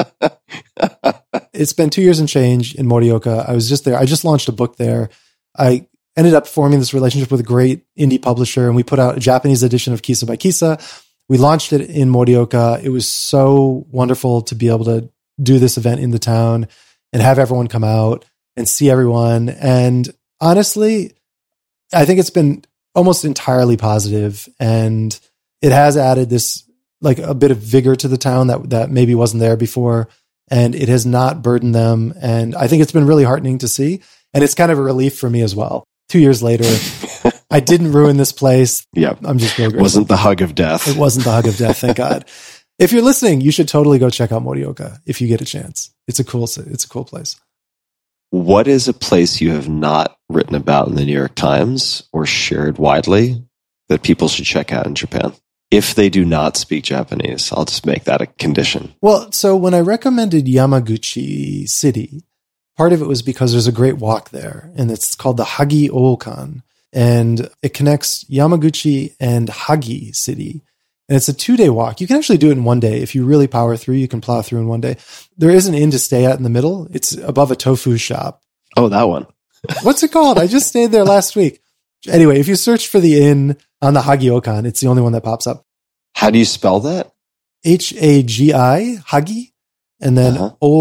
it's been 2 years and change in Morioka. I was just there. I just launched a book there. I ended up forming this relationship with a great indie publisher, and we put out a Japanese edition of Kisa by Kisa. We launched it in Morioka. It was so wonderful to be able to do this event in the town and have everyone come out and see everyone. And honestly, I think it's been almost entirely positive, and it has added this, like, a bit of vigor to the town that maybe wasn't there before, and it has not burdened them. And I think it's been really heartening to see. And it's kind of a relief for me as well. 2 years later, I didn't ruin this place. Yeah. I'm just real grateful. Wasn't the hug of death. It wasn't the hug of death, thank God. If you're listening, you should totally go check out Morioka if you get a chance. It's a cool place. What is a place you have not written about in the New York Times or shared widely that people should check out in Japan? If they do not speak Japanese, I'll just make that a condition. Well, so when I recommended Yamaguchi City, part of it was because there's a great walk there, and it's called the Hagi Okan, and it connects Yamaguchi and Hagi City. And it's a 2-day walk. You can actually do it in 1 day. If you really power through, you can plow through in 1 day. There is an inn to stay at in the middle. It's above a tofu shop. Oh, that one. What's it called? I just stayed there last week. Anyway, if you search for the inn on the Hagi Okan, it's the only one that pops up. How do you spell that? Hagi, Hagi, and then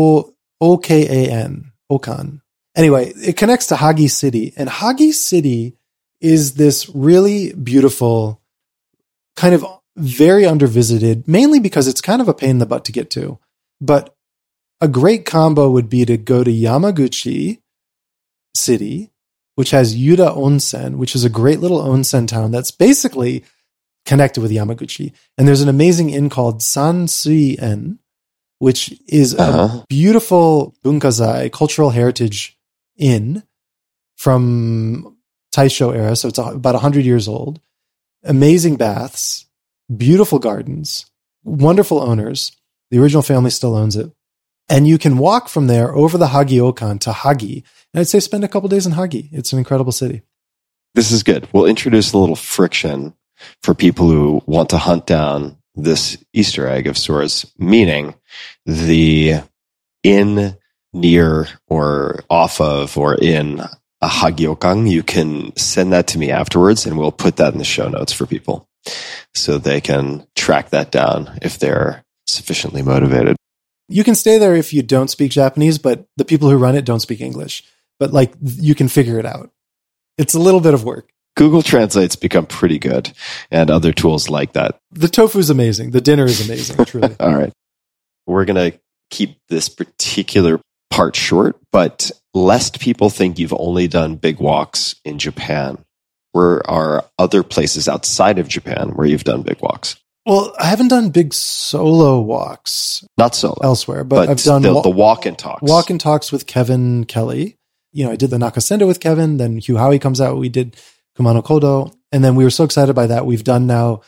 Okan, Okan. Anyway, it connects to Hagi City, and Hagi City is this really beautiful, kind of very undervisited, mainly because it's kind of a pain in the butt to get to. But a great combo would be to go to Yamaguchi City, which has Yuda Onsen, which is a great little onsen town that's basically connected with Yamaguchi. And there's an amazing inn called Sansui-en, which is a beautiful bunkazai, cultural heritage inn from Taisho era. So it's about 100 years old. Amazing baths, beautiful gardens, wonderful owners. The original family still owns it. And you can walk from there over the Hagi Okan to Hagi. And I'd say spend a couple days in Hagi. It's an incredible city. This is good. We'll introduce a little friction for people who want to hunt down this Easter egg of sorts, meaning the inn near or off of or in a Hagiokan. You can send that to me afterwards, and we'll put that in the show notes for people so they can track that down if they're sufficiently motivated. You can stay there if you don't speak Japanese, but the people who run it don't speak English. But like, you can figure it out. It's a little bit of work. Google Translate's become pretty good, and other tools like that. The tofu's amazing. The dinner is amazing, truly. All right. We're going to keep this particular part short, but lest people think you've only done big walks in Japan, where are other places outside of Japan where you've done big walks? Well, I haven't done big solo walks. Not solo. Elsewhere, but I've done the walk and talks. Walk and talks with Kevin Kelly. You know, I did the Nakasendo with Kevin, then Hugh Howey comes out, we did Kumano Kodo, and then we were so excited by that. We've done now,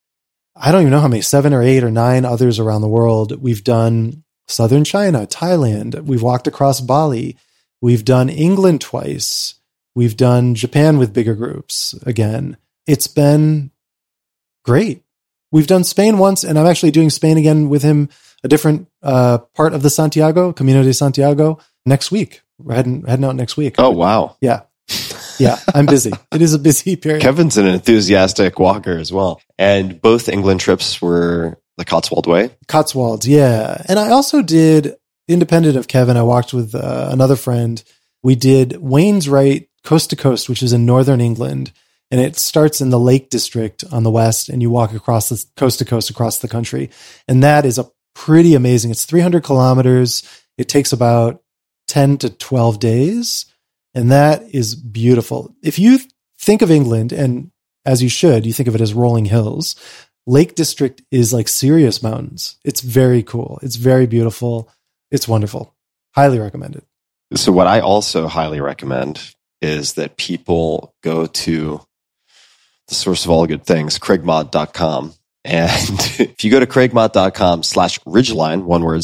I don't even know how many, 7 or 8 or 9 others around the world. We've done Southern China, Thailand. We've walked across Bali. We've done England twice. We've done Japan with bigger groups again. It's been great. We've done Spain once, and I'm actually doing Spain again with him, a different part of the Santiago, Camino de Santiago, next week. We're heading out next week. Oh, wow. Yeah. Yeah, I'm busy. It is a busy period. Kevin's an enthusiastic walker as well. And both England trips were the Cotswold Way? Cotswolds, yeah. And I also did, independent of Kevin, I walked with another friend. We did Wainwright Coast to Coast, which is in northern England. And it starts in the Lake District on the west, and you walk across the coast to coast across the country. And that is a pretty amazing. It's 300 kilometers. It takes about 10 to 12 days. And that is beautiful. If you think of England, and as you should, you think of it as rolling hills, Lake District is like serious mountains. It's very cool. It's very beautiful. It's wonderful. Highly recommend it. So what I also highly recommend is that people go to the source of all good things, craigmod.com, And if you go to craigmott.com/ridgeline, one word,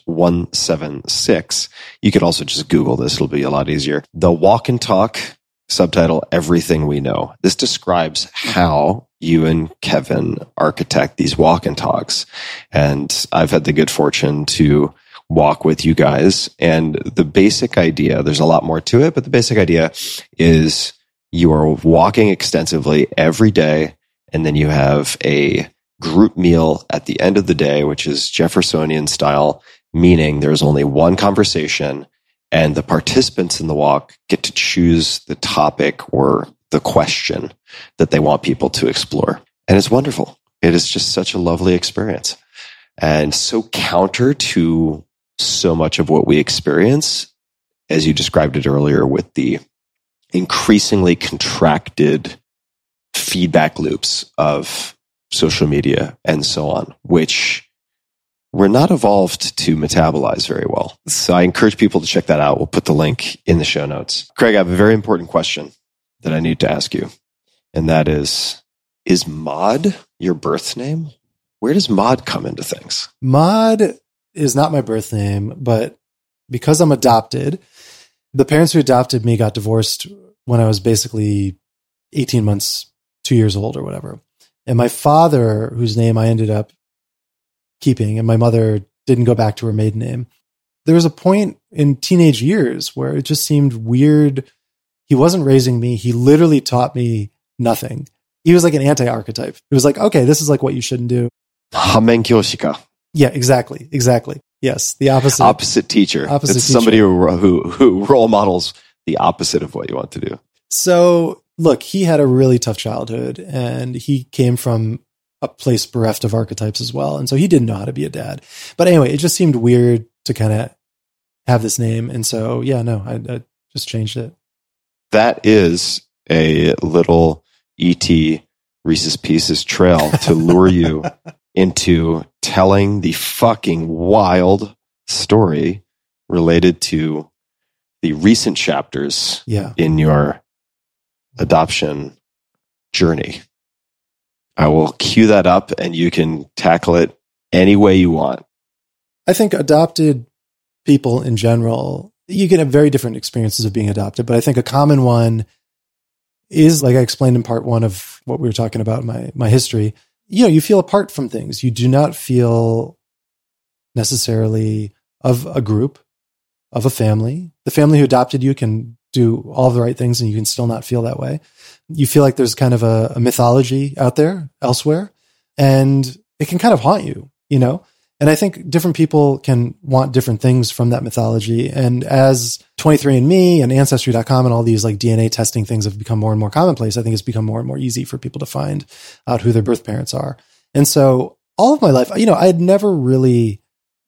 /176, you could also just Google this. It'll be a lot easier. The Walk and Talk, subtitle, Everything We Know. This describes how you and Kevin architect these walk and talks. And I've had the good fortune to walk with you guys. And the basic idea, there's a lot more to it, but the basic idea is you are walking extensively every day, and then you have a group meal at the end of the day, which is Jeffersonian style, meaning there's only one conversation, and the participants in the walk get to choose the topic or the question that they want people to explore. And it's wonderful. It is just such a lovely experience, and so counter to so much of what we experience, as you described it earlier, with the increasingly contracted feedback loops of social media and so on, which we're not evolved to metabolize very well. So I encourage people to check that out. We'll put the link in the show notes. Craig, I have a very important question that I need to ask you. And that is Maud your birth name? Where does Maud come into things? Maud is not my birth name, but because I'm adopted, the parents who adopted me got divorced when I was basically 18 months, 2 years old or whatever. And my father, whose name I ended up keeping, and my mother didn't go back to her maiden name. There was a point in teenage years where it just seemed weird. He wasn't raising me. He literally taught me nothing. He was like an anti-archetype. It was like, okay, this is like what you shouldn't do. Hamenkyoshika. Yeah, exactly. Yes, the opposite. Opposite teacher. It's somebody who role models the opposite of what you want to do. So, look, he had a really tough childhood, and he came from a place bereft of archetypes as well. And so he didn't know how to be a dad. But anyway, it just seemed weird to kind of have this name. And so, yeah, no, I just changed it. That is a little E.T. Reese's Pieces trail to lure you into telling the fucking wild story related to the recent chapters in your adoption journey. I will cue that up and you can tackle it any way you want. I think adopted people in general, you can have very different experiences of being adopted, but I think a common one is, like I explained in part one of what we were talking about, my history. You know, you feel apart from things. You do not feel necessarily of a group, of a family. The family who adopted you can do all the right things and you can still not feel that way. You feel like there's kind of a mythology out there elsewhere, and it can kind of haunt you, you know? And I think different people can want different things from that mythology. And as 23andMe and Ancestry.com and all these like DNA testing things have become more and more commonplace, I think it's become more and more easy for people to find out who their birth parents are. And so all of my life, you know, I had never really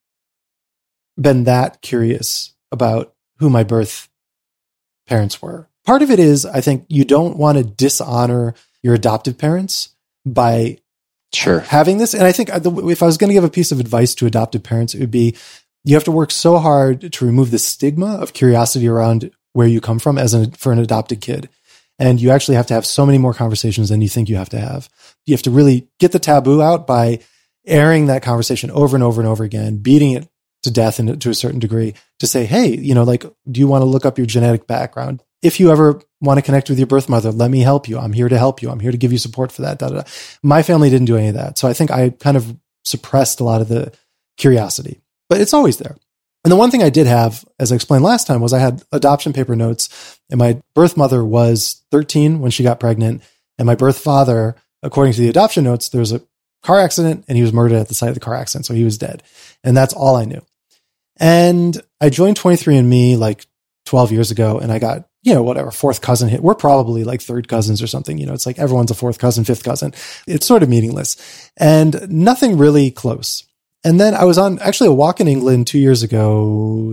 been that curious about who my birth parents were. Part of it is, I think you don't want to dishonor your adoptive parents by having this. And I think if I was going to give a piece of advice to adoptive parents, it would be, you have to work so hard to remove the stigma of curiosity around where you come from for an adopted kid. And you actually have to have so many more conversations than you think you have to have. You have to really get the taboo out by airing that conversation over and over and over again, beating it to death and to a certain degree, to say, hey, you know, like, do you want to look up your genetic background? If you ever want to connect with your birth mother, let me help you. I'm here to help you. I'm here to give you support for that. Da, da, da. My family didn't do any of that. So I think I kind of suppressed a lot of the curiosity, but it's always there. And the one thing I did have, as I explained last time, was I had adoption paper notes, and my birth mother was 13 when she got pregnant. And my birth father, according to the adoption notes, there was a car accident and he was murdered at the site of the car accident. So he was dead. And that's all I knew. And I joined 23andMe like 12 years ago, and I got, you know, whatever, fourth cousin hit. We're probably like third cousins or something. You know, it's like everyone's a fourth cousin, fifth cousin. It's sort of meaningless and nothing really close. And then I was on actually a walk in England 3 years ago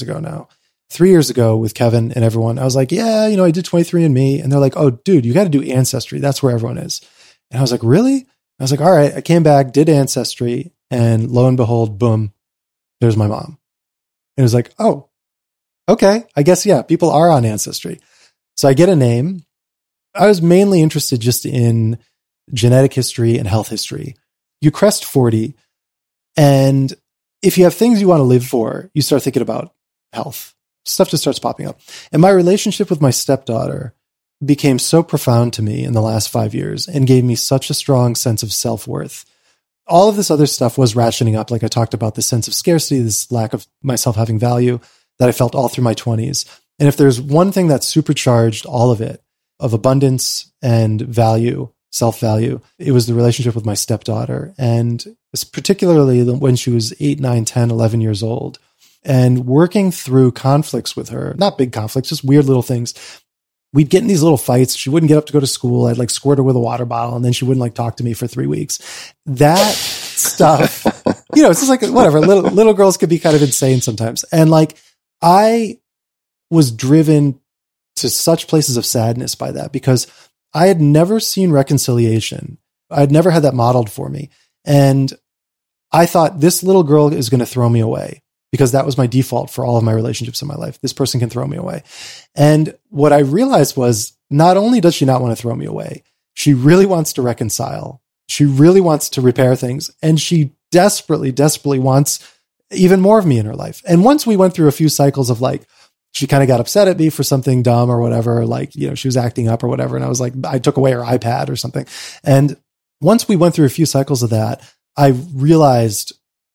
with Kevin and everyone. I was like, yeah, you know, I did 23andMe. And they're like, oh, dude, you got to do Ancestry. That's where everyone is. And I was like, really? I was like, all right. I came back, did Ancestry, and lo and behold, boom, there's my mom. And it was like, oh, okay, I guess, yeah, people are on Ancestry. So I get a name. I was mainly interested just in genetic history and health history. you crest 40, and if you have things you want to live for, you start thinking about health. Stuff just starts popping up. And my relationship with my stepdaughter became so profound to me in the last 5 years and gave me such a strong sense of self-worth. All of this other stuff was ratcheting up. Like I talked about, this sense of scarcity, this lack of myself having value that I felt all through my 20s. And if there's one thing that supercharged all of it, of abundance and value, self-value, it was the relationship with my stepdaughter. And particularly when she was 8, 9, 10, 11 years old, and working through conflicts with her, not big conflicts, just weird little things. We'd get in these little fights. She wouldn't get up to go to school. I'd like squirt her with a water bottle, and then she wouldn't like talk to me for 3 weeks. That stuff, it's just like, whatever. Little girls could be kind of insane sometimes. And like, I was driven to such places of sadness by that, because I had never seen reconciliation. I'd never had that modeled for me. And I thought, this little girl is going to throw me away, because that was my default for all of my relationships in my life. This person can throw me away. And what I realized was, not only does she not want to throw me away, she really wants to reconcile. She really wants to repair things. And she desperately, desperately wants even more of me in her life. And once we went through a few cycles of like, she kind of got upset at me for something dumb or whatever, like, she was acting up or whatever. And I was like, I took away her iPad or something. And once we went through a few cycles of that, I realized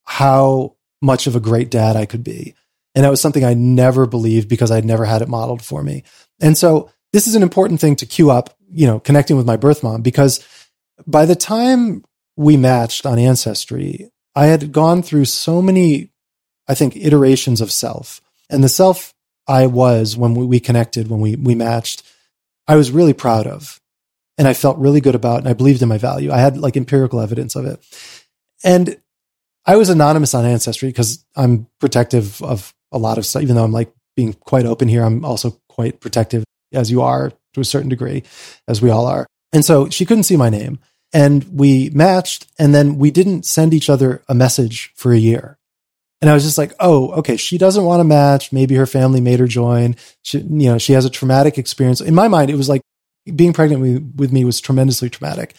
how much of a great dad I could be. And that was something I never believed, because I'd never had it modeled for me. And so this is an important thing to queue up, connecting with my birth mom, because by the time we matched on Ancestry, I had gone through so many, I think, iterations of self. And the self I was when we connected, when we matched, I was really proud of. And I felt really good about, and I believed in my value. I had like empirical evidence of it. And I was anonymous on Ancestry because I'm protective of a lot of stuff. Even though I'm like being quite open here, I'm also quite protective, as you are to a certain degree, as we all are. And so she couldn't see my name. And we matched, and then we didn't send each other a message for a year. And I was just like, oh, okay, she doesn't want to match. Maybe her family made her join. She has a traumatic experience. In my mind, it was like being pregnant with me was tremendously traumatic.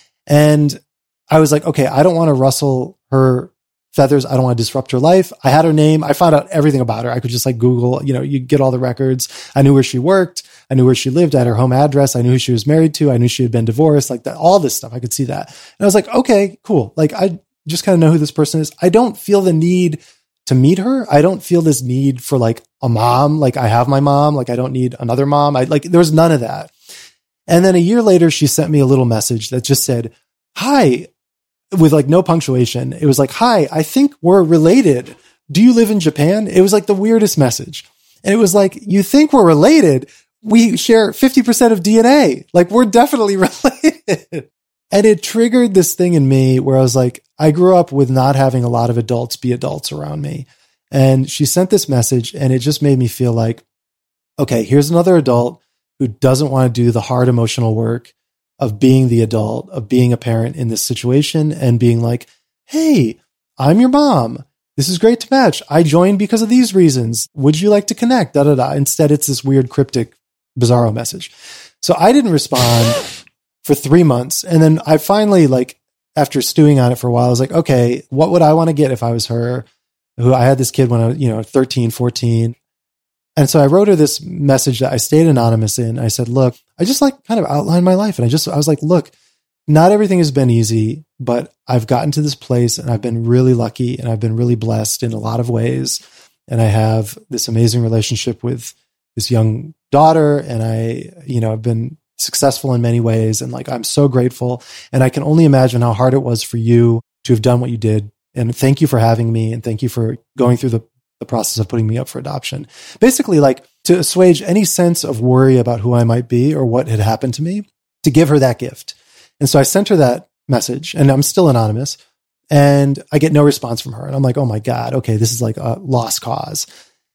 And I was like, okay, I don't want to rustle her feathers. I don't want to disrupt her life. I had her name. I found out everything about her. I could just like Google, you get all the records. I knew where she worked. I knew where she lived, at her home address. I knew who she was married to. I knew she had been divorced, like that, all this stuff. I could see that. And I was like, okay, cool. Like, I just kind of know who this person is. I don't feel the need to meet her. I don't feel this need for like a mom. Like, I have my mom. Like, I don't need another mom. There was none of that. And then a year later, she sent me a little message that just said, hi, with like no punctuation. It was like, hi, I think we're related. Do you live in Japan? It was like the weirdest message. And it was like, you think we're related? We share 50% of DNA. Like, we're definitely related. And it triggered this thing in me where I was like, I grew up with not having a lot of adults be adults around me. And she sent this message, and it just made me feel like, okay, here's another adult who doesn't want to do the hard emotional work of being the adult, of being a parent in this situation, and being like, hey, I'm your mom. This is great to match. I joined because of these reasons. Would you like to connect? Da, da, da. Instead, it's this weird, cryptic, bizarro message. So I didn't respond for 3 months. And then I finally, like, after stewing on it for a while, I was like, okay, what would I want to get if I was her? Who I had this kid when I was, 13, 14. And so I wrote her this message that I stayed anonymous in. I said, look, I just like kind of outlined my life. And I was like, look, not everything has been easy, but I've gotten to this place, and I've been really lucky, and I've been really blessed in a lot of ways. And I have this amazing relationship with this young daughter, and I've been successful in many ways. And like, I'm so grateful. And I can only imagine how hard it was for you to have done what you did. And thank you for having me. And thank you for going through the process of putting me up for adoption. Basically, like, to assuage any sense of worry about who I might be or what had happened to me, to give her that gift. And so I sent her that message, and I'm still anonymous, and I get no response from her. And I'm like, oh my God, okay, this is like a lost cause.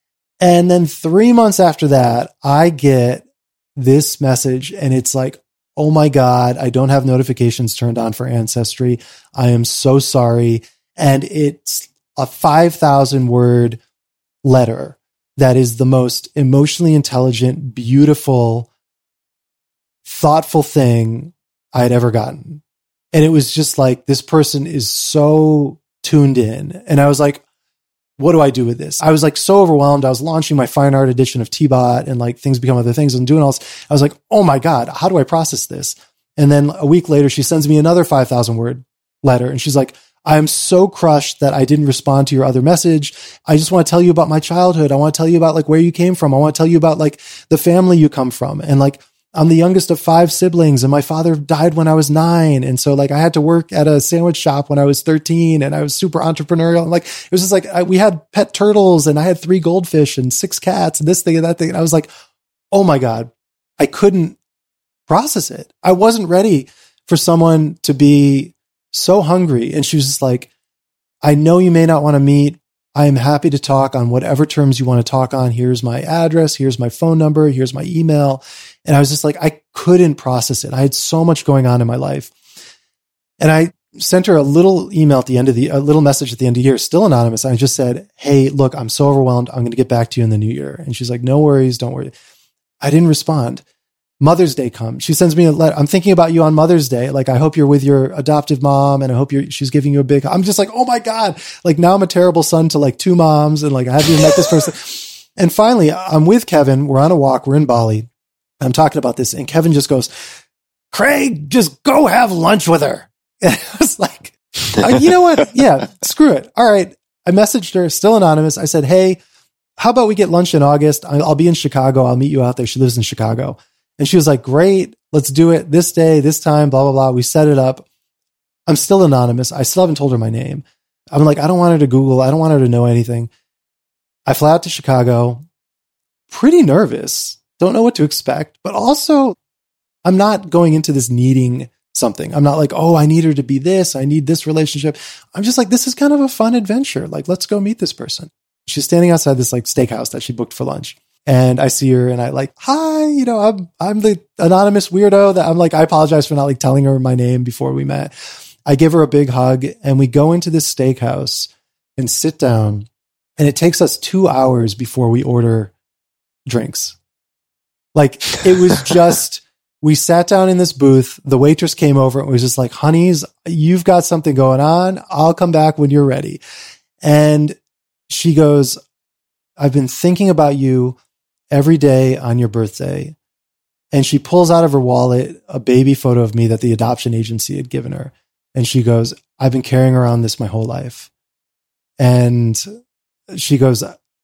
And then 3 months after that, I get this message, and it's like, oh my God, I don't have notifications turned on for Ancestry. I am so sorry. And it's a 5,000 word letter that is the most emotionally intelligent, beautiful, thoughtful thing I had ever gotten. And it was just like, this person is so tuned in. And I was like, what do I do with this? I was like so overwhelmed. I was launching my fine art edition of T-Bot and like things become other things and doing all this. I was like, oh my God, how do I process this? And then a week later, she sends me another 5,000 word letter. And she's like, I am so crushed that I didn't respond to your other message. I just want to tell you about my childhood. I want to tell you about like where you came from. I want to tell you about like the family you come from. And like, I'm the youngest of 5 siblings and my father died when I was 9. And so like I had to work at a sandwich shop when I was 13 and I was super entrepreneurial. And like, it was just like, we had pet turtles and I had 3 goldfish and 6 cats and this thing and that thing. And I was like, oh my God, I couldn't process it. I wasn't ready for someone to be so hungry. And she was just like, I know you may not want to meet. I am happy to talk on whatever terms you want to talk on. Here's my address. Here's my phone number. Here's my email. And I was just like, I couldn't process it. I had so much going on in my life. And I sent her a little email at the end of a little message at the end of the year, still anonymous. I just said, hey, look, I'm so overwhelmed. I'm going to get back to you in the new year. And she's like, no worries. Don't worry. I didn't respond. Mother's Day comes. She sends me a letter. I'm thinking about you on Mother's Day. Like, I hope you're with your adoptive mom and I hope she's giving you a big, I'm just like, oh my God. Like now I'm a terrible son to like 2 moms. And like, I haven't even met this person. And finally I'm with Kevin. We're on a walk. We're in Bali. I'm talking about this. And Kevin just goes, Craig, just go have lunch with her. And I was like, you know what? Yeah, screw it. All right. I messaged her, still anonymous. I said, hey, how about we get lunch in August? I'll be in Chicago. I'll meet you out there. She lives in Chicago. And she was like, great, let's do it this day, this time, blah, blah, blah. We set it up. I'm still anonymous. I still haven't told her my name. I'm like, I don't want her to Google. I don't want her to know anything. I fly out to Chicago, pretty nervous. Don't know what to expect. But also, I'm not going into this needing something. I'm not like, oh, I need her to be this. I need this relationship. I'm just like, this is kind of a fun adventure. Like, let's go meet this person. She's standing outside this like steakhouse that she booked for lunch. And I see her and I like, hi, you know, I'm the anonymous weirdo that I'm like, I apologize for not like telling her my name before we met. I give her a big hug and we go into this steakhouse and sit down. And it takes us 2 hours before we order drinks. Like it was just, we sat down in this booth. The waitress came over and was just like, honeys, you've got something going on. I'll come back when you're ready. And she goes, I've been thinking about you every day on your birthday. And she pulls out of her wallet a baby photo of me that the adoption agency had given her. And she goes, I've been carrying around this my whole life. And she goes,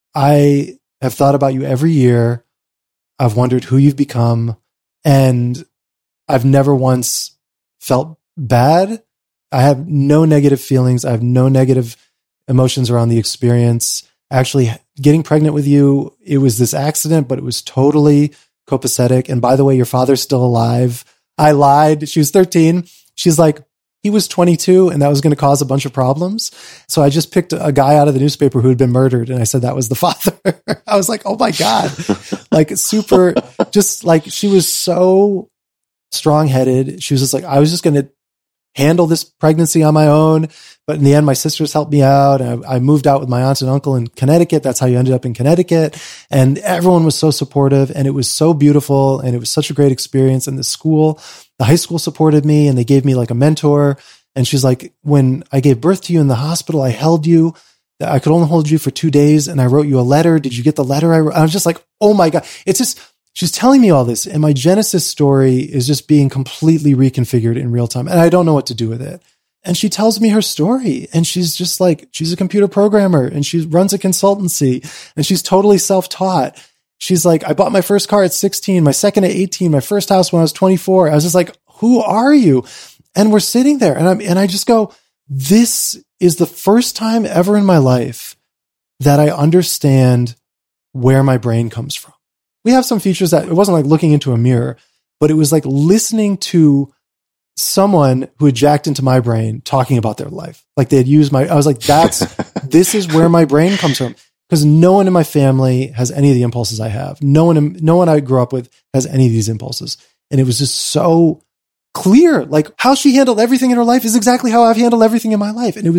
I have thought about you every year. I've wondered who you've become. And I've never once felt bad. I have no negative feelings. I have no negative emotions around the experience. Actually, getting pregnant with you, it was this accident, but it was totally copacetic. And by the way, your father's still alive. I lied. She was 13. She's like, he was 22 and that was going to cause a bunch of problems. So I just picked a guy out of the newspaper who had been murdered. And I said, that was the father. I was like, oh my God, like super, just like she was so strong headed. She was just like, I was just going to handle this pregnancy on my own. But in the end, my sisters helped me out. And I moved out with my aunt and uncle in Connecticut. That's how you ended up in Connecticut. And everyone was so supportive and it was so beautiful. And it was such a great experience. And the high school supported me and they gave me like a mentor. And she's like, when I gave birth to you in the hospital, I held you. I could only hold you for 2 days. And I wrote you a letter. Did you get the letter I wrote? I was just like, oh my God. It's just, she's telling me all this. And my Genesis story is just being completely reconfigured in real time. And I don't know what to do with it. And she tells me her story and she's just like, she's a computer programmer and she runs a consultancy and she's totally self-taught. She's like, I bought my first car at 16, my second at 18, my first house when I was 24. I was just like, who are you? And we're sitting there and I just go, this is the first time ever in my life that I understand where my brain comes from. We have some features that it wasn't like looking into a mirror, but it was like listening to someone who had jacked into my brain talking about their life. Like they had used I was like, this is where my brain comes from. Because no one in my family has any of the impulses I have. No one I grew up with has any of these impulses. And it was just so clear. Like how she handled everything in her life is exactly how I've handled everything in my life. And it was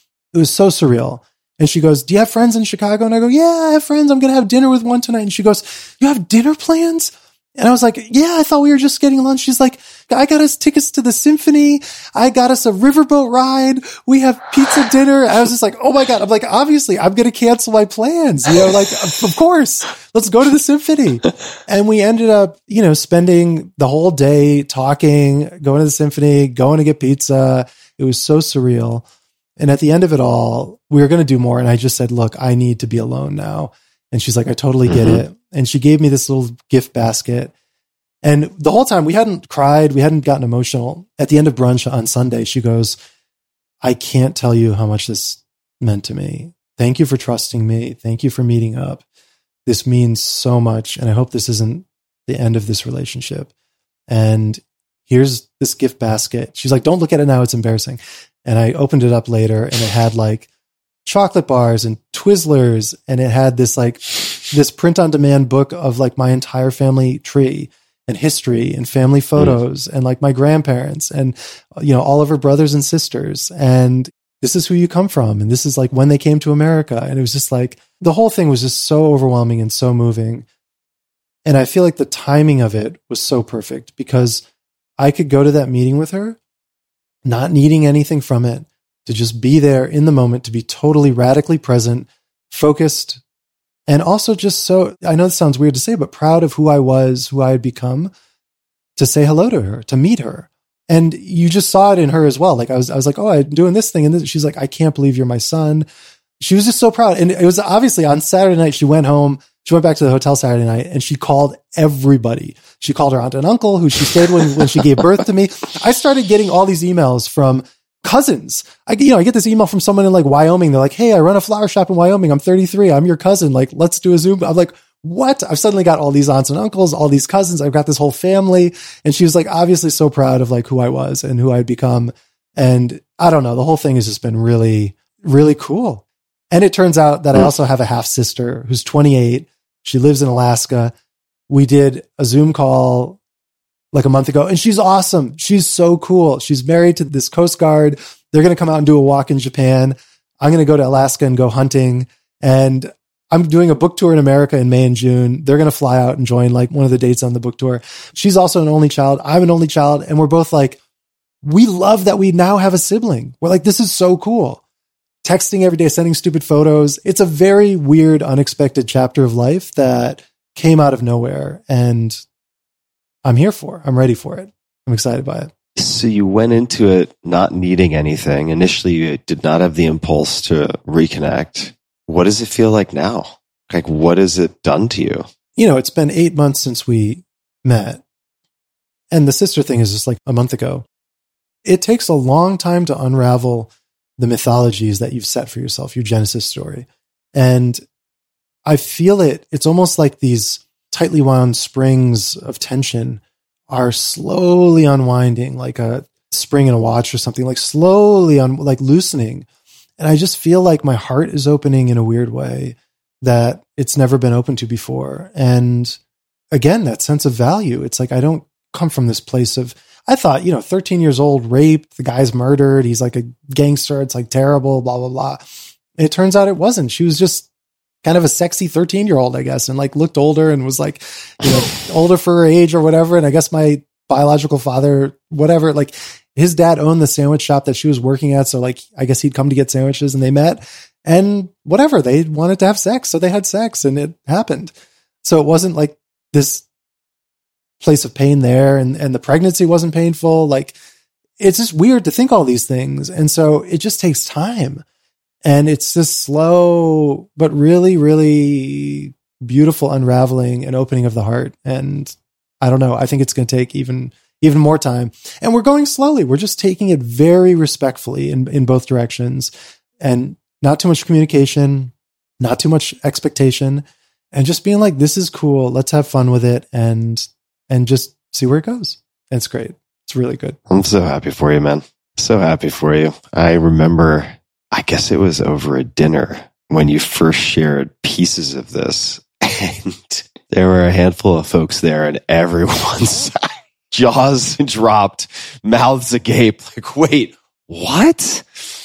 so surreal. And she goes, do you have friends in Chicago? And I go, yeah, I have friends. I'm going to have dinner with one tonight. And she goes, you have dinner plans? And I was like, yeah, I thought we were just getting lunch. She's like, I got us tickets to the symphony. I got us a riverboat ride. We have pizza dinner. I was just like, oh my God. I'm like, obviously I'm going to cancel my plans. Like, of course, let's go to the symphony. And we ended up, spending the whole day talking, going to the symphony, going to get pizza. It was so surreal. And at the end of it all, we were going to do more. And I just said, look, I need to be alone now. And she's like, I totally get it. And she gave me this little gift basket. And the whole time we hadn't cried. We hadn't gotten emotional. At the end of brunch on Sunday, she goes, I can't tell you how much this meant to me. Thank you for trusting me. Thank you for meeting up. This means so much. And I hope this isn't the end of this relationship. And here's this gift basket. She's like, don't look at it now. It's embarrassing. And I opened it up later and it had like chocolate bars and Twizzlers. And it had this print on demand book of like my entire family tree and history and family photos and like my grandparents and, all of her brothers and sisters. And this is who you come from. And this is like when they came to America. And it was just like, the whole thing was just so overwhelming and so moving. And I feel like the timing of it was so perfect because I could go to that meeting with her, not needing anything from it, to just be there in the moment, to be totally radically present, focused, and also just so, I know this sounds weird to say, but proud of who I was, who I had become, to say hello to her, to meet her. And you just saw it in her as well. Like I was like, oh, I'm doing this thing. And this. She's like, I can't believe you're my son. She was just so proud. And it was obviously on Saturday night, she went home. She went back to the hotel Saturday night and she called everybody. She called her aunt and uncle who she stayed when she gave birth to me. I started getting all these emails from cousins. I get this email from someone in like Wyoming. They're like, hey, I run a flower shop in Wyoming. I'm 33. I'm your cousin. Like, let's do a Zoom. I'm like, what? I've suddenly got all these aunts and uncles, all these cousins. I've got this whole family. And she was like, obviously so proud of like who I was and who I'd become. And I don't know, the whole thing has just been really, really cool. And it turns out that I also have a half sister who's 28. She lives in Alaska. We did a Zoom call like a month ago and she's awesome. She's so cool. She's married to this Coast Guard. They're going to come out and do a walk in Japan. I'm going to go to Alaska and go hunting. And I'm doing a book tour in America in May and June. They're going to fly out and join like one of the dates on the book tour. She's also an only child. I'm an only child. And we're both like, we love that we now have a sibling. We're like, this is so cool. Texting every day, sending stupid photos. It's a very weird, unexpected chapter of life that came out of nowhere. And I'm here for it. I'm ready for it. I'm excited by it. So you went into it not needing anything. Initially, you did not have the impulse to reconnect. What does it feel like now? Like, what has it done to you? It's been 8 months since we met. And the sister thing is just like a month ago. It takes a long time to unravel the mythologies that you've set for yourself, your Genesis story. And I feel it. It's almost like these tightly wound springs of tension are slowly unwinding, like a spring in a watch or something, like slowly like loosening. And I just feel like my heart is opening in a weird way that it's never been open to before. And again, that sense of value. It's like, I don't come from this place of, I thought, 13 years old, raped, the guy's murdered. He's like a gangster. It's like terrible, blah, blah, blah. It turns out it wasn't. She was just kind of a sexy 13-year-old, I guess, and like looked older and was like, older for her age or whatever. And I guess my biological father, whatever, like his dad owned the sandwich shop that she was working at. So like, I guess he'd come to get sandwiches and they met and whatever, they wanted to have sex. So they had sex and it happened. So it wasn't like this place of pain there. And the pregnancy wasn't painful. Like, it's just weird to think all these things. And so it just takes time. And it's this slow, but really, really beautiful unraveling and opening of the heart. And I don't know, I think it's going to take even more time. And we're going slowly. We're just taking it very respectfully in both directions and not too much communication, not too much expectation, and just being like, this is cool. Let's have fun with it and just see where it goes. And it's great. It's really good. I'm so happy for you, man. So happy for you. I remember, I guess it was over a dinner when you first shared pieces of this, and there were a handful of folks there and everyone's jaws dropped, mouths agape, like, wait, what?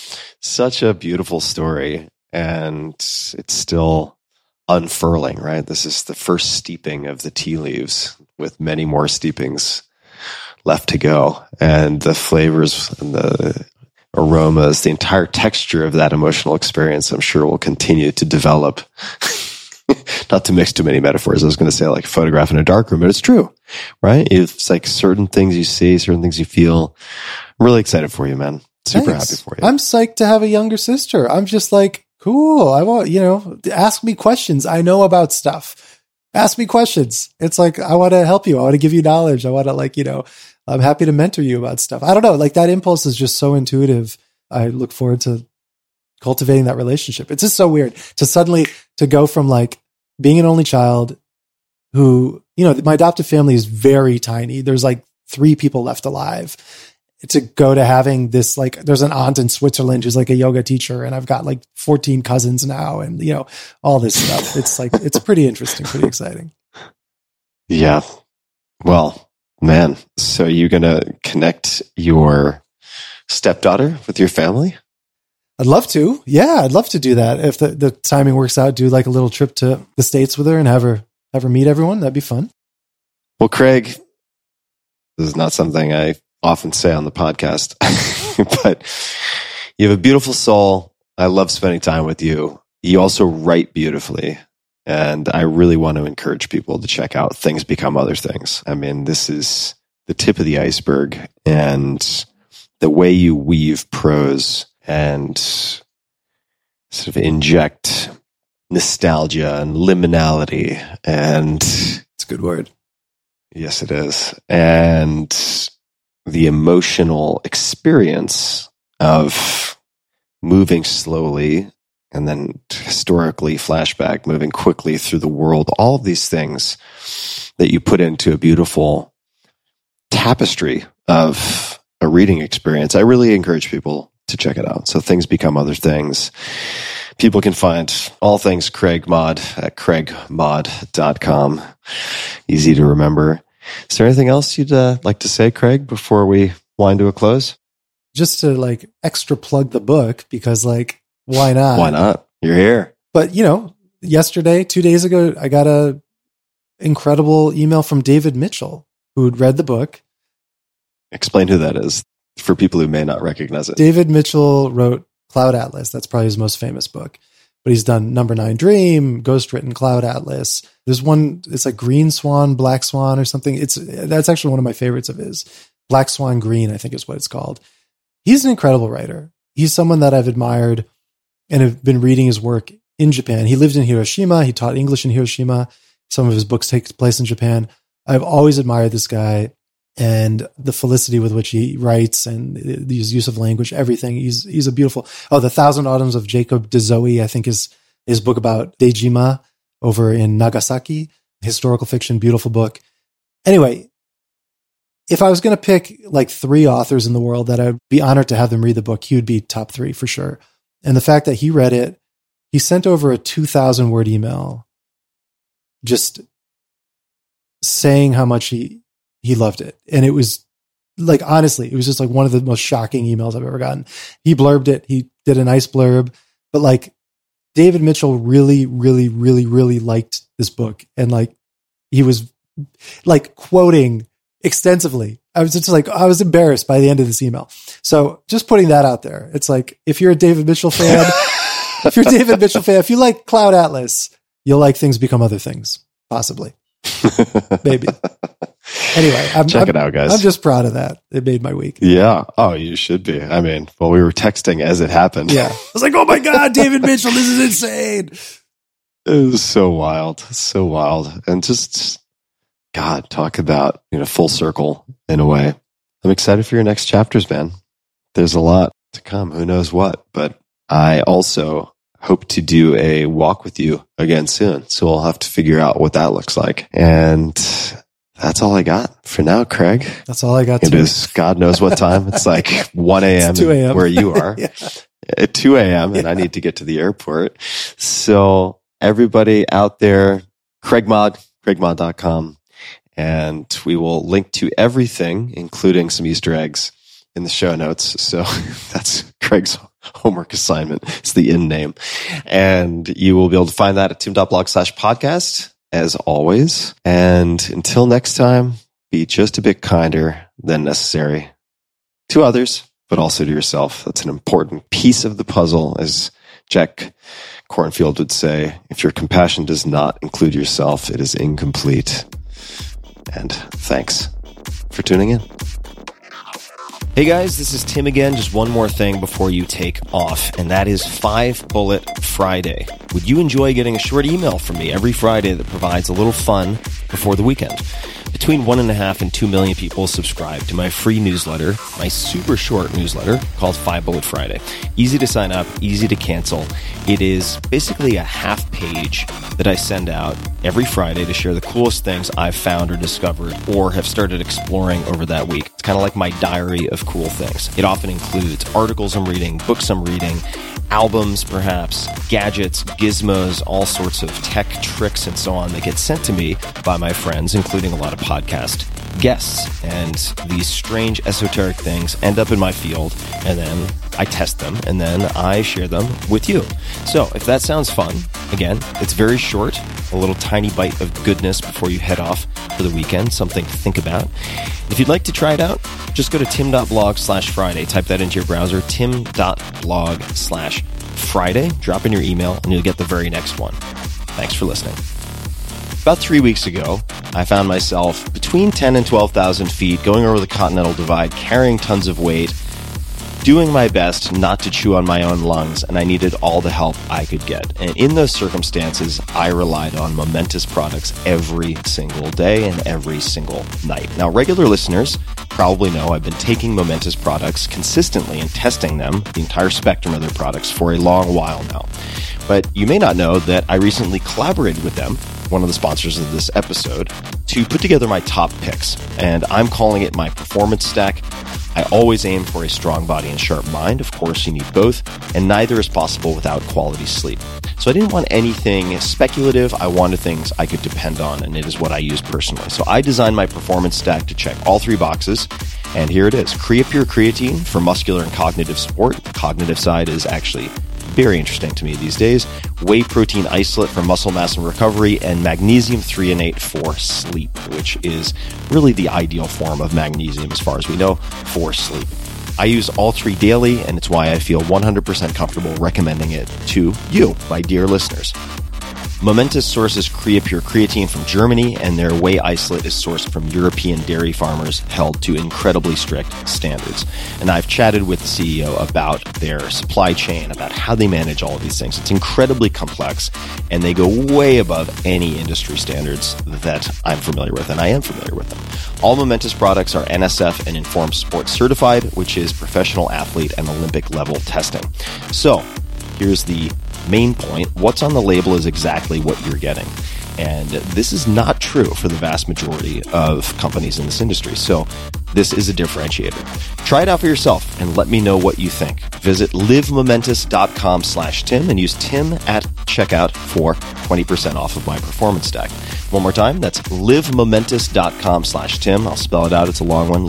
Such a beautiful story. And it's still unfurling, right? This is the first steeping of the tea leaves. with many more steepings left to go. And the flavors and the aromas, the entire texture of that emotional experience, I'm sure will continue to develop. Not to mix too many metaphors. I was going to say like photograph in a dark room, but it's true, right? It's like certain things you see, certain things you feel. I'm really excited for you, man. Super happy for you. I'm psyched to have a younger sister. I'm just like, cool. I want, ask me questions. I know about stuff. Ask me questions. It's like, I want to help you. I want to give you knowledge. I want to I'm happy to mentor you about stuff. I don't know. Like that impulse is just so intuitive. I look forward to cultivating that relationship. It's just so weird to go from like being an only child who, my adoptive family is very tiny. There's like 3 people left alive, to go to having this, like, there's an aunt in Switzerland who's like a yoga teacher, and I've got like 14 cousins now, and all this stuff. It's like, it's pretty interesting, pretty exciting. Yeah. Well, man, so you're going to connect your stepdaughter with your family? I'd love to. Yeah, I'd love to do that. If the timing works out, do like a little trip to the States with her and have her meet everyone. That'd be fun. Well, Craig, this is not something I often say on the podcast, but you have a beautiful soul. I love spending time with you. You also write beautifully. And I really want to encourage people to check out Things Become Other Things. I mean, this is the tip of the iceberg, and the way you weave prose and sort of inject nostalgia and liminality, and it's a good word. Yes, it is. And the emotional experience of moving slowly and then historically flashback, moving quickly through the world, all of these things that you put into a beautiful tapestry of a reading experience. I really encourage people to check it out. So Things Become Other Things. People can find all things Craig Mod at craigmod.com. Easy to remember. Is there anything else you'd like to say, Craig, before we wind to a close? Just to like extra plug the book, because like, why not? Why not? You're here. But yesterday, 2 days ago, I got a incredible email from David Mitchell, who'd read the book. Explain who that is for people who may not recognize it. David Mitchell wrote Cloud Atlas. That's probably his most famous book. But he's done Number 9 Dream, Ghostwritten Cloud Atlas. There's one, it's like Green Swan, Black Swan or something. That's actually one of my favorites of his. Black Swan Green, I think is what it's called. He's an incredible writer. He's someone that I've admired and have been reading his work in Japan. He lived in Hiroshima. He taught English in Hiroshima. Some of his books take place in Japan. I've always admired this guy and the felicity with which he writes and his use of language, everything. He's a beautiful, The 1,000 Autumns of Jacob de Zoe, I think is his book about Dejima over in Nagasaki. Historical fiction, beautiful book. Anyway, if I was going to pick like 3 authors in the world that I'd be honored to have them read the book, he would be top 3 for sure. And the fact that he read it, he sent over a 2,000 word email just saying how much he loved it. And it was like, honestly, it was just like one of the most shocking emails I've ever gotten. He blurbed it. He did a nice blurb, but like David Mitchell really, really, really, really liked this book. And like, he was like quoting extensensively. I was embarrassed by the end of this email. So just putting that out there. It's like, if you're a David Mitchell fan, if you like Cloud Atlas, you'll like Things Become Other Things, possibly. Maybe. Anyway, check it out, guys. I'm just proud of that. It made my week. Yeah. Oh, you should be. I mean, we were texting as it happened. Yeah. I was like, oh my God, David Mitchell, this is insane. It was so wild. So wild. And just, God, talk about, full circle in a way. I'm excited for your next chapters, man. There's a lot to come. Who knows what? But I also hope to do a walk with you again soon. So we'll have to figure out what that looks like. And that's all I got for now, Craig. That's all I got. It is God knows what time. It's like 1 a.m. 2 a.m. where you are. Yeah. At 2 a.m. and I need to get to the airport. So everybody out there, craigmod.com. And we will link to everything, including some Easter eggs in the show notes. So that's Craig's homework assignment. It's the in name. And you will be able to find that at tim.blog/podcast. as always. And until next time, be just a bit kinder than necessary to others, but also to yourself. That's an important piece of the puzzle, as Jack Kornfield would say. If your compassion does not include yourself, it is incomplete. And thanks for tuning in. Hey guys, this is Tim again. Just one more thing before you take off, and that is 5 Bullet Friday. Would you enjoy getting a short email from me every Friday that provides a little fun before the weekend? Between 1.5 and 2 million people subscribe to my free newsletter, my super short newsletter called 5 Bullet Friday. Easy to sign up, easy to cancel. It is basically a half page that I send out every Friday to share the coolest things I've found or discovered or have started exploring over that week. It's kind of like my diary of cool things. It often includes articles I'm reading, books I'm reading, albums perhaps, gadgets, gizmos, all sorts of tech tricks and so on that get sent to me by my friends, including a lot of podcast guests. And these strange esoteric things end up in my field, and then I test them, and then I share them with you. So if that sounds fun, again, it's very short, a little tiny bite of goodness before you head off for the weekend, something to think about. If you'd like to try it out, just go to tim.blog/Friday. Type that into your browser, tim.blog/Friday. Drop in your email, and you'll get the very next one. Thanks for listening. About 3 weeks ago, I found myself between 10 and 12,000 feet, going over the Continental Divide, carrying tons of weight, doing my best not to chew on my own lungs, and I needed all the help I could get. And in those circumstances, I relied on Momentous products every single day and every single night. Now, regular listeners probably know I've been taking Momentous products consistently and testing them, the entire spectrum of their products, for a long while now. But you may not know that I recently collaborated with them, one of the sponsors of this episode, to put together my top picks. And I'm calling it my performance stack. I always aim for a strong body and sharp mind. Of course, you need both, and neither is possible without quality sleep. So I didn't want anything speculative. I wanted things I could depend on, and it is what I use personally. So I designed my performance stack to check all 3 boxes, and here it is. Creapure Creatine for muscular and cognitive support. The cognitive side is actually very interesting to me these days. Whey protein isolate for muscle mass and recovery, and magnesium threonate for sleep, which is really the ideal form of magnesium as far as we know for sleep. I use all 3 daily, and it's why I feel 100% comfortable recommending it to you, my dear listeners. Momentous sources Creapure Creatine from Germany, and their whey isolate is sourced from European dairy farmers held to incredibly strict standards. And I've chatted with the CEO about their supply chain, about how they manage all of these things. It's incredibly complex, and they go way above any industry standards that I'm familiar with, and I am familiar with them. All Momentous products are NSF and Informed Sport certified, which is professional athlete and Olympic level testing. So, here's the main point. What's on the label is exactly what you're getting. And this is not true for the vast majority of companies in this industry. So this is a differentiator. Try it out for yourself and let me know what you think. Visit livemomentous.com/Tim and use Tim at checkout for 20% off of my performance stack. One more time, that's livemomentous.com/Tim. I'll spell it out. It's a long one.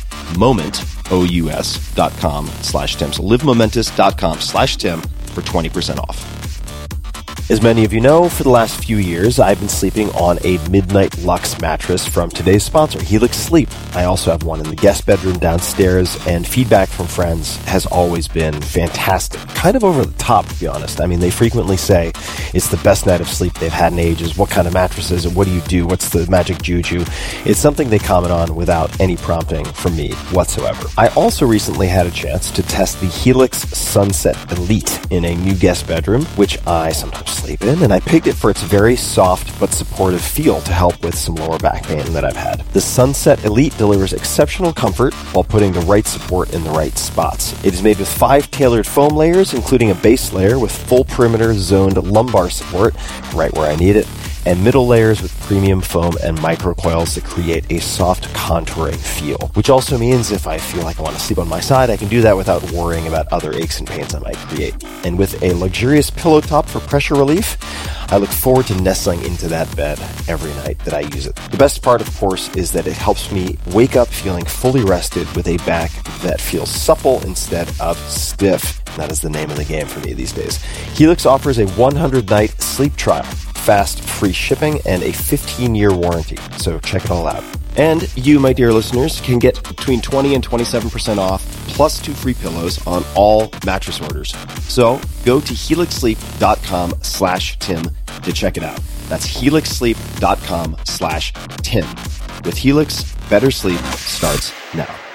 livemomentous.com/Tim. So livemomentous.com/Tim for 20% off. As many of you know, for the last few years, I've been sleeping on a Midnight Lux mattress from today's sponsor, Helix Sleep. I also have one in the guest bedroom downstairs, and feedback from friends has always been fantastic. Kind of over the top, to be honest. I mean, they frequently say it's the best night of sleep they've had in ages. What kind of mattress is it? What do you do? What's the magic juju? It's something they comment on without any prompting from me whatsoever. I also recently had a chance to test the Helix Sunset Elite in a new guest bedroom, which I sometimes sleep in, and I picked it for its very soft but supportive feel to help with some lower back pain that I've had. The Sunset Elite delivers exceptional comfort while putting the right support in the right spots. It is made with 5 tailored foam layers, including a base layer with full perimeter zoned lumbar support, right where I need it, and middle layers with premium foam and microcoils that create a soft contouring feel, which also means if I feel like I want to sleep on my side, I can do that without worrying about other aches and pains I might create. And with a luxurious pillow top for pressure relief, I look forward to nestling into that bed every night that I use it. The best part, of course, is that it helps me wake up feeling fully rested with a back that feels supple instead of stiff. That is the name of the game for me these days. Helix offers a 100-night sleep trial. fast, free shipping, and a 15-year warranty. So check it all out. And you, my dear listeners, can get between 20 and 27% off, plus 2 free pillows on all mattress orders. So go to helixsleep.com/Tim to check it out. That's helixsleep.com/Tim. With Helix, better sleep starts now.